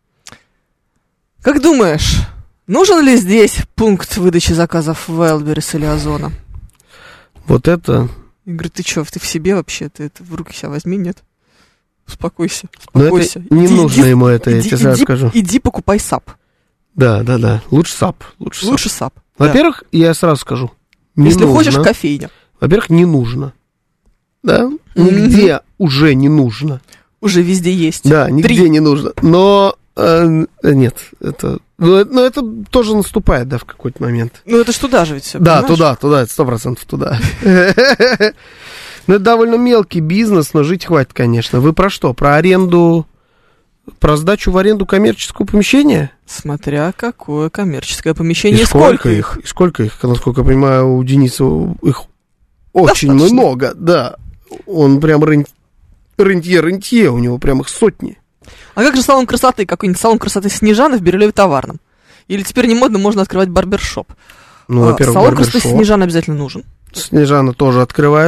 [SPEAKER 3] Как думаешь, нужен ли здесь пункт выдачи заказов в Wildberries или Озона?
[SPEAKER 2] Вот это...
[SPEAKER 3] Игорь, ты что, ты в себе вообще? Ты это в руки себя возьми, нет? Успокойся, успокойся.
[SPEAKER 2] Но это не
[SPEAKER 3] иди,
[SPEAKER 2] нужно
[SPEAKER 3] иди,
[SPEAKER 2] ему это,
[SPEAKER 3] иди,
[SPEAKER 2] я тебе сразу
[SPEAKER 3] иди,
[SPEAKER 2] скажу.
[SPEAKER 3] Иди покупай САП.
[SPEAKER 2] Да, да, да. Лучше САП. Лучше,
[SPEAKER 3] Лучше САП.
[SPEAKER 2] Во-первых, да. я сразу скажу. Не
[SPEAKER 3] Если
[SPEAKER 2] нужно.
[SPEAKER 3] хочешь, кофейня.
[SPEAKER 2] Во-первых, не нужно. Да? Нигде mm-hmm. уже не нужно.
[SPEAKER 3] Уже везде есть.
[SPEAKER 2] Да, нигде
[SPEAKER 3] Три.
[SPEAKER 2] не нужно. Но э, нет, это... Но, но это тоже наступает, да, в какой-то момент.
[SPEAKER 3] Ну, это ж туда же ведь все,
[SPEAKER 2] Да,
[SPEAKER 3] понимаешь?
[SPEAKER 2] туда, туда, это сто процентов туда. Ну, это довольно мелкий бизнес, но жить хватит, конечно. Вы про что? Про аренду... Про сдачу в аренду коммерческого помещения?
[SPEAKER 3] Смотря какое коммерческое помещение.
[SPEAKER 2] И сколько их? И сколько их? Насколько я понимаю, у Дениса их очень достаточно много, да. Он прям рентье-рентье, у него прям их сотни.
[SPEAKER 3] А как же салон красоты? Какой-нибудь салон красоты Снежаны в Бирюлеве-Товарном? Или теперь не модно, можно открывать барбершоп?
[SPEAKER 2] Ну, во-первых,
[SPEAKER 3] салон
[SPEAKER 2] барбершоп.
[SPEAKER 3] красоты Снежана обязательно нужен.
[SPEAKER 2] Снежана тоже открывают.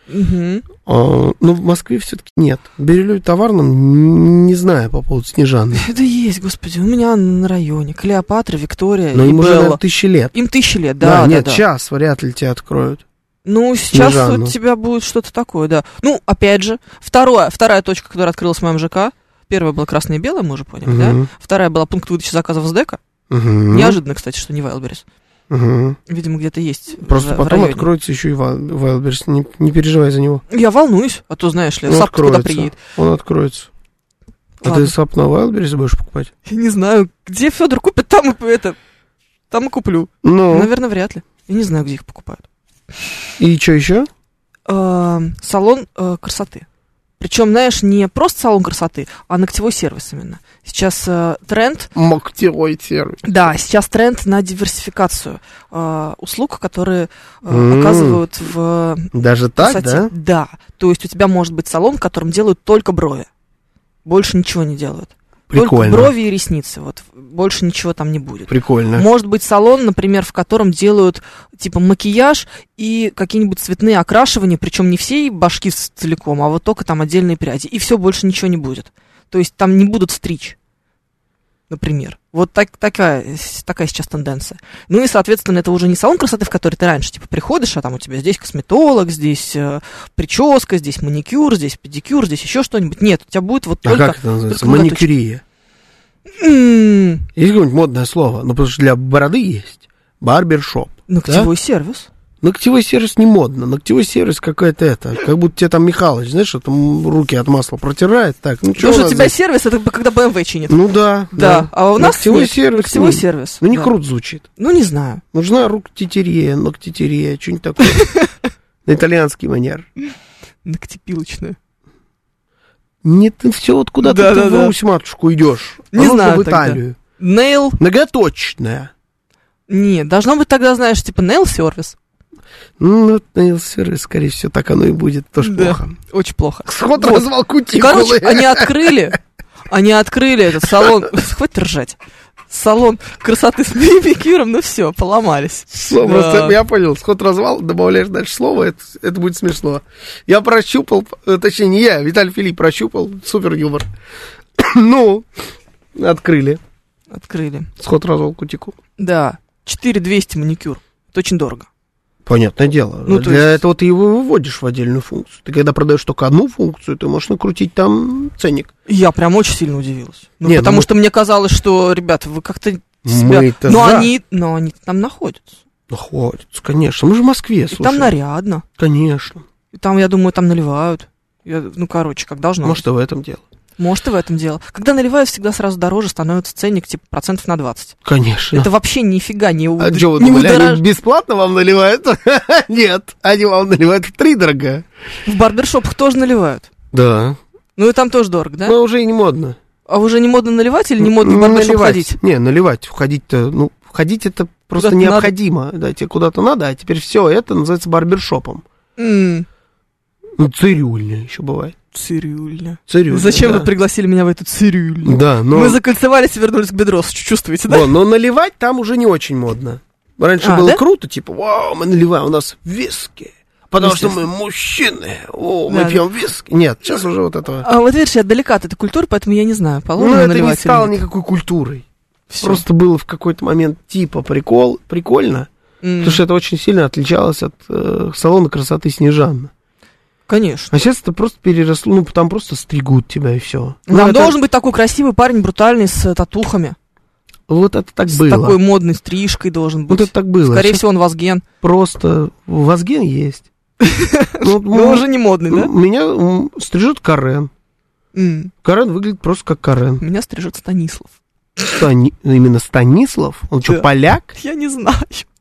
[SPEAKER 3] Угу.
[SPEAKER 2] А, но в Москве все-таки нет. В Бирюлево-Товарном не знаю по поводу Снежаны.
[SPEAKER 3] Это есть, господи, у меня на районе. Клеопатра, Виктория
[SPEAKER 2] но
[SPEAKER 3] и
[SPEAKER 2] им
[SPEAKER 3] Белла.
[SPEAKER 2] уже, наверное, тысячи лет.
[SPEAKER 3] Им тысячи лет, да,
[SPEAKER 2] Да,
[SPEAKER 3] да,
[SPEAKER 2] нет,
[SPEAKER 3] да.
[SPEAKER 2] сейчас вряд ли тебя откроют.
[SPEAKER 3] Ну, сейчас
[SPEAKER 2] Снежану.
[SPEAKER 3] у тебя будет что-то такое, да. Ну, опять же, второе, вторая точка, которая открылась в моем ЖК. Первая была красное и белое, мы уже поняли,
[SPEAKER 2] Мгм.
[SPEAKER 3] да? Вторая была пункт выдачи заказов с ДЭКа.
[SPEAKER 2] Мгм.
[SPEAKER 3] Неожиданно, кстати, что не Wildberries.
[SPEAKER 2] Мгм.
[SPEAKER 3] Видимо, где-то есть.
[SPEAKER 2] Просто
[SPEAKER 3] в, в
[SPEAKER 2] потом
[SPEAKER 3] районе.
[SPEAKER 2] откроется еще и Wildberries. Не, не переживай за него.
[SPEAKER 3] Я волнуюсь, а то, знаешь ли,
[SPEAKER 2] Он
[SPEAKER 3] САП куда
[SPEAKER 2] откроется.
[SPEAKER 3] приедет.
[SPEAKER 2] Он откроется. А
[SPEAKER 3] Ладно.
[SPEAKER 2] ты САП на Wildberries будешь покупать?
[SPEAKER 3] Я не знаю, где Федор купит, там и это. Там и куплю.
[SPEAKER 2] Ну,
[SPEAKER 3] Наверное, вряд ли. Я не знаю, где их покупают.
[SPEAKER 2] и что еще?
[SPEAKER 3] Э, салон э, красоты. Причем, знаешь, не просто салон красоты, а ногтевой сервис именно. Сейчас э, тренд.
[SPEAKER 2] Ногтевой сервис.
[SPEAKER 3] Да, сейчас тренд на диверсификацию э, услуг, которые э,
[SPEAKER 2] М.
[SPEAKER 3] оказывают в
[SPEAKER 2] Даже так,
[SPEAKER 3] красоте.
[SPEAKER 2] да?
[SPEAKER 3] Да. То есть у тебя может быть салон, в котором делают только брови. Больше ничего не делают.
[SPEAKER 2] Прикольно.
[SPEAKER 3] Только брови и ресницы. Вот больше ничего там не будет.
[SPEAKER 2] Прикольно.
[SPEAKER 3] Может быть салон, например, в котором делают типа макияж и какие-нибудь цветные окрашивания, причем не всей башки с- целиком, а вот только там отдельные пряди. И все, больше ничего не будет. То есть там не будут стричь, например. Вот так, такая, с- такая сейчас тенденция. Ну и, соответственно, это уже не салон красоты, в который ты раньше типа приходишь, а там у тебя здесь косметолог, здесь э, прическа, здесь маникюр, здесь педикюр, здесь еще что-нибудь. Нет, у тебя будет вот
[SPEAKER 2] А
[SPEAKER 3] только...
[SPEAKER 2] как это называется?
[SPEAKER 3] только ноготочки.
[SPEAKER 2] Маникюрия.
[SPEAKER 3] М,
[SPEAKER 2] Есть какое-нибудь модное слово? Ну, потому что для бороды есть. Барбершоп.
[SPEAKER 3] Ногтевой сервис.
[SPEAKER 2] Ногтевой сервис не модно. Ногтевой сервис какая-то это. Как будто тебе там Михалыч, знаешь, что там руки от масла протирает. Так, ну что
[SPEAKER 3] Потому
[SPEAKER 2] у
[SPEAKER 3] что у
[SPEAKER 2] нас
[SPEAKER 3] тебя
[SPEAKER 2] здесь?
[SPEAKER 3] сервис, это когда бэ эм вэ чинит.
[SPEAKER 2] Ну да,
[SPEAKER 3] Да, а у нас
[SPEAKER 2] ногтевой
[SPEAKER 3] нет.
[SPEAKER 2] сервис.
[SPEAKER 3] Ногтевой
[SPEAKER 2] ну,
[SPEAKER 3] сервис.
[SPEAKER 2] Ну, не
[SPEAKER 3] да.
[SPEAKER 2] круто звучит.
[SPEAKER 3] Ну, не знаю.
[SPEAKER 2] Нужна руктетерия, ногтетерия, что-нибудь такое. На итальянский манер.
[SPEAKER 3] Ногтепилочная.
[SPEAKER 2] Нет, ты все вот куда-то
[SPEAKER 3] Да,
[SPEAKER 2] ты
[SPEAKER 3] да,
[SPEAKER 2] в
[SPEAKER 3] да.
[SPEAKER 2] Русь матушку идешь.
[SPEAKER 3] Не
[SPEAKER 2] А нужно
[SPEAKER 3] знаю
[SPEAKER 2] в
[SPEAKER 3] тогда.
[SPEAKER 2] Италию.
[SPEAKER 3] Нейл.
[SPEAKER 2] Ноготочная.
[SPEAKER 3] Нет, должно быть тогда, знаешь, типа нейл сервис.
[SPEAKER 2] Ну, наил сервис, скорее всего, так оно и будет. Тоже
[SPEAKER 3] Да.
[SPEAKER 2] плохо.
[SPEAKER 3] Очень плохо.
[SPEAKER 2] Сход
[SPEAKER 3] Вот.
[SPEAKER 2] развал кутикулы.
[SPEAKER 3] Короче, они открыли, они открыли этот салон. Хватит ржать. Салон красоты с маникюром, ну все, поломались.
[SPEAKER 2] Всё,
[SPEAKER 3] Да.
[SPEAKER 2] просто я понял, сход развал, добавляешь дальше слово, это, это будет смешно. Я прощупал, э, точнее не я, Виталий Филипп прощупал, супер юмор. Ну, открыли,
[SPEAKER 3] Открыли.
[SPEAKER 2] сход развал кутикул.
[SPEAKER 3] Да, четыре тысячи двести маникюр. Это очень дорого.
[SPEAKER 2] Понятное дело.
[SPEAKER 3] Ну, то
[SPEAKER 2] Для
[SPEAKER 3] есть-
[SPEAKER 2] этого ты его выводишь в отдельную функцию. Ты когда продаешь только одну функцию, ты можешь накрутить там ценник.
[SPEAKER 3] Я прям очень сильно удивилась. Ну,
[SPEAKER 2] Нет,
[SPEAKER 3] потому
[SPEAKER 2] ну мы-
[SPEAKER 3] что мне казалось, что, ребята, вы как-то себя...
[SPEAKER 2] Мы-то
[SPEAKER 3] но
[SPEAKER 2] за.
[SPEAKER 3] они, но они там находятся.
[SPEAKER 2] Находится, конечно. Мы же в Москве,
[SPEAKER 3] И
[SPEAKER 2] слушай.
[SPEAKER 3] там нарядно.
[SPEAKER 2] Конечно.
[SPEAKER 3] И там, я думаю, там наливают. Я- ну, короче, как должно
[SPEAKER 2] Может,
[SPEAKER 3] быть.
[SPEAKER 2] и в этом дело.
[SPEAKER 3] Может, и в этом дело. Когда наливают, всегда сразу дороже становится ценник, типа, процентов на двадцать.
[SPEAKER 2] Конечно.
[SPEAKER 3] Это вообще нифига не,
[SPEAKER 2] А
[SPEAKER 3] уд-
[SPEAKER 2] что вы
[SPEAKER 3] не
[SPEAKER 2] думали,
[SPEAKER 3] удорож-
[SPEAKER 2] они бесплатно вам наливают? Нет, они вам наливают втридорога.
[SPEAKER 3] В барбершопах тоже наливают.
[SPEAKER 2] Да.
[SPEAKER 3] Ну, и там тоже дорого, да?
[SPEAKER 2] Но уже и не модно.
[SPEAKER 3] А уже не модно наливать или не модно в барбершоп
[SPEAKER 2] Наливать.
[SPEAKER 3] ходить?
[SPEAKER 2] Не, наливать. Входить-то, ну, входить это просто
[SPEAKER 3] Куда-то
[SPEAKER 2] необходимо. Да, тебе куда-то надо, а теперь все это называется барбершопом.
[SPEAKER 3] М,
[SPEAKER 2] Ну, цирюльня еще бывает.
[SPEAKER 3] Цирюльня.
[SPEAKER 2] Цирюльня,
[SPEAKER 3] Зачем
[SPEAKER 2] да.
[SPEAKER 3] вы пригласили меня в эту цирюльню?
[SPEAKER 2] Да, но...
[SPEAKER 3] Мы закольцевались и вернулись к бедросу. Чувствуете, да?
[SPEAKER 2] Вон, но наливать там уже не очень модно. Раньше
[SPEAKER 3] А,
[SPEAKER 2] было
[SPEAKER 3] да?
[SPEAKER 2] круто, типа, вау, мы наливаем, у нас виски. Потому что мы
[SPEAKER 3] Естественно.
[SPEAKER 2] мужчины. О,
[SPEAKER 3] Да,
[SPEAKER 2] мы пьем виски. Нет, сейчас уже вот этого.
[SPEAKER 3] А вот видишь, я далека от этой культуры, поэтому я не знаю,
[SPEAKER 2] Ну,
[SPEAKER 3] положено
[SPEAKER 2] это не
[SPEAKER 3] наливать
[SPEAKER 2] стало
[SPEAKER 3] или нет.
[SPEAKER 2] никакой культурой.
[SPEAKER 3] Всё.
[SPEAKER 2] Просто было в какой-то момент типа прикол, прикольно,
[SPEAKER 3] М,
[SPEAKER 2] потому что это очень сильно отличалось от э, салона красоты Снежана.
[SPEAKER 3] Конечно.
[SPEAKER 2] А сейчас это просто переросло, ну, там просто стригут тебя и все.
[SPEAKER 3] Нам должен быть такой красивый парень, брутальный, с э, татухами.
[SPEAKER 2] Вот это так
[SPEAKER 3] С
[SPEAKER 2] было.
[SPEAKER 3] такой модной стрижкой должен быть.
[SPEAKER 2] Вот это так было.
[SPEAKER 3] Скорее
[SPEAKER 2] Сейчас
[SPEAKER 3] всего, он вазген.
[SPEAKER 2] просто Вазген есть. Ну,
[SPEAKER 3] Но
[SPEAKER 2] м-
[SPEAKER 3] уже не модный, да?
[SPEAKER 2] Меня м, стрижет Карен.
[SPEAKER 3] М,
[SPEAKER 2] Карен выглядит просто как Карен.
[SPEAKER 3] Меня стрижет Станислав.
[SPEAKER 2] Стани- Именно Станислав? Он что,
[SPEAKER 3] Да.
[SPEAKER 2] поляк?
[SPEAKER 3] Я не знаю.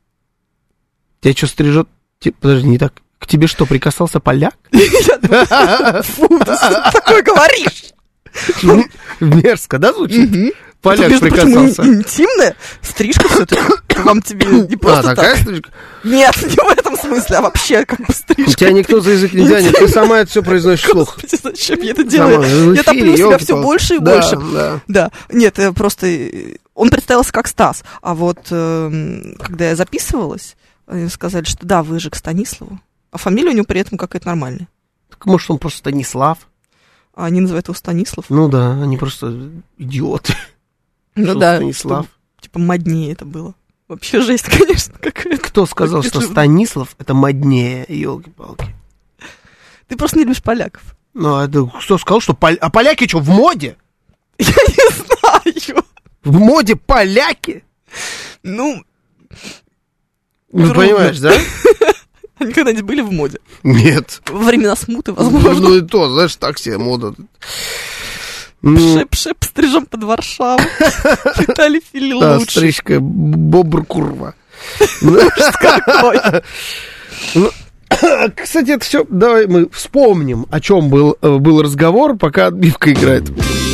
[SPEAKER 2] Тебя что, стрижет? Те- Подожди, не так. К тебе что, прикасался поляк?
[SPEAKER 3] Я думаю, фу, ты что такое говоришь?
[SPEAKER 2] Мерзко, да, звучит?
[SPEAKER 3] Это,
[SPEAKER 2] Поляк
[SPEAKER 3] между прочим,
[SPEAKER 2] прикасался.
[SPEAKER 3] ин- интимная стрижка все-таки. Вам тебе не
[SPEAKER 2] А,
[SPEAKER 3] просто
[SPEAKER 2] такая
[SPEAKER 3] так.
[SPEAKER 2] стрижка?
[SPEAKER 3] Нет, не в этом смысле, а вообще как бы стрижка.
[SPEAKER 2] Тебя никто за язык не тянет, ты сама это все произносишь вслух.
[SPEAKER 3] Господи, зачем я это
[SPEAKER 2] Сама,
[SPEAKER 3] делаю?
[SPEAKER 2] в
[SPEAKER 3] Я топлю
[SPEAKER 2] эфире,
[SPEAKER 3] себя
[SPEAKER 2] ёлки-палки.
[SPEAKER 3] все больше и
[SPEAKER 2] Да,
[SPEAKER 3] больше.
[SPEAKER 2] да.
[SPEAKER 3] Да, нет, э, просто э, он представился как Стас, а вот эм, когда я записывалась, они сказали, что да, вы же к Станиславу. А фамилия у него при этом какая-то нормальная.
[SPEAKER 2] Так может, он просто Станислав?
[SPEAKER 3] А они называют его Станислав?
[SPEAKER 2] Ну да, они просто идиоты.
[SPEAKER 3] Ну
[SPEAKER 2] Что
[SPEAKER 3] да.
[SPEAKER 2] Станислав?
[SPEAKER 3] Чтобы, типа моднее это было. Вообще жесть, конечно, какая-то.
[SPEAKER 2] Кто сказал, что Станислав это моднее, елки-палки?
[SPEAKER 3] Ты просто не любишь поляков.
[SPEAKER 2] Ну, а это кто сказал, что... Пол... А поляки что, в моде?
[SPEAKER 3] Я не знаю.
[SPEAKER 2] В моде поляки?
[SPEAKER 3] Ну...
[SPEAKER 2] Ну,
[SPEAKER 3] трудно.
[SPEAKER 2] понимаешь, да?
[SPEAKER 3] Они когда-нибудь были в моде?
[SPEAKER 2] Нет.
[SPEAKER 3] Во времена смуты, возможно.
[SPEAKER 2] Ну и то, знаешь, так себе мода.
[SPEAKER 3] Пшеп-пшеп, стрижем под Варшаву. Виталий Фили
[SPEAKER 2] Да,
[SPEAKER 3] лучше.
[SPEAKER 2] стрижка бобр курва.
[SPEAKER 3] Какой?
[SPEAKER 2] Кстати, это все. Давай мы вспомним, о чем был, был разговор, пока отбивка играет.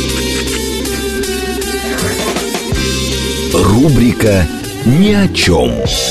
[SPEAKER 1] Рубрика «Ни о чем».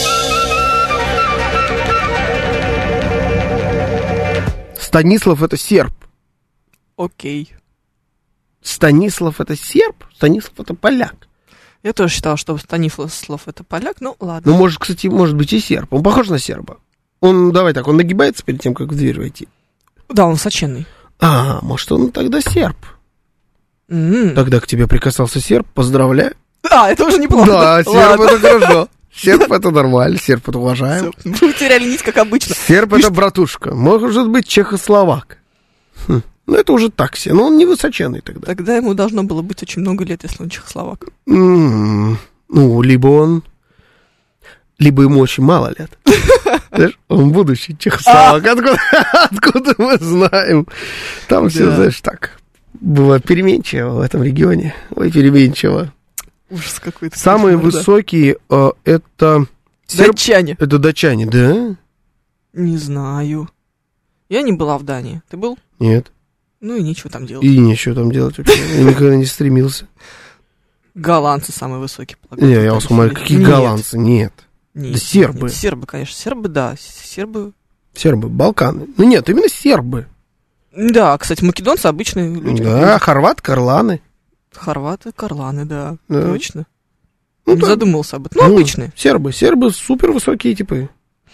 [SPEAKER 2] Станислав это серб.
[SPEAKER 3] Окей.
[SPEAKER 2] Станислав это серб, Станислав это поляк.
[SPEAKER 3] Я тоже считала, что Станислав это поляк, ну ладно.
[SPEAKER 2] Ну, может, кстати, может быть и серб. Он похож на серба. Он, давай так, он нагибается перед тем, как в дверь войти.
[SPEAKER 3] Да, он высоченный.
[SPEAKER 2] А, может, он тогда серб.
[SPEAKER 3] М-м.
[SPEAKER 2] Тогда к тебе прикасался серб, поздравляю.
[SPEAKER 3] А, это уже неплохо.
[SPEAKER 2] Да, серб
[SPEAKER 3] Ладно.
[SPEAKER 2] это хорошо. Серб это нормально, серб это уважаем.
[SPEAKER 3] Всё, вы утеряли нить, как обычно.
[SPEAKER 2] Серб это братушка. Может быть, чехословак. Хм. Ну, это уже так себе. Но он не высоченный тогда.
[SPEAKER 3] Тогда ему должно было быть очень много лет, если он чехословак.
[SPEAKER 2] М-м. Ну, либо он... Либо ему очень мало лет. Знаешь, он будущий чехословак. Откуда, откуда мы знаем? Там все,
[SPEAKER 3] Да.
[SPEAKER 2] знаешь, так. Было переменчиво в этом регионе. Ой, переменчиво.
[SPEAKER 3] Ужас какой-то.
[SPEAKER 2] Самые
[SPEAKER 3] кошмар, да.
[SPEAKER 2] высокие э, это... серб-
[SPEAKER 3] Датчане.
[SPEAKER 2] Это датчане, да?
[SPEAKER 3] Не знаю. Я не была в Дании. Ты был?
[SPEAKER 2] Нет.
[SPEAKER 3] Ну и нечего там делать.
[SPEAKER 2] И нечего там делать вообще. Я никогда не стремился.
[SPEAKER 3] Голландцы самые высокие. полагаю,
[SPEAKER 2] Не,
[SPEAKER 3] там
[SPEAKER 2] я вас
[SPEAKER 3] сидят.
[SPEAKER 2] умоляю, какие
[SPEAKER 3] Нет.
[SPEAKER 2] голландцы? Нет.
[SPEAKER 3] Нет,
[SPEAKER 2] Да сербы.
[SPEAKER 3] нет, сербы, конечно. Сербы, да. Сербы.
[SPEAKER 2] Сербы, Балканы. Ну нет, именно сербы.
[SPEAKER 3] Да, кстати, македонцы обычные люди.
[SPEAKER 2] Да, хорват, карланы.
[SPEAKER 3] Хорваты, карланы, да.
[SPEAKER 2] Да.
[SPEAKER 3] Точно.
[SPEAKER 2] Ну,
[SPEAKER 3] Не
[SPEAKER 2] так.
[SPEAKER 3] задумывался об этом. Ну,
[SPEAKER 2] Ну,
[SPEAKER 3] обычные.
[SPEAKER 2] Сербы, сербы супер высокие типы.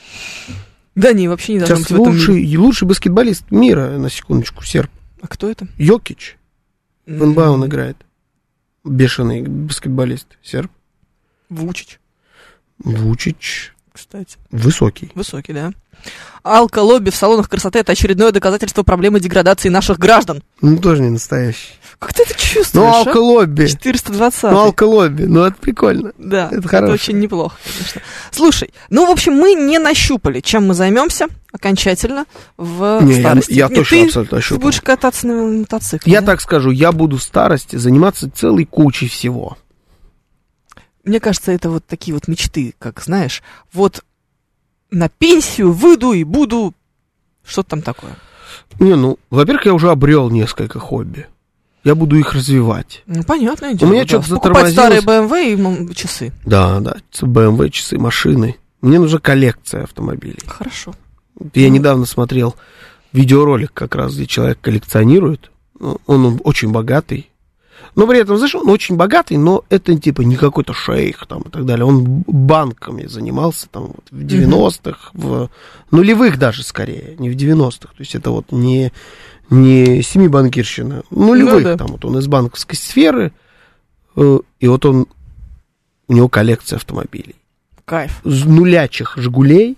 [SPEAKER 3] Да, не, вообще не должны
[SPEAKER 2] Сейчас
[SPEAKER 3] быть в этом мире.
[SPEAKER 2] лучший, лучший баскетболист мира, на секундочку, серб.
[SPEAKER 3] А кто это?
[SPEAKER 2] Йокич. В эн бэ а он
[SPEAKER 3] М,
[SPEAKER 2] играет. Бешеный баскетболист, серб.
[SPEAKER 3] Вучич,
[SPEAKER 2] Вучич.
[SPEAKER 3] кстати.
[SPEAKER 2] Высокий.
[SPEAKER 3] Высокий, да. Алколобби в салонах красоты — это очередное доказательство проблемы деградации наших граждан.
[SPEAKER 2] Ну, тоже не настоящий.
[SPEAKER 3] Как ты это
[SPEAKER 2] Ну,
[SPEAKER 3] чувствуешь, а?
[SPEAKER 2] алколобби.
[SPEAKER 3] четыреста двадцать.
[SPEAKER 2] Ну, алколобби. Ну, это прикольно.
[SPEAKER 3] Да,
[SPEAKER 2] это
[SPEAKER 3] это,
[SPEAKER 2] хорошо.
[SPEAKER 3] очень неплохо, конечно. Слушай, ну, в общем, мы не нащупали, чем мы займемся окончательно в
[SPEAKER 2] Не, я,
[SPEAKER 3] старости.
[SPEAKER 2] я
[SPEAKER 3] Не,
[SPEAKER 2] точно
[SPEAKER 3] ты,
[SPEAKER 2] абсолютно
[SPEAKER 3] ты
[SPEAKER 2] ощупал.
[SPEAKER 3] будешь кататься на мотоцикле.
[SPEAKER 2] Я
[SPEAKER 3] да?
[SPEAKER 2] так скажу, я буду в старости заниматься целой кучей всего.
[SPEAKER 3] Мне кажется, это вот такие вот мечты, как, знаешь, вот на пенсию выйду и буду... Что там такое?
[SPEAKER 2] Не, ну, во-первых, я уже обрел несколько хобби. Я буду их развивать.
[SPEAKER 3] Ну, понятное дело,
[SPEAKER 2] меня
[SPEAKER 3] да.
[SPEAKER 2] что-то
[SPEAKER 3] Покупать старые
[SPEAKER 2] затормозилось.
[SPEAKER 3] бэ эм вэ и м, часы.
[SPEAKER 2] Да, да, бэ эм вэ, часы, машины. Мне нужна коллекция автомобилей.
[SPEAKER 3] Хорошо.
[SPEAKER 2] Я недавно смотрел видеоролик как раз, где человек коллекционирует. Ну, Он очень богатый. Но при этом, знаешь, он очень богатый, но это типа не какой-то шейх там и так далее. Он банками занимался там вот, в девяностых, в нулевых даже скорее, не в девяностых. То есть это вот не, не семибанкирщина, нулевых.
[SPEAKER 3] Ну да.
[SPEAKER 2] Там вот он из банковской сферы, э, и вот он, у него коллекция автомобилей.
[SPEAKER 3] Кайф.
[SPEAKER 2] С нулячих «Жигулей»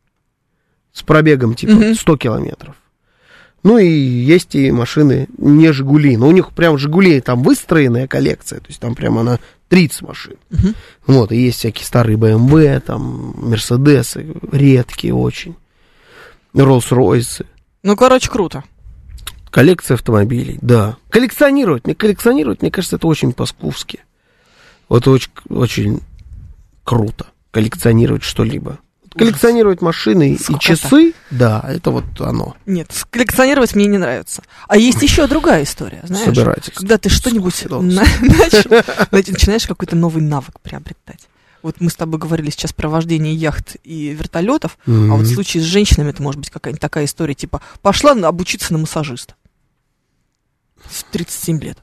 [SPEAKER 2] с пробегом типа
[SPEAKER 3] Мгм.
[SPEAKER 2] сто километров. Ну и есть и машины не «Жигули», но у них прям «Жигулей» там выстроенная коллекция, то есть там прям она тридцать машин.
[SPEAKER 3] Мгм.
[SPEAKER 2] Вот, и есть всякие старые бэ эм вэ, там, «Мерседесы», редкие очень, «Роллс-Ройсы».
[SPEAKER 3] Ну, короче, круто.
[SPEAKER 2] Коллекция автомобилей, да. Коллекционировать, мне коллекционировать, мне кажется, это очень по-скуфски. Вот очень, очень круто коллекционировать что-либо. Коллекционировать машины и
[SPEAKER 3] Скукота.
[SPEAKER 2] часы, да, это вот оно.
[SPEAKER 3] Нет, с- коллекционировать мне не нравится. А есть еще другая история, знаешь?
[SPEAKER 2] Собирательство.
[SPEAKER 3] Когда ты что-нибудь
[SPEAKER 2] Сколько
[SPEAKER 3] на- начал, знаете, начинаешь какой-то новый навык приобретать. Вот мы с тобой говорили сейчас про вождение яхт и вертолетов, а вот в случае с женщинами это может быть какая-нибудь такая история, типа пошла на- обучиться на массажиста в тридцать семь лет.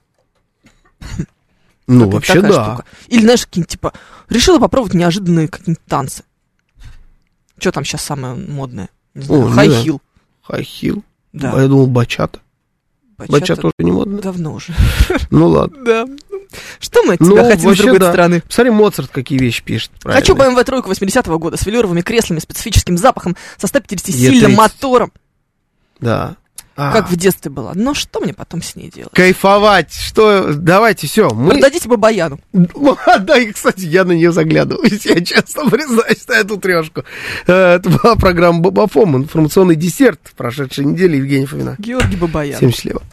[SPEAKER 2] Ну,
[SPEAKER 3] Какая-то
[SPEAKER 2] вообще,
[SPEAKER 3] такая
[SPEAKER 2] да.
[SPEAKER 3] штука. Или, знаешь, какие-нибудь, типа, решила попробовать неожиданные какие-нибудь танцы. Что там сейчас самое модное? Хай-хил.
[SPEAKER 2] Хай-хил.
[SPEAKER 3] Да.
[SPEAKER 2] Я думал, бачата.
[SPEAKER 3] Бачата,
[SPEAKER 2] Бачата тоже не модно.
[SPEAKER 3] Давно уже.
[SPEAKER 2] Ну ладно.
[SPEAKER 3] Да. Что мы от
[SPEAKER 2] Ну,
[SPEAKER 3] тебя хотим с
[SPEAKER 2] вообще,
[SPEAKER 3] другой
[SPEAKER 2] да.
[SPEAKER 3] страны?
[SPEAKER 2] Смотри, Моцарт какие вещи пишет.
[SPEAKER 3] Хочу
[SPEAKER 2] правильно.
[SPEAKER 3] бэ эм вэ тройку восьмидесятого года с велюровыми креслами, специфическим запахом, со сто пятидесятисильным
[SPEAKER 2] Е тридцать.
[SPEAKER 3] мотором.
[SPEAKER 2] Да. А,
[SPEAKER 3] Как в детстве была. Но что мне потом с ней делать?
[SPEAKER 2] Кайфовать. Что? Давайте, все. Мы...
[SPEAKER 3] Продадите Бабаяну.
[SPEAKER 2] Да, и, кстати, я на нее заглядываю. Я честно признаюсь на эту трешку. Э, Это была программа Бабафом, информационный десерт прошедшей недели. Евгений Фомина.
[SPEAKER 3] Георгий Бабаян.
[SPEAKER 2] Всем счастливо.